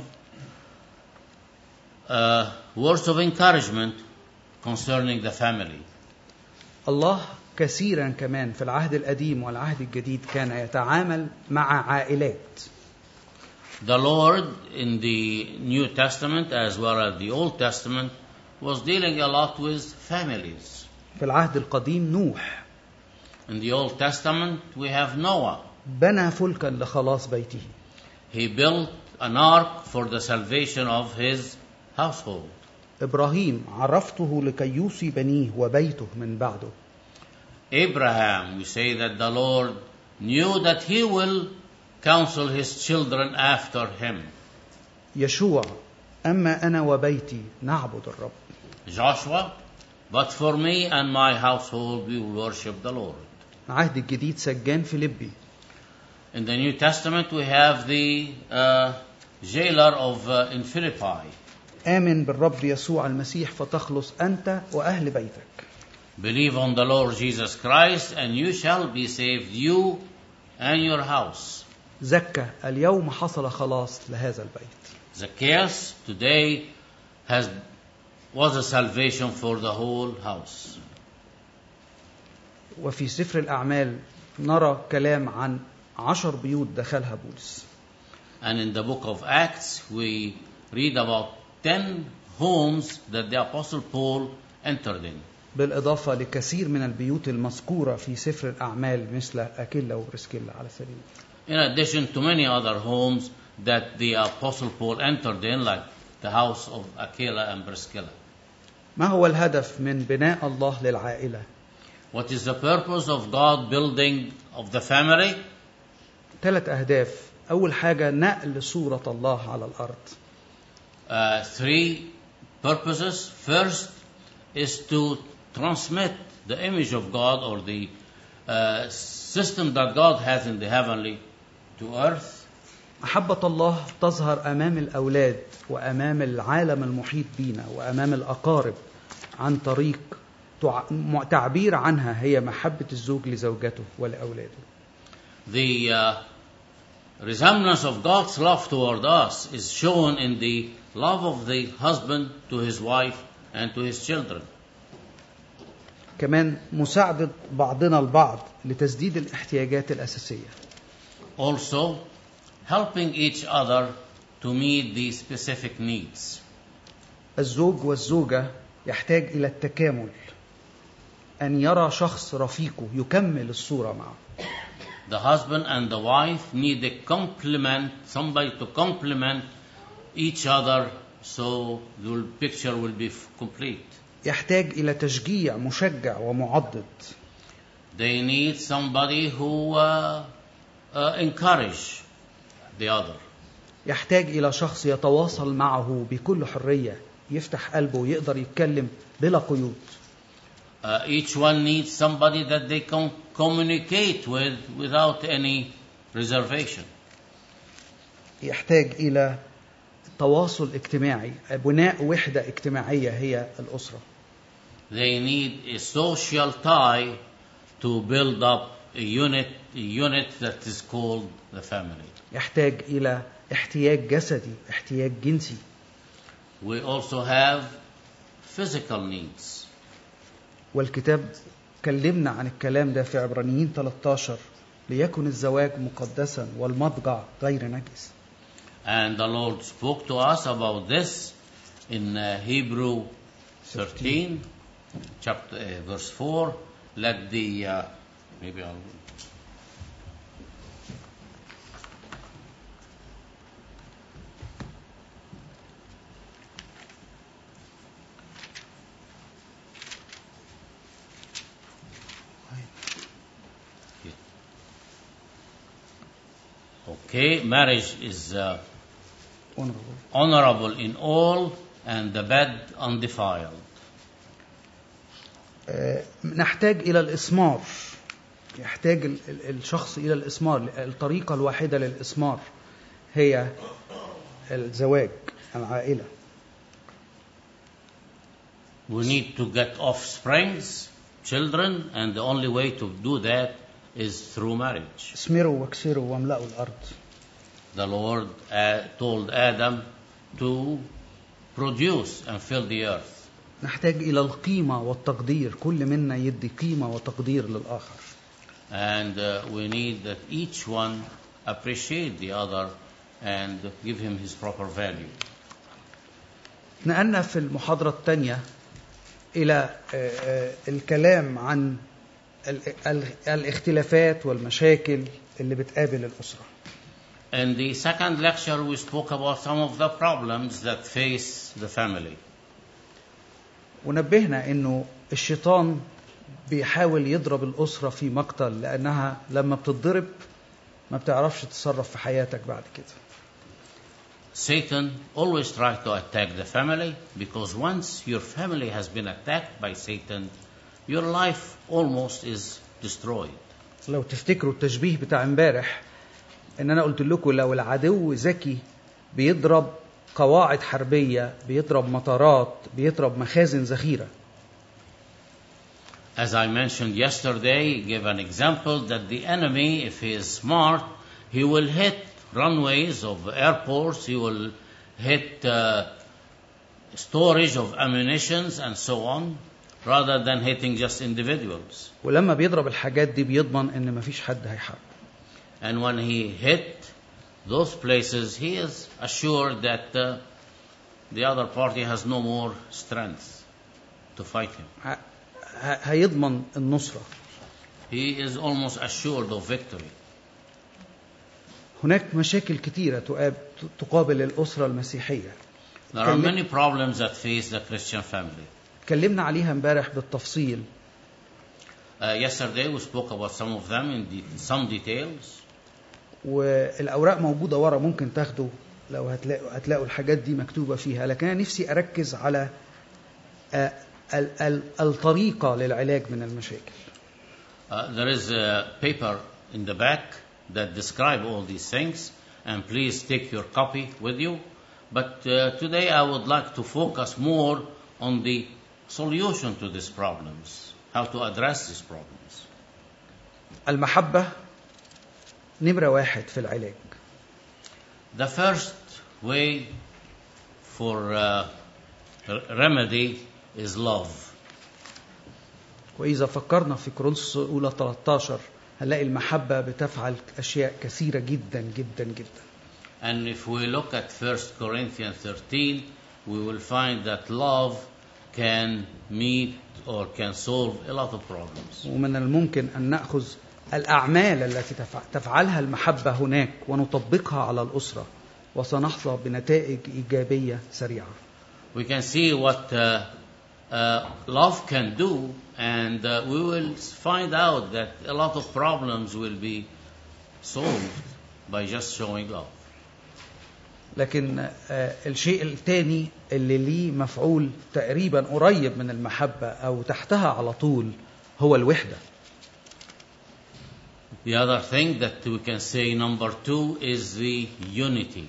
S2: uh, words of encouragement concerning the family.
S1: الله كثيرا كمان في العهد القديم والعهد الجديد كان يتعامل مع عائلات.
S2: The Lord in the New Testament as well as the Old Testament was dealing a lot with families.
S1: في العهد القديم نوح.
S2: In the Old Testament we have Noah.
S1: بنى فلكا لخلاص بيته.
S2: He built an ark for the salvation of his household.
S1: إبراهيم عرفته لكي يوصي بنيه وبيته من بعده.
S2: Abraham, we say that the Lord knew that he will counsel his children after him.
S1: يشوع أما أنا وبيتي نعبد الرب.
S2: Joshua, but for me and my household we will worship the Lord.
S1: العهد الجديد سجان فيليبي.
S2: In the New Testament we have the uh, jailer of uh, in Philippi.
S1: آمن بالرب يسوع المسيح فتخلص أنت وأهل بيتك.
S2: Believe on the Lord Jesus Christ and you shall be saved, you and your house.
S1: زكى اليوم حصل خلاص لهذا البيت.
S2: Zacchaeus today has was a salvation for the whole house.
S1: وفي سفر الأعمال نرى كلام عن عشر بيوت دخلها بولس.
S2: And in the book of Acts we read about ten homes that the Apostle Paul entered in.
S1: بالإضافة لكثير من البيوت المذكورة في سفر الأعمال مثل أكيلا وبرسكيلا على سبيل.
S2: In addition to many other homes that the Apostle Paul entered in, like the house of Aquila and Priscilla.
S1: ما هو الهدف من بناء الله للعائلة؟
S2: What is the purpose of God building of the family?
S1: ثلاث أهداف. أول حاجة نقل صورة الله على الأرض.
S2: Uh, three purposes. First is to transmit the image of God or the uh, system that God has in the heavenly to earth.
S1: محبة الله تظهر أمام الأولاد وأمام العالم المحيط بينا وأمام الأقارب عن طريق تعبير عنها هي محبة الزوج لزوجته ولأولاده.
S2: The uh, resemblance of God's love toward us is shown in the love of the husband to his wife and to his children.
S1: كمان مساعدة بعضنا البعض لتسديد الاحتياجات الأساسية.
S2: Also helping each other to meet the specific needs.
S1: الزوج والزوجة يحتاج إلى التكامل، أن يرى شخص رفيقه يكمل الصورة معه.
S2: The husband and the wife need a complement, somebody to complement each other so the picture will be complete.
S1: يحتاج إلى تشجيع مشجع ومعضد.
S2: They need somebody who uh, uh, encourage the other.
S1: يحتاج إلى شخص يتواصل معه بكل حرية، يفتح قلبه ويقدر يتكلم بلا قيود.
S2: Uh, each one needs somebody that they can communicate with without any reservation.
S1: يحتاج إلى تواصل اجتماعي، بناء وحدة اجتماعية هي الأسرة.
S2: They need a social tie to build up a unit, a unit that is called the family.
S1: يحتاج إلى احتياج جسدي، احتياج جنسي.
S2: We also have physical needs.
S1: والكتاب كلمنا عن الكلام ده في عبرانيين ثلاثة عشر، ليكن الزواج مقدسا والمضجع غير نجس.
S2: And the Lord spoke to us about this in uh, Hebrew thirteen, chapter uh, verse four. Let the uh, maybe I'll. Okay, marriage is uh,
S1: honorable.
S2: honorable in all, and the bed undefiled.
S1: آه، نحتاج إلى الإسمار. يحتاج ال- ال- الشخص إلى الإسمار. الطريقة الواحدة للإسمار هي الزواج، العائلة.
S2: We need to get offsprings, children, and the only way to do that is through marriage.
S1: اسمروا واكسروا واملأوا الأرض.
S2: The Lord uh, told Adam to produce and fill the earth.
S1: نحتاج إلى القيمة والتقدير، كل منا يدي قيمة وتقدير للآخر.
S2: And uh, we need that each one appreciate the other and give him his proper value.
S1: نقلنا في المحاضرة الثانية إلى آه، آه، الكلام عن ال- ال- الاختلافات والمشاكل اللي بتقابل الأسرة.
S2: In the second lecture, we spoke about some of the problems that face the family.
S1: ونبهنا إنه الشيطان بيحاول يضرب الأسرة في مقتل، لأنها لما بتضرب ما بتعرفش تتصرف في حياتك بعد كده.
S2: Satan always tries to attack the family because once your family has been attacked by Satan, your life almost is destroyed.
S1: لو تفتكروا التشبيه بتاع امبارح، ان انا قلت لكم لو العدو ذكي بيضرب قواعد حربية، بيضرب مطارات، بيضرب مخازن ذخيرة.
S2: As I mentioned yesterday, give an example that the enemy, if he is smart, he will hit runways of airports, he will hit uh, storage of ammunitions and so on, rather than hitting just individuals.
S1: ولما بيضرب الحاجات دي بيضمن ان مفيش حد هيحارب.
S2: And when he hit those places, he is assured that uh, the other party has no more strength to fight him.
S1: ه- ه- هيضمن النصرة.
S2: He is almost assured of victory.
S1: هناك مشاكل كتيرة تقاب- تقابل الأسرة المسيحية.
S2: There are many problems that face the Christian family.
S1: اتكلمنا عليها امبارح بالتفصيل.
S2: Uh, yesterday we spoke about some of them in de- some details.
S1: والأوراق موجودة ورا، ممكن تاخدوا لو هتلاقوا, هتلاقوا الحاجات دي مكتوبة فيها. لكن أنا نفسي أركز على آه، ال- ال- الطريقة للعلاج من المشاكل.
S2: Uh, there is a paper in the back that describe all these things, and please take your copy with you. But uh, today I would like to focus more on the solution to these problems, how to address these problems.
S1: المحبة نمرة واحد في العلاج.
S2: The first way for uh, remedy is love.
S1: وإذا فكرنا في كورنثوس الأولى ثلاثة عشر هنلاقي المحبة بتفعل أشياء كثيرة جدا جدا جدا.
S2: And if we look at First Corinthians thirteen, we will find that love can meet or can solve a lot of problems.
S1: ومن الممكن أن نأخذ الأعمال التي تفع- تفعلها المحبة هناك ونطبقها على الأسرة، وسنحظى بنتائج إيجابية سريعة.
S2: We can see what uh, uh, love can do, and uh, we will find out that a lot of problems will be solved by just showing love.
S1: لكن الشيء الثاني اللي ليه مفعول تقريبا قريب من المحبة أو تحتها على طول هو الوحدة.
S2: The other thing that we can say, number two, is the unity.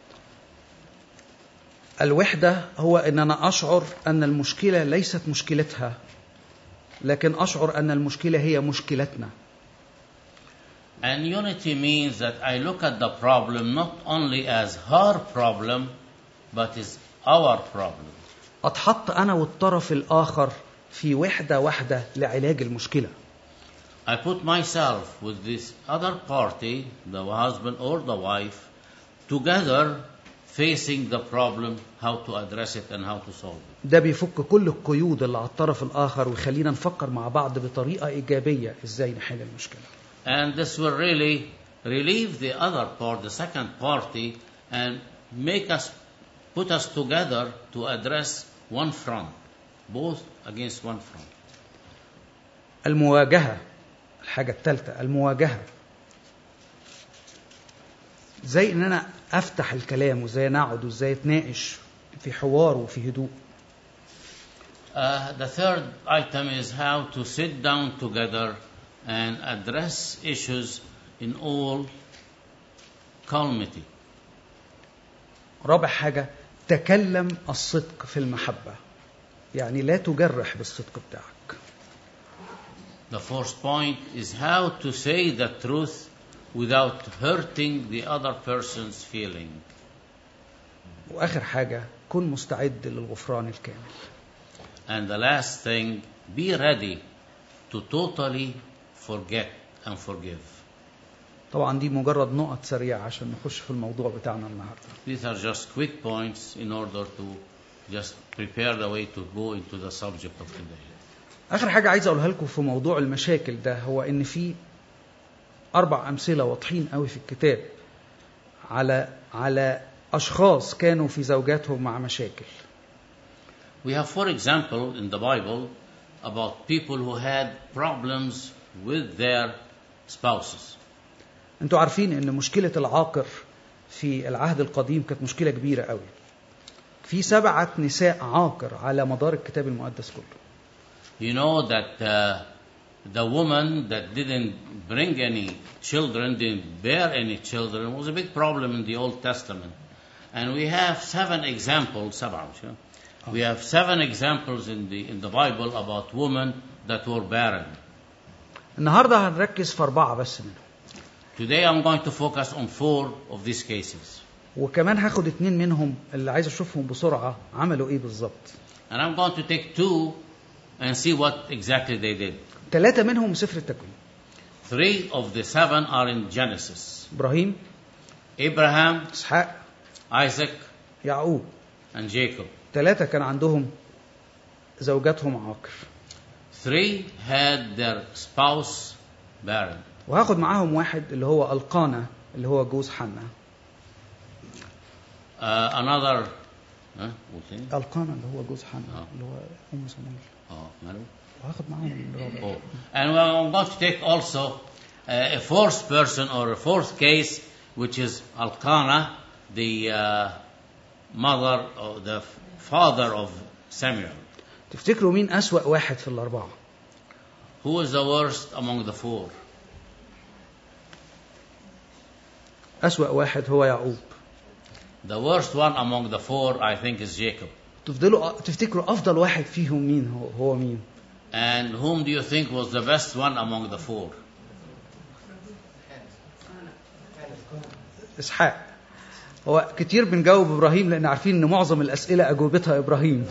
S1: الوحدة هو أن أنا أشعر أن المشكلة ليست مشكلتها، لكن أشعر أن المشكلة هي مشكلتنا.
S2: And unity means that I look at the problem not only as her problem, but is our problem.
S1: أتحط أنا والطرف الآخر في وحدة واحدة لعلاج المشكلة.
S2: I put myself with this other party, the husband or the wife, together facing the problem, how to address it and how to solve it.
S1: ده بيفك كل القيود اللي على الطرف الآخر ويخلينا نفكر مع بعض بطريقة إيجابية إزاي نحل المشكلة.
S2: And this will really relieve the other part, the second party, and make us, put us together to address one front, both against one front.
S1: المواجهة، الحاجة الثالثة المواجهة، زي ان انا افتح الكلام وزي نقعد وزي اتناقش في حوار وفي هدوء.
S2: Uh, the third item is how to sit down together and address issues in all calmity.
S1: رابع حاجة تكلم الصدق في المحبة، يعني لا تجرح بالصدق بتاعك.
S2: The fourth point is how to say the truth without hurting the other person's feeling.
S1: وآخر حاجة كن مستعد للغفران الكامل.
S2: And the last thing, be ready to totally forget and forgive.
S1: طبعا دي مجرد نقط سريعة عشان نخش في الموضوع بتاعنا النهاردة.
S2: These are just quick points in order to just prepare the way to go into the subject of today.
S1: آخر حاجة عايز أقولها لكم في موضوع المشاكل ده هو إن في أربع أمثلة واضحين قوي في الكتاب على على أشخاص كانوا في زوجاتهم مع مشاكل.
S2: We have, for example, in the Bible about people who had problems with their spouses.
S1: أنتوا عارفين إن مشكلة العاقر في العهد القديم كانت مشكلة كبيرة قوي. في سبعة نساء عاقر على مدار الكتاب المقدس كله.
S2: You know that uh, the woman that didn't bring any children, didn't bear any children, was a big problem in the Old Testament. And we have seven examples, سبعة, we have seven examples in the in the Bible about women that were barren.
S1: النهاردة هنركز في أربعة بس منهم.
S2: Today I'm going to focus on four of these cases.
S1: وكمان هاخد اتنين منهم اللي عايز أشوفهم بسرعة عملوا إيه بالظبط.
S2: And I'm going to take two and see what exactly they did.
S1: ثلاثة منهم سفر التكوين.
S2: Three of the seven are in Genesis.
S1: إبراهيم،
S2: Abraham,
S1: إسحاق،
S2: Isaac,
S1: يعقوب.
S2: and Jacob.
S1: ثلاثة كان عندهم زوجاتهم عاقر.
S2: Three had their spouse barren.
S1: وهاخد معاهم واحد اللي هو القانا اللي هو جوز حنا.
S2: Uh, another huh?
S1: القانا اللي هو جوز حنا
S2: آه.
S1: اللي هو أم سمويل.
S2: Oh, ماله؟
S1: وهاخد معاهم الرابع.
S2: Oh. And I'm going to take also uh, a fourth person or a fourth case, which is Elkanah, the uh, mother or the father of Samuel.
S1: تفتكروا مين أسوأ واحد في الأربعة؟
S2: Who is the worst among the four?
S1: أسوأ واحد هو يعقوب.
S2: The worst one among the four, I think, is Jacob.
S1: تفضلوا تفتكروا أفضل واحد فيهم مين هو هو مين؟
S2: And whom do you think was the best one among the four?
S1: إسحاق. هو كتير بنجاوب إبراهيم لأن عارفين إن معظم الأسئلة أجوبتها إبراهيم.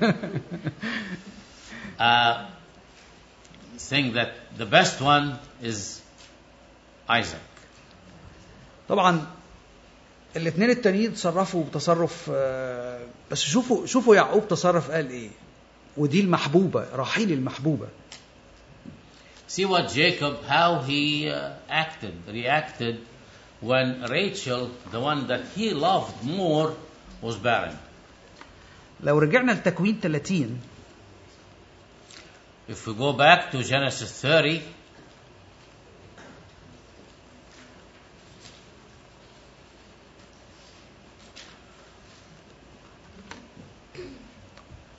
S2: uh, think that the best one is Isaac.
S1: طبعا الاثنين التانيين تصرفوا بتصرف بس شوفوا شوفوا يعقوب تصرف قال ايه. ودي المحبوبة، رحيل المحبوبة.
S2: See what Jacob, how he uh, acted, reacted when Rachel, the one that he loved more, was barren.
S1: لو رجعنا لتكوين ثلاثين.
S2: If we go back to Genesis thirty,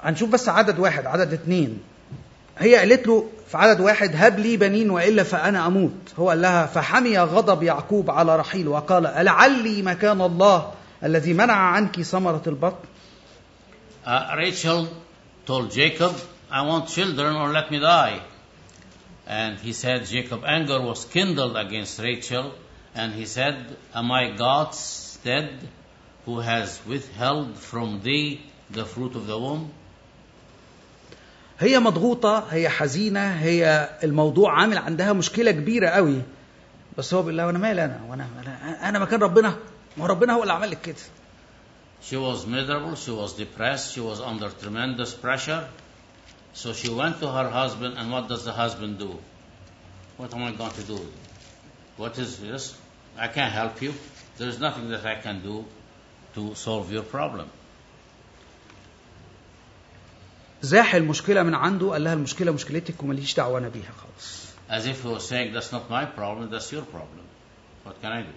S1: هنشوف بس عدد واحد عدد اتنين. هي قالت له في عدد واحد هب لي بنين وإلا فأنا أموت. هو قال لها فحمي غضب يعقوب على رحيل وقال ألعلي مكان الله الذي منع عنك ثمرة البطن.
S2: uh, Rachel told Jacob, I want children or let me die. And he said Jacob's anger was kindled against Rachel, and he said, am I God's dead who has withheld from thee the fruit of the womb?
S1: هي مضغوطة، هي حزينة، هي الموضوع عامل عندها مشكلة كبيرة قوي، بس هو بيقول لها وانا مالي انا وانا انا, أنا مكان ربنا؟ ما ربنا هو اللي عمل لك كده.
S2: She was miserable, she was depressed, she was under tremendous pressure. So she went to her husband, and what does the husband do? What am I going to do? What is this? I can't help you. There is nothing that I can do to solve your problem.
S1: زاح المشكلة من عنده، قال لها المشكلة مشكلتك وماليش دعوة أنا بيها خالص.
S2: As if he was saying, that's not my problem, that's your problem. What can I do?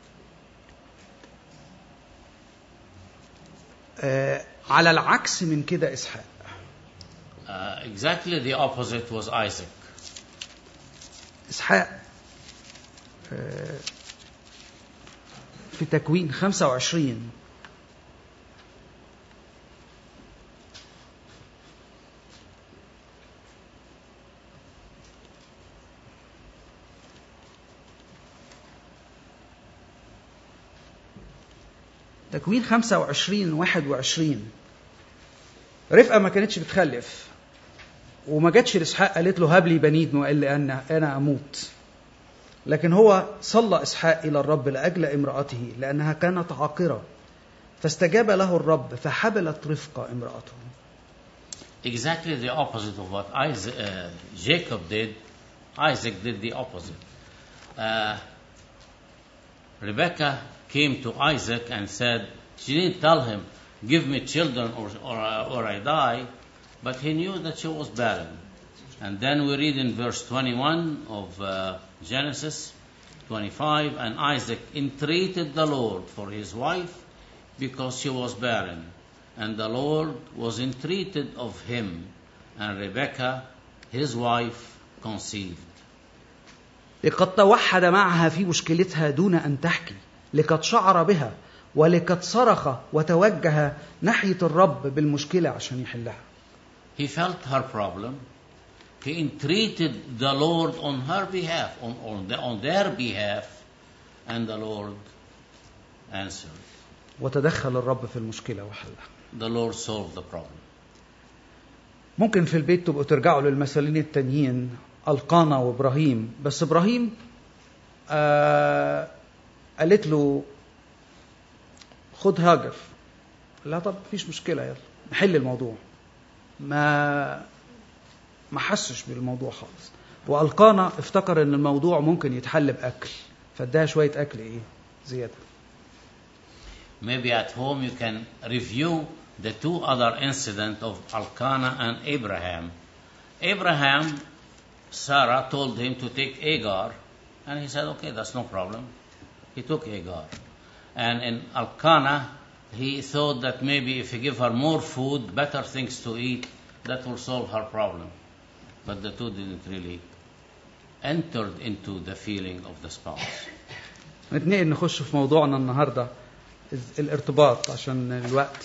S1: آه على العكس من كده إسحاق.
S2: Uh, exactly the opposite was Isaac.
S1: إسحاق آه في تكوين خمسة وعشرين تكوين خمسة وعشرين واحد وعشرين. رفقة ما كانتش بتخلف وما جاتش لإسحاق قالت له هب لي بنين وإلا أنا أنا أموت، لكن هو صلى إسحاق إلى الرب لأجل امرأته لأنها كانت عاقرة، فاستجاب له الرب فحبلت رفقة امرأته.
S2: Exactly the opposite of what Isaac, uh, Jacob did. Isaac did the opposite. Uh, Rebecca came to Isaac and said, she didn't tell him, give me children or, or, or I die, but he knew that she was barren. And then we read in verse twenty-one of uh, Genesis twenty-five, and Isaac entreated the Lord for his wife because she was barren. And the Lord was entreated of him, and Rebekah, his wife, conceived.
S1: لقد توحد معها في مشكلتها دون أن تحكي، لقد شعر بها ولقد صرخ وتوجه ناحية الرب بالمشكلة عشان يحلها.
S2: He felt her problem. He entreated the Lord on her behalf, on, on, the, on their behalf, and the Lord answered.
S1: وتدخل الرب في المشكلة وحلها.
S2: The Lord solved the problem.
S1: ممكن في البيت تبقوا ترجعوا للمثالين التانيين القانا وابراهيم، بس ابراهيم آه قالت له خد هاجر، لا طب مفيش مشكلة يلا نحل الموضوع، ما ما حسش بالموضوع خالص. والقانا افتكر ان الموضوع ممكن يتحل باكل، فاداها شوية اكل ايه زيادة.
S2: Maybe at home you can review the two other incidents of Elkanah and Abraham. Abraham, Sarah told him to take Hagar, and he said, okay, that's no problem. He took Hagar. And in Elkanah, he thought that maybe if he give her more food, better things to eat, that will solve her problem. But the two didn't really enter into the feeling of the spouse.
S1: نتنقل نخش في موضوعنا النهاردة، الارتباط عشان الوقت.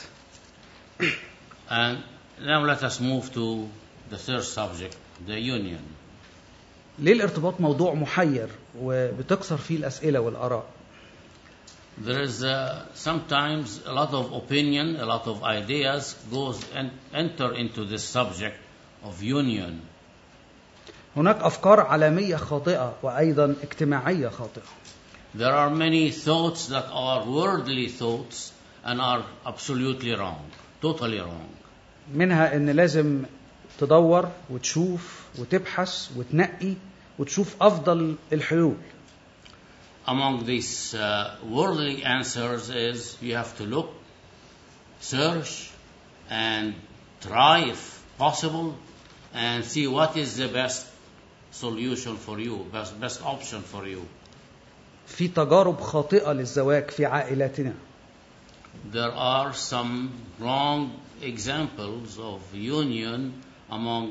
S2: And now let us move to the third subject, the union.
S1: ليه الارتباط موضوع محير وبتكثر فيه الأسئلة والآراء؟
S2: There is uh, sometimes a lot of opinion, a lot of ideas goes and enter into this subject of union.
S1: هناك أفكار عالمية خاطئة وأيضا اجتماعية خاطئة.
S2: There are many thoughts that are worldly thoughts and are absolutely wrong, totally wrong.
S1: منها إن لازم تدور وتشوف وتبحث وتنقي وتشوف أفضل الحلول.
S2: Among these uh, worldly answers is you have to look, search, and try if possible, and see what is the best solution for you, best, best option for you.
S1: في تجارب خاطئة للزواج في عائلاتنا.
S2: there are some wrong examples of union among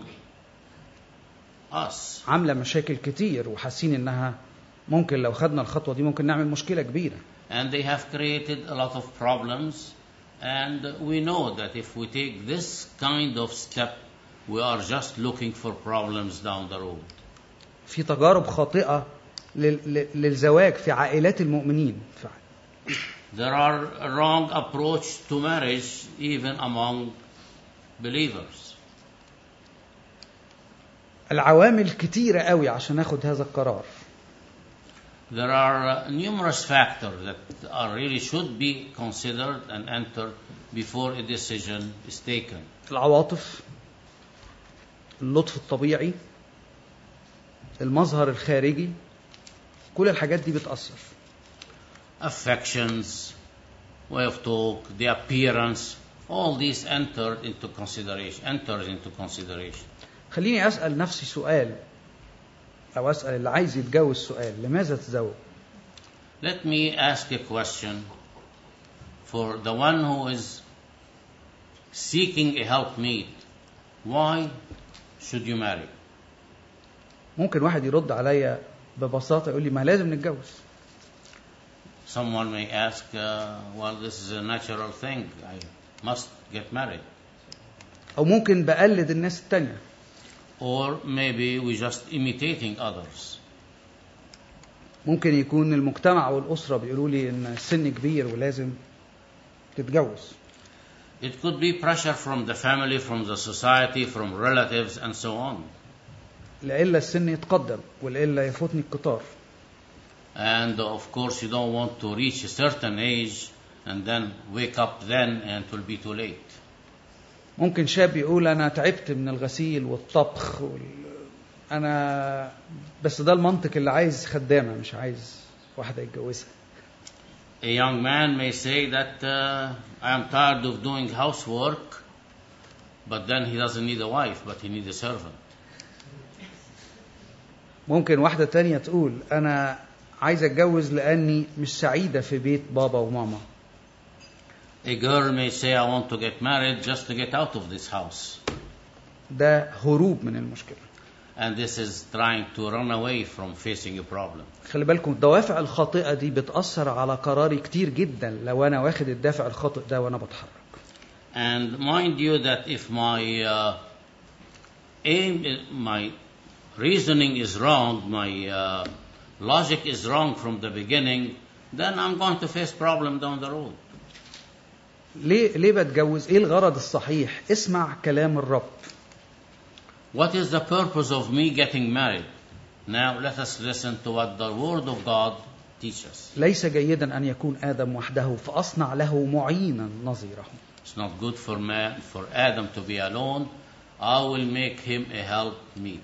S2: us.
S1: عاملة مشاكل كتير وحاسين إنها ممكن لو خدنا الخطوة دي ممكن نعمل مشكلة كبيرة.
S2: And they have created a lot of problems, and we know that if we take this kind of step, we are just looking for problems down the road.
S1: في تجارب خاطئة لل- للزواج في عائلات المؤمنين.
S2: There are a wrong approach to marriage even among believers.
S1: العوامل كتيرة قوي عشان ناخد هذا القرار.
S2: There are uh, numerous factors that are really should be considered and entered before a decision is taken.
S1: العواطف، اللطف الطبيعي، المظهر الخارجي، كل الحاجات دي بتأثر.
S2: Affections, way of talk, the appearance, all these entered into consideration, enters into consideration.
S1: خليني أسأل نفسي سؤال أو أسأل اللي عايز يتجوز سؤال: لماذا تزوج؟
S2: Let me ask a question for the one who is seeking a helpmeet. Why should you marry?
S1: ممكن واحد يرد عليا ببساطة يقول لي ما لازم نتجوز.
S2: Someone may ask, uh, well, this is a natural thing. I must get married.
S1: أو ممكن بقلد الناس التانية.
S2: Or maybe we're just imitating others.
S1: ممكن يكون المجتمع والأسرة بيقولوا لي إن السن كبير ولازم تتجوز.
S2: It could be pressure from the family, from the society, from relatives, and so on.
S1: لإلا السن يتقدم ولإلا يفوتني القطار.
S2: And of course, you don't want to reach a certain age and then wake up then and it will be too late.
S1: ممكن شاب يقول أنا تعبت من الغسيل والطبخ وال... أنا بس ده المنطق اللي عايز خدامة مش عايز واحدة يتجوزها.
S2: A young man may say that uh, I am tired of doing housework, but then he doesn't need a wife, but he needs a servant.
S1: ممكن واحدة تانية تقول أنا عايز أتجوز لأني مش سعيدة في بيت بابا وماما.
S2: A girl may say, I want to get married just to get out of this house.
S1: ده هروب من المشكلة.
S2: And this is trying to run away from facing a problem.
S1: خلي بالكم الدوافع الخاطئة دي بتأثر على قراري كتير جدا لو أنا واخد الدافع الخاطئ ده وأنا بتحرك.
S2: And mind you that if my uh, aim, my reasoning is wrong, my uh, logic is wrong from the beginning, then I'm going to face problem down the road.
S1: ليه ليه بتجوز؟ إيه الغرض الصحيح؟ اسمع كلام الرب.
S2: What is the purpose of me getting married? Now let us listen to what the Word of God teaches.
S1: ليس جيدا أن يكون آدم وحده فأصنع له معينا نظيره.
S2: It's not good for man, for Adam to be alone. I will make him a helpmeet.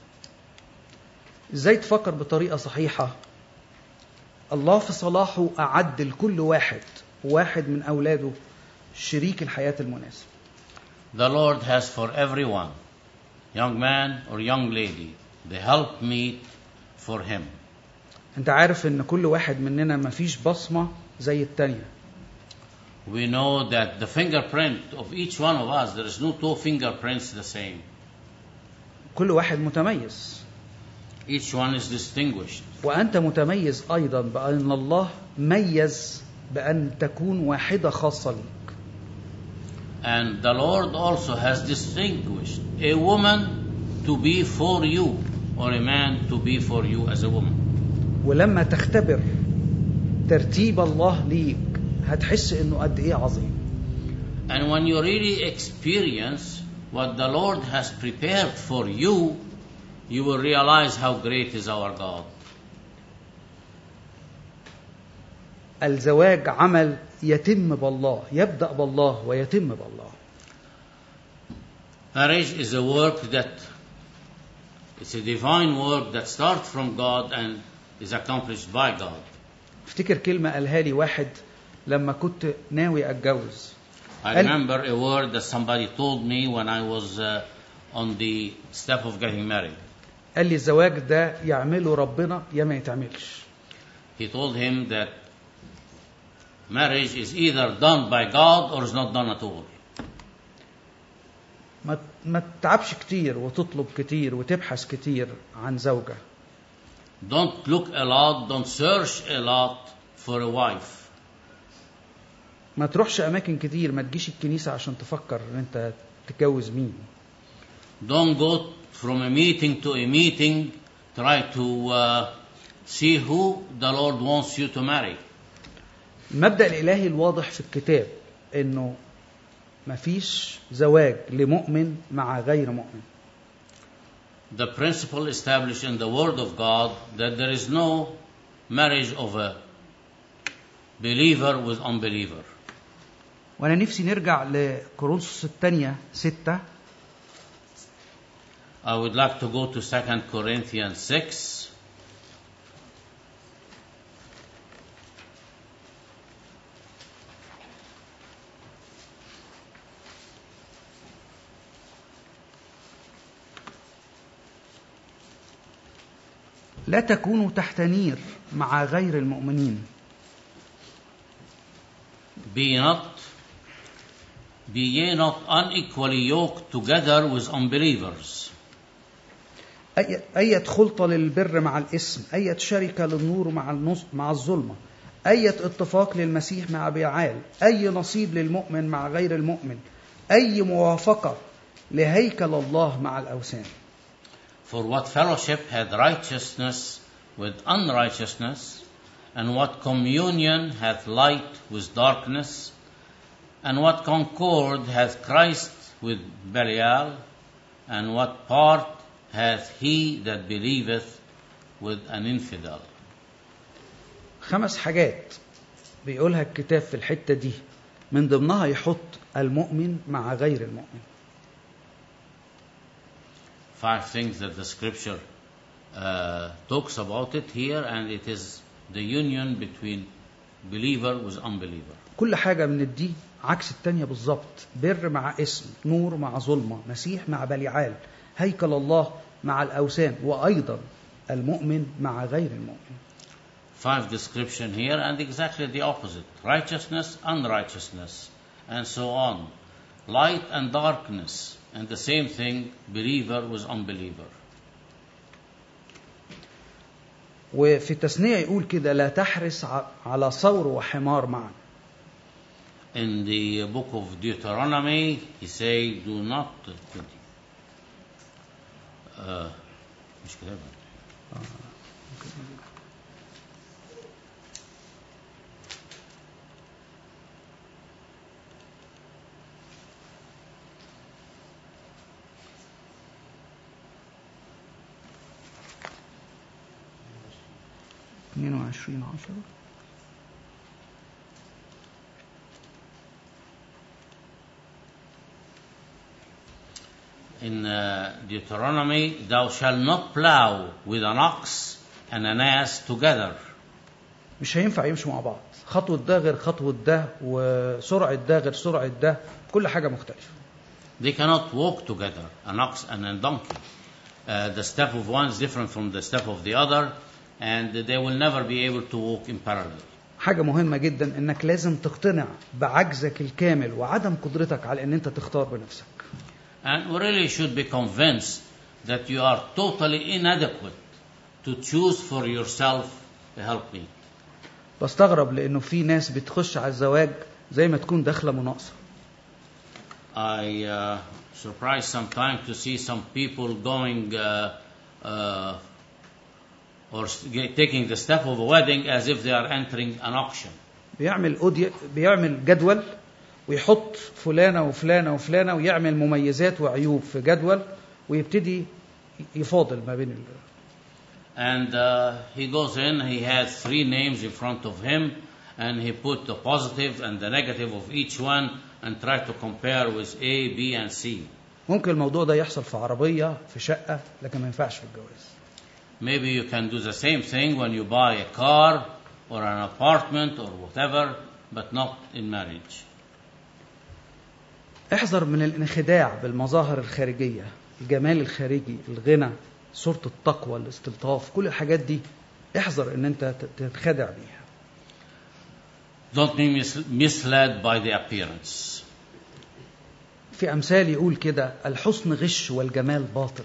S1: إزاي تفكر بطريقة صحيحة؟ الله في صلاحه أعد لكل واحد واحد من أولاده شريك الحياة المناسب.
S2: The Lord has for everyone, young man or young lady, the helpmeet for him.
S1: أنت عارف إن كل واحد مننا مفيش بصمة زي التانية.
S2: We know that the fingerprint of each one of us, there is no two fingerprints the same.
S1: كل واحد متميز.
S2: Each one is distinguished.
S1: وأنت متميز أيضا بأن الله ميز بأن تكون واحدة خاصة لك.
S2: And the Lord also has distinguished a woman to be for you or a man to be for you as a woman.
S1: ولما تختبر ترتيب الله ليك هتحس إنه قد إيه عظيم.
S2: And when you really experience what the Lord has prepared for you, you will realize how great is our God.
S1: الزواج عمل يتم بالله، يبدأ بالله ويتم بالله.
S2: Marriage is a work that, it's a divine work that starts from God and is accomplished by God.
S1: افتكر كلمة قالها لي واحد لما كنت ناوي أتجوز.
S2: I remember a word that somebody told me when I was uh, on the step of getting married.
S1: قال لي الزواج ده يعمله ربنا يا ما يتعملش.
S2: He told him that marriage is either done by God or is not done at all.
S1: ما ما تتعبش كتير وتطلب كتير وتبحث كتير عن زوجة.
S2: Don't look a lot, don't search a lot for a wife.
S1: ما تروحش أماكن كتير، ما تجيش الكنيسة عشان تفكر إن أنت تتجوز مين.
S2: Don't go from a meeting to a meeting, try to uh, see who the Lord wants you to marry.
S1: المبدأ الإلهي الواضح في الكتاب إنه مفيش زواج لمؤمن مع غير مؤمن.
S2: The principle established in the Word of God that there is no marriage of a believer with unbeliever.
S1: وأنا نفسي نرجع لكورنثوس الثانية ستة.
S2: I would like to go to Second Corinthians six.
S1: لا تكونوا تحت نير مع غير المؤمنين.
S2: Be not, be ye not unequally yoked together with unbelievers.
S1: أي أية خلطة للبر مع الإثم، أية شركة للنور مع النص مع الظلمة، أية اتفاق للمسيح مع بيعال، أي نصيب للمؤمن مع غير المؤمن، أي موافقة لهيكل الله مع الأوثان.
S2: For what fellowship hath righteousness with unrighteousness, and what communion hath light with darkness, and what concord hath Christ with Belial, and what part hath he that believeth with an infidel.
S1: خمس حاجات بيقولها الكتاب في الحتة دي، من ضمنها يحط المؤمن مع غير المؤمن.
S2: Five things that the scripture uh, talks about it here, and it is the union between believer with unbeliever.
S1: كل حاجة من الدي عكس التانية بالظبط. بر مع اسم، نور مع ظلمة، مسيح مع بليعال، هيكل الله مع الأوثان، وأيضا المؤمن مع غير المؤمن.
S2: Five description here, and exactly the opposite: righteousness, unrighteousness, and so on. Light and darkness, and the same thing, believer with unbeliever.
S1: وفي التثنية يقول كده: لا تحرس على ثور وحمار معا.
S2: In the book of Deuteronomy, he say, do not uh, مش كده
S1: اثنين وعشرين عشرة.
S2: In uh, Deuteronomy, thou shalt not plow with an ox and an ass together.
S1: مش هينفع يمشوا مع بعض. خطوة ده غير خطوة ده، وسرعة ده غير سرعة ده، كل حاجة مختلفة.
S2: They cannot walk together, an ox and a donkey. Uh, the step of one is different from the step of the other, and they will never be able to walk in parallel.
S1: حاجة مهمة جدا انك لازم تقتنع بعجزك الكامل وعدم قدرتك على ان انت تختار بنفسك.
S2: And we really should be convinced that you are totally inadequate to choose for yourself a helpmate.
S1: بستغرب لانه في ناس بتخش على الزواج زي ما تكون داخلة مناقصة.
S2: I uh, surprised sometimes to see some people going uh, uh, or taking the step of a wedding as if they are entering an auction.
S1: بيعمل أودي بيعمل جدول ويحط فلانة وفلانة وفلانة ويعمل مميزات وعيوب في جدول ويبتدي يفاضل ما بين ال...
S2: And uh, he goes in, he has three names in front of him, and he put the positive and the negative of each one and try to compare with A, B, and C.
S1: ممكن الموضوع ده يحصل في عربية في شقة، لكن ما ينفعش في الجواز.
S2: Maybe you can do the same thing when you buy a car or an apartment or whatever, but not in marriage.
S1: احذر من الانخداع بالمظاهر الخارجية، الجمال الخارجي، الغنى، صورة التقوى، الاستلطاف، كل الحاجات دي احذر ان انت تتخدع بيها.
S2: Don't be mis- misled by the appearance.
S1: في أمثال يقول كده: الحسن غش والجمال باطل.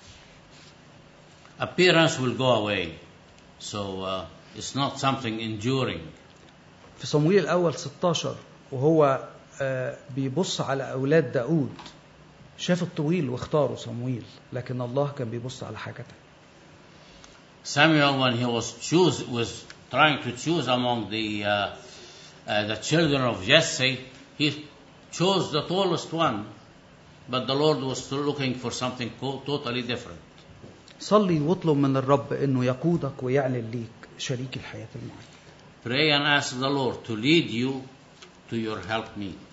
S2: Appearance will go away. So uh, it's not something enduring.
S1: في صموئيل الأول ستاشر وهو آه بيبص على أولاد داود، شاف الطويل واختاره صموئيل، لكن الله كان بيبص على حاجة تانية.
S2: Samuel, when he was choose was trying to choose among the uh, uh, the children of Jesse, he chose the tallest one, but the Lord was still looking for something co- totally different.
S1: صلي واطلب من الرب إنه يقودك ويعلن ليك شريك الحياة المعين.
S2: Pray and ask the Lord to lead you to your helpmeet.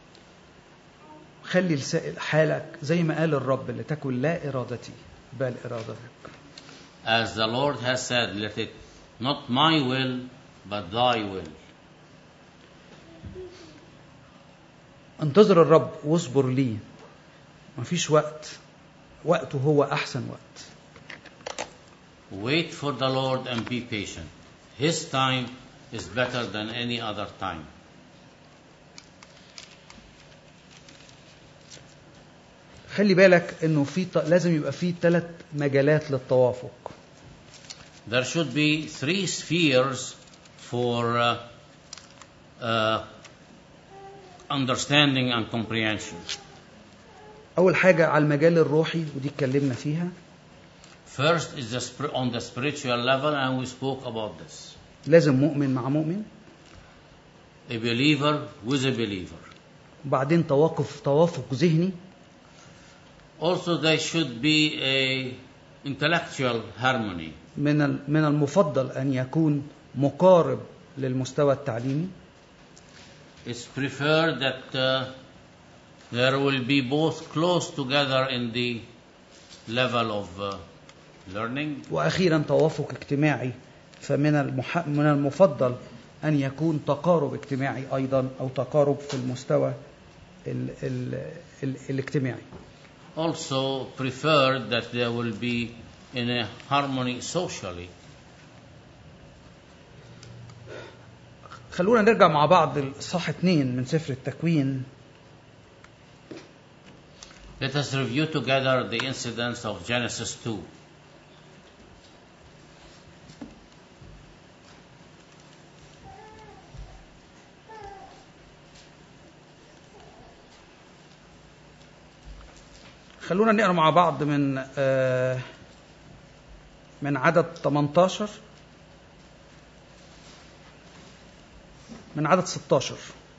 S1: خلي السائل حالك زي ما قال الرب: لتكن لا إرادتي بل إرادتك.
S2: As the Lord has said, let it not my will, but thy will.
S1: انتظر الرب واصبر ليه، مفيش وقت، وقته هو أحسن وقت.
S2: Wait for the Lord and be patient. His time is better than any other time.
S1: خلي بالك إنه في ط... لازم يبقى في ثلاث مجالات للتوافق.
S2: There should be three spheres for uh, uh, understanding and comprehension.
S1: أول حاجة على المجال الروحي ودي اتكلمنا فيها.
S2: First is the spir- on the spiritual level, and we spoke about this.
S1: لازم مؤمن مع مؤمن.
S2: A believer with a believer.
S1: وبعدين توافق توافق ذهني.
S2: Also, there should be a intellectual harmony.
S1: من من المفضل أن يكون مقارب للمستوى التعليمي.
S2: It's preferred that uh, there will be both close together in the level of uh, learning.
S1: وأخيرا توافق اجتماعي، فمن المح... من المفضل أن يكون تقارب اجتماعي أيضا، أو تقارب في المستوى ال... ال... ال... الاجتماعي.
S2: Also preferred that there will be in a harmony socially.
S1: خلونا نرجع مع بعض الصح اتنين من سفر التكوين.
S2: Let us review together the incidents of Genesis two.
S1: خلونا نقرأ مع بعض من آه من عدد تمنتاشر من عدد ستاشر.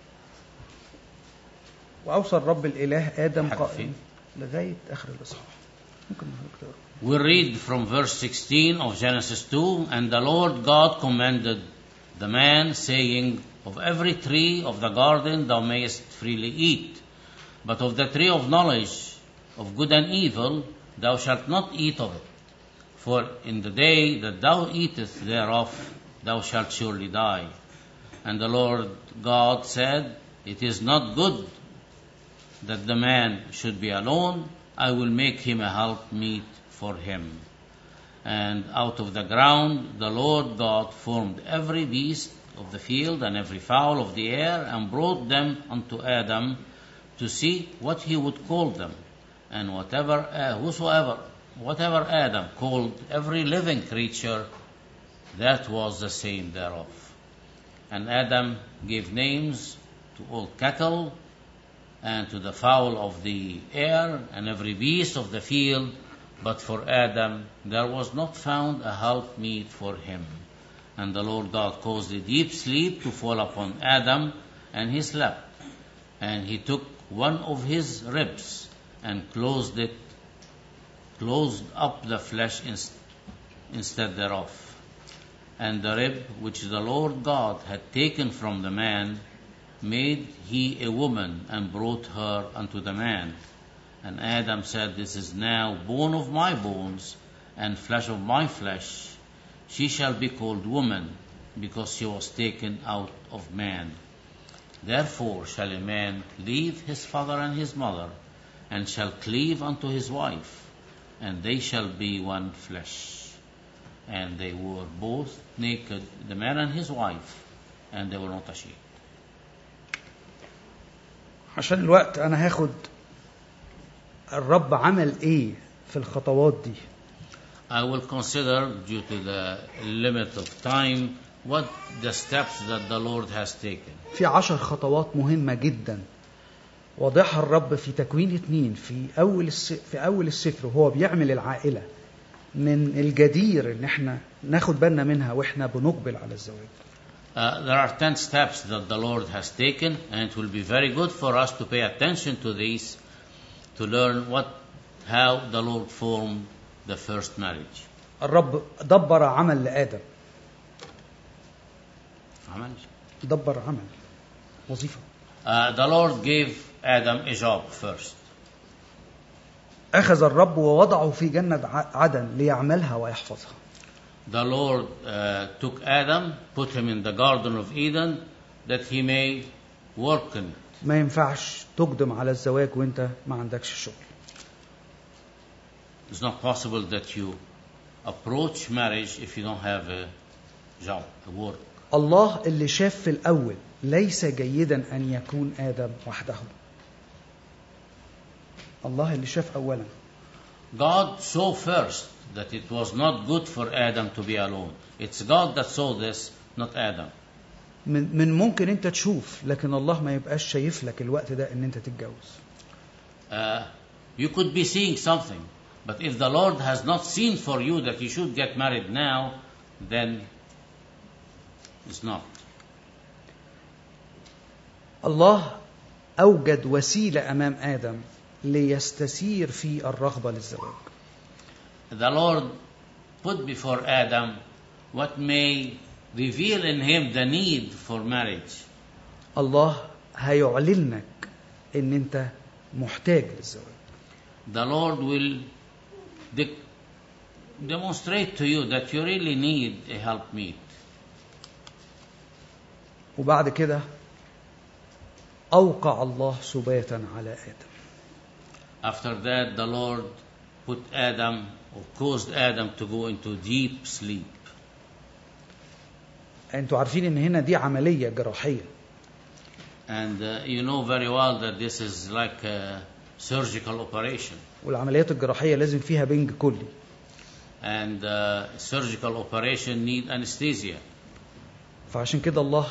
S1: وأوصى الرب الإله آدم قائلا لغاية آخر الإصحاح. ممكن نقرأ.
S2: We read from verse sixteen of Genesis two, and the Lord God commanded the man, saying, of every tree of the garden thou mayest freely eat, but of the tree of knowledge of good and evil thou shalt not eat of it, for in the day that thou eatest thereof thou shalt surely die. And the Lord God said, it is not good that the man should be alone. I will make him a helpmeet for him. And out of the ground the Lord God formed every beast of the field and every fowl of the air, and brought them unto Adam to see what he would call them. And whatever, uh, whosoever, whatever Adam called every living creature, that was the same thereof. And Adam gave names to all cattle, and to the fowl of the air, and every beast of the field. But for Adam there was not found a helpmeet for him. And the Lord God caused a deep sleep to fall upon Adam, and he slept. And he took one of his ribs, and closed it, closed up the flesh instead thereof. And the rib which the Lord God had taken from the man made he a woman, and brought her unto the man. And Adam said, this is now bone of my bones, and flesh of my flesh. She shall be called woman, because she was taken out of man. Therefore shall a man leave his father and his mother, and shall cleave unto his wife, and they shall be one flesh. And they were both naked, the man and his wife, and they will not achieve.
S1: عشان الوقت أنا هاخد الرب عمل إيه في الخطوات دي.
S2: I will consider, due to the limit of time, what the steps that the Lord has taken.
S1: في عشر خطوات مهمة جدا وضعها الرب في تكوين اتنين في أول الس... في أول السفر وهو بيعمل العائلة من الجدير إن إحنا ناخد بالنا منها وإحنا بنقبل على الزواج.
S2: Uh, there are ten steps that the Lord has taken, and it will be very good for us to pay attention to these, to learn what, how the Lord formed the first marriage.
S1: الرب دبر عمل لآدم.
S2: عمل.
S1: دبر عمل وظيفة.
S2: Uh, the Lord gave Adam a job first.
S1: أخذ الرب ووضعه في جنة عدن ليعملها ويحفظها.
S2: The Lord uh, took Adam, put him in the Garden of Eden, that he may work in it.
S1: ما ينفعش تقدم على الزواج وانت ما عندكش شغل.
S2: It's not possible that you approach marriage if you don't have a job, a work.
S1: الله اللي شاف في الأول ليس جيدا أن يكون آدم وحده. الله اللي شاف أولا.
S2: God saw first that it was not good for Adam to be alone. It's God that saw this, not Adam.
S1: من من ممكن أنت تشوف لكن الله ما يبقاش شايف لك الوقت ده إن أنت تتجوز.
S2: Uh, you could be seeing something, but if the Lord has not seen for you that you should get married now, then it's not.
S1: الله أوجد وسيلة أمام آدم ليستثير في الرغبة للزواج.
S2: The Lord put before Adam what may reveal in him the need for marriage.
S1: الله هيعلنك إن أنت محتاج للزواج.
S2: The Lord will de- demonstrate to you that you really need a helpmeet.
S1: وبعد كده أوقع الله سباتا على آدم.
S2: After that, the Lord put Adam, or caused Adam to go into deep sleep.
S1: أنتوا عارفين إن هنا دي عملية جراحية.
S2: And uh, you know very well that this is like a surgical operation.
S1: والعمليات الجراحية لازم فيها بنج كلي.
S2: And uh, surgical operation need anesthesia.
S1: فعشان كده الله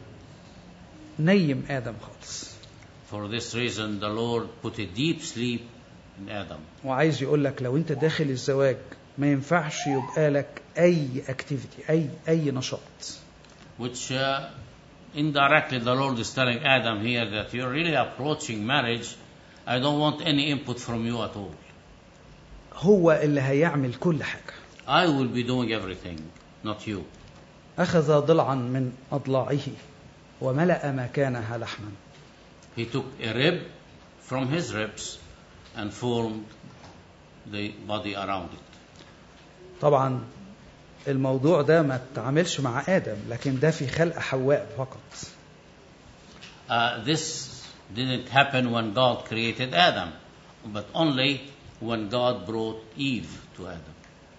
S1: نيم آدم خالص.
S2: For this reason, the Lord put a deep sleep in Adam.
S1: وعايز يقول لك لو أنت داخل الزواج ما ينفعش يبقى لك أي activity أي أي نشاط.
S2: Which uh, indirectly the Lord is telling Adam here that you're really approaching marriage. I don't want any input from you at all.
S1: هو اللي هيعمل كل حاجة.
S2: I will be doing everything, not you.
S1: أخذ ضلعا من أضلاعه وملأ مكانها لحما.
S2: He took a rib from his ribs and formed the body around it.
S1: طبعا الموضوع ده ما تعاملش مع آدم لكن ده في خلق حواء فقط.
S2: Uh, this didn't happen when God created Adam, but only when God brought Eve to Adam.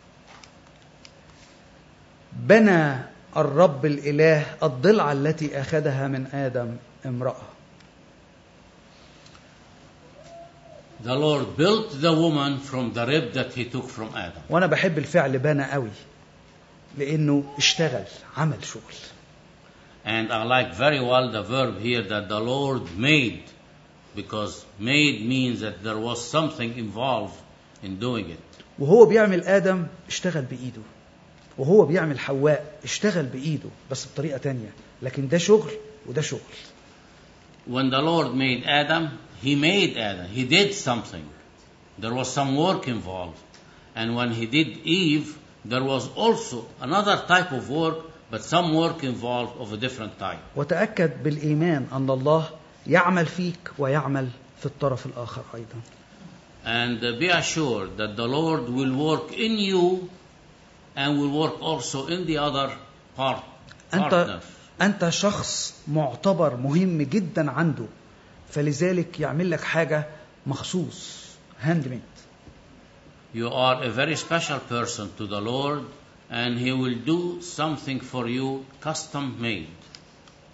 S1: بنى الرب الإله الضلع التي أخذها من آدم امرأة.
S2: The Lord built the woman from the rib that he took from Adam.
S1: وأنا بحب الفعل بنى قوي لأنه اشتغل عمل شغل.
S2: And I like very well the verb here that the Lord made, because made means that there was something involved in doing it.
S1: وهو بيعمل آدم اشتغل بإيده، وهو بيعمل حواء اشتغل بإيده بس بطريقة تانية، لكن ده شغل وده شغل.
S2: When the Lord made Adam, he made Adam. He did something. There was some work involved. And when he did Eve, there was also another type of work, but some work involved of a different type.
S1: وتأكد بالإيمان أن الله يعمل فيك ويعمل في الطرف الآخر أيضا.
S2: And uh, be assured that the Lord will work in you and will work also in the other part, partner.
S1: أنت شخص معتبر مهم جدا عنده، فلذلك يعمل لك حاجة مخصوص handmade.
S2: You are a very special person to the Lord, and He will do something for you custom made.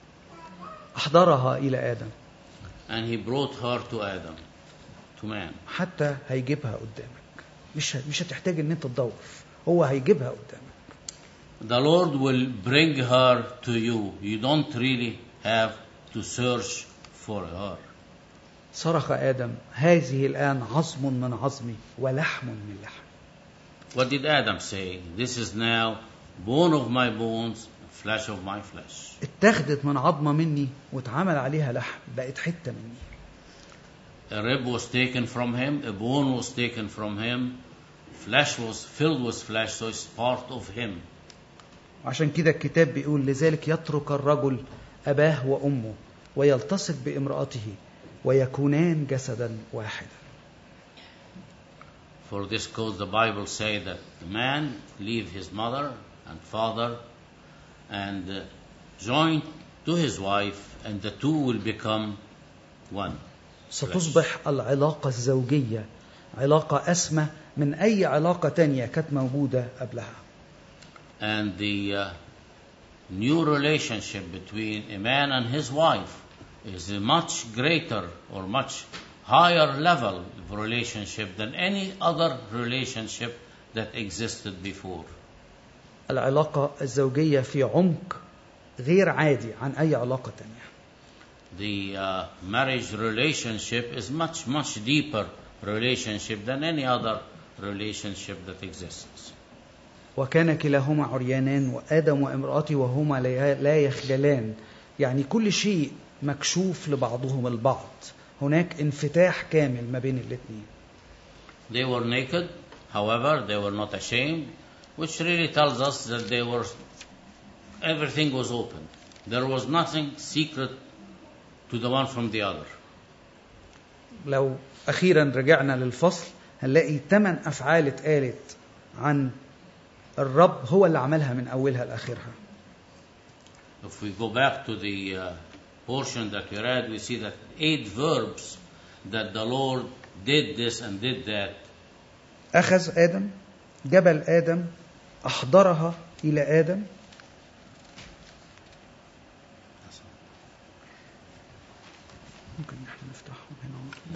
S1: أحضرها إلى آدم.
S2: And he brought her to Adam, to man.
S1: حتى هيجيبها قدامك، مش مش هتحتاج ان انت تدور، هو هيجيبها قدامك.
S2: The Lord will bring her to you. You don't really have to search for her.
S1: صرخ آدم: هذه الآن عظم من عظمي ولحم من لحم.
S2: What did Adam say? This is now bone of my bones, flesh of my flesh.
S1: اتخذت من عظمة مني واتعمل عليها لحم، بقت حتة مني.
S2: A rib was taken from him, a bone was taken from him, flesh was filled with flesh, so it's part of him.
S1: عشان كده الكتاب بيقول: لذلك يترك الرجل أباه وأمه ويلتصق بامرأته ويكونان جسدا واحدا.
S2: For this cause the Bible say that the man leave his mother and father and uh, join to his wife, and the two will become one.
S1: ستصبح العلاقة الزوجية علاقة أسمى من أي علاقة تانية كانت موجودة قبلها.
S2: And the uh, new relationship between a man and his wife is a much greater or much higher level of relationship than any other relationship that existed before.
S1: العلاقة الزوجية في عمق غير عادي عن أي علاقة تانية.
S2: The uh, marriage relationship is much, much deeper relationship than any other relationship that exists.
S1: وكان كلاهما عريانان وآدم وامرأته وهما لا يخجلان، يعني كل شيء مكشوف لبعضهم البعض، هناك انفتاح كامل ما بين الاثنين.
S2: They were naked, however they were not ashamed, which really tells us that they were, everything was open. There was nothing secret to the one from the other.
S1: لو أخيرا رجعنا للفصل هنلاقي ثمان أفعال اتقالت عن الرب هو اللي عملها من أولها لآخرها.
S2: If we go back to the uh, portion that we read, we see that eight verbs that the Lord did this and did that.
S1: أخذ آدم، جبل آدم، أحضرها إلى آدم. ممكن نحن نفتحهم هنا ونطلع.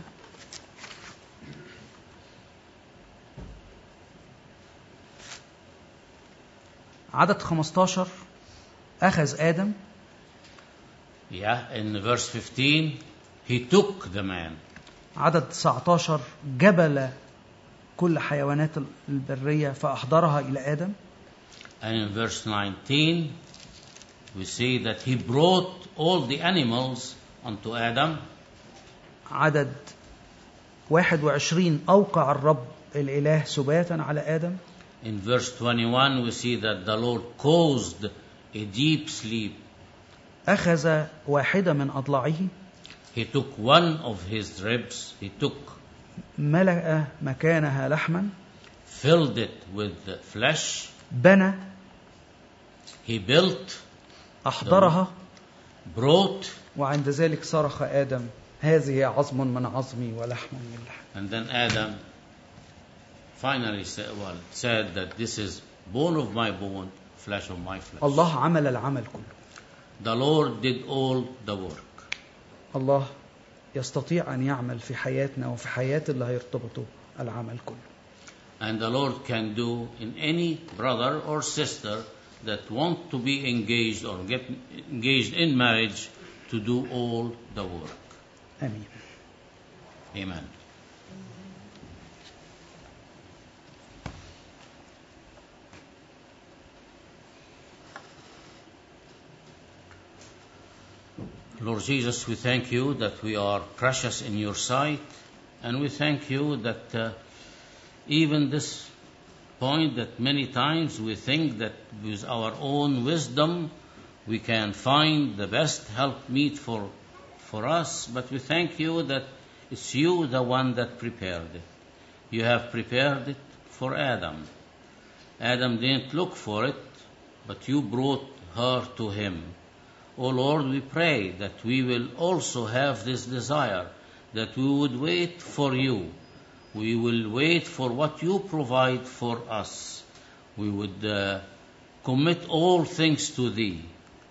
S1: عدد خمستاشر أخذ آدم.
S2: Yeah, in verse fifteen, he took the man.
S1: عدد تسعتاشر جبل كل حيوانات البرية فأحضرها إلى آدم.
S2: And in verse nineteen, we see that he brought all the animals unto Adam.
S1: عدد واحد وعشرين أوقع الرب الإله سباتا على آدم.
S2: In verse twenty-one, we see that the Lord caused a deep sleep.
S1: أخذ واحدة من أضلاعه.
S2: He took one of his ribs. He took.
S1: ملأ مكانها لحما.
S2: Filled it with flesh.
S1: بنى.
S2: He built.
S1: أحضرها.
S2: Brought.
S1: وعند ذلك صرخ آدم: هذه عظم من عظمي ولحم من لحم.
S2: And then Adam finally said, well, said that this is bone of my bone, flesh of my flesh.
S1: الله عمل العمل كله.
S2: The Lord did all the work.
S1: الله يستطيع أن يعمل في حياتنا وفي حياة اللي هيرتبطوا العمل كله.
S2: And the Lord can do in any brother or sister that want to be engaged or get engaged in marriage to do all the work.
S1: آمين.
S2: Amen. Lord Jesus, we thank you that we are precious in your sight, and we thank you that uh, even this point that many times we think that with our own wisdom we can find the best helpmeet for, for us, but we thank you that it's you the one that prepared it. You have prepared it for Adam. Adam didn't look for it, but you brought her to him. Oh Lord, we pray that we will also have this desire, that we would wait for you. We will wait for what you provide for us. We would uh, commit all things to thee.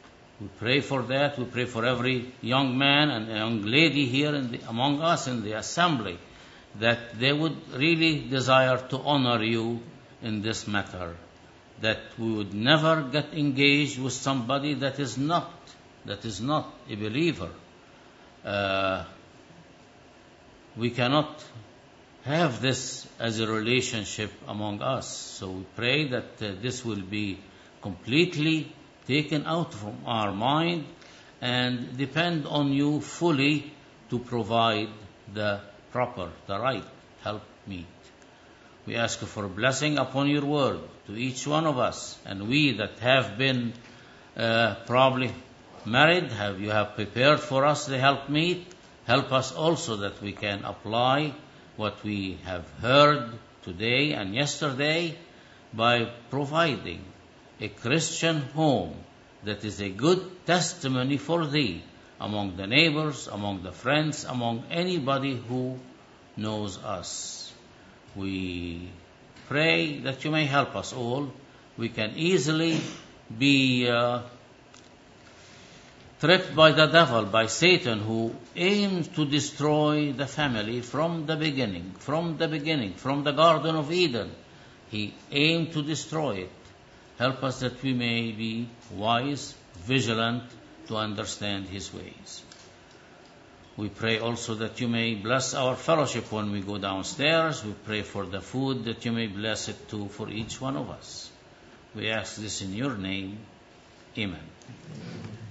S2: We pray for that. We pray for every young man and young lady here in the, among us in the assembly, that they would really desire to honor you in this matter, that we would never get engaged with somebody that is not, that is not a believer. Uh, we cannot have this as a relationship among us. So we pray that uh, this will be completely taken out from our mind and depend on you fully to provide the proper, the right help meet. We ask you for a blessing upon your word to each one of us, and we that have been uh, probably married, have you have prepared for us the help meet. Help us also that we can apply what we have heard today and yesterday by providing a Christian home that is a good testimony for thee among the neighbors, among the friends, among anybody who knows us. We pray that you may help us all. We can easily be uh, tricked by the devil, by Satan, who aims to destroy the family from the beginning, from the beginning, from the Garden of Eden. He aimed to destroy it. Help us that we may be wise, vigilant, to understand his ways. We pray also that you may bless our fellowship when we go downstairs. We pray for the food, that you may bless it too for each one of us. We ask this in your name. Amen.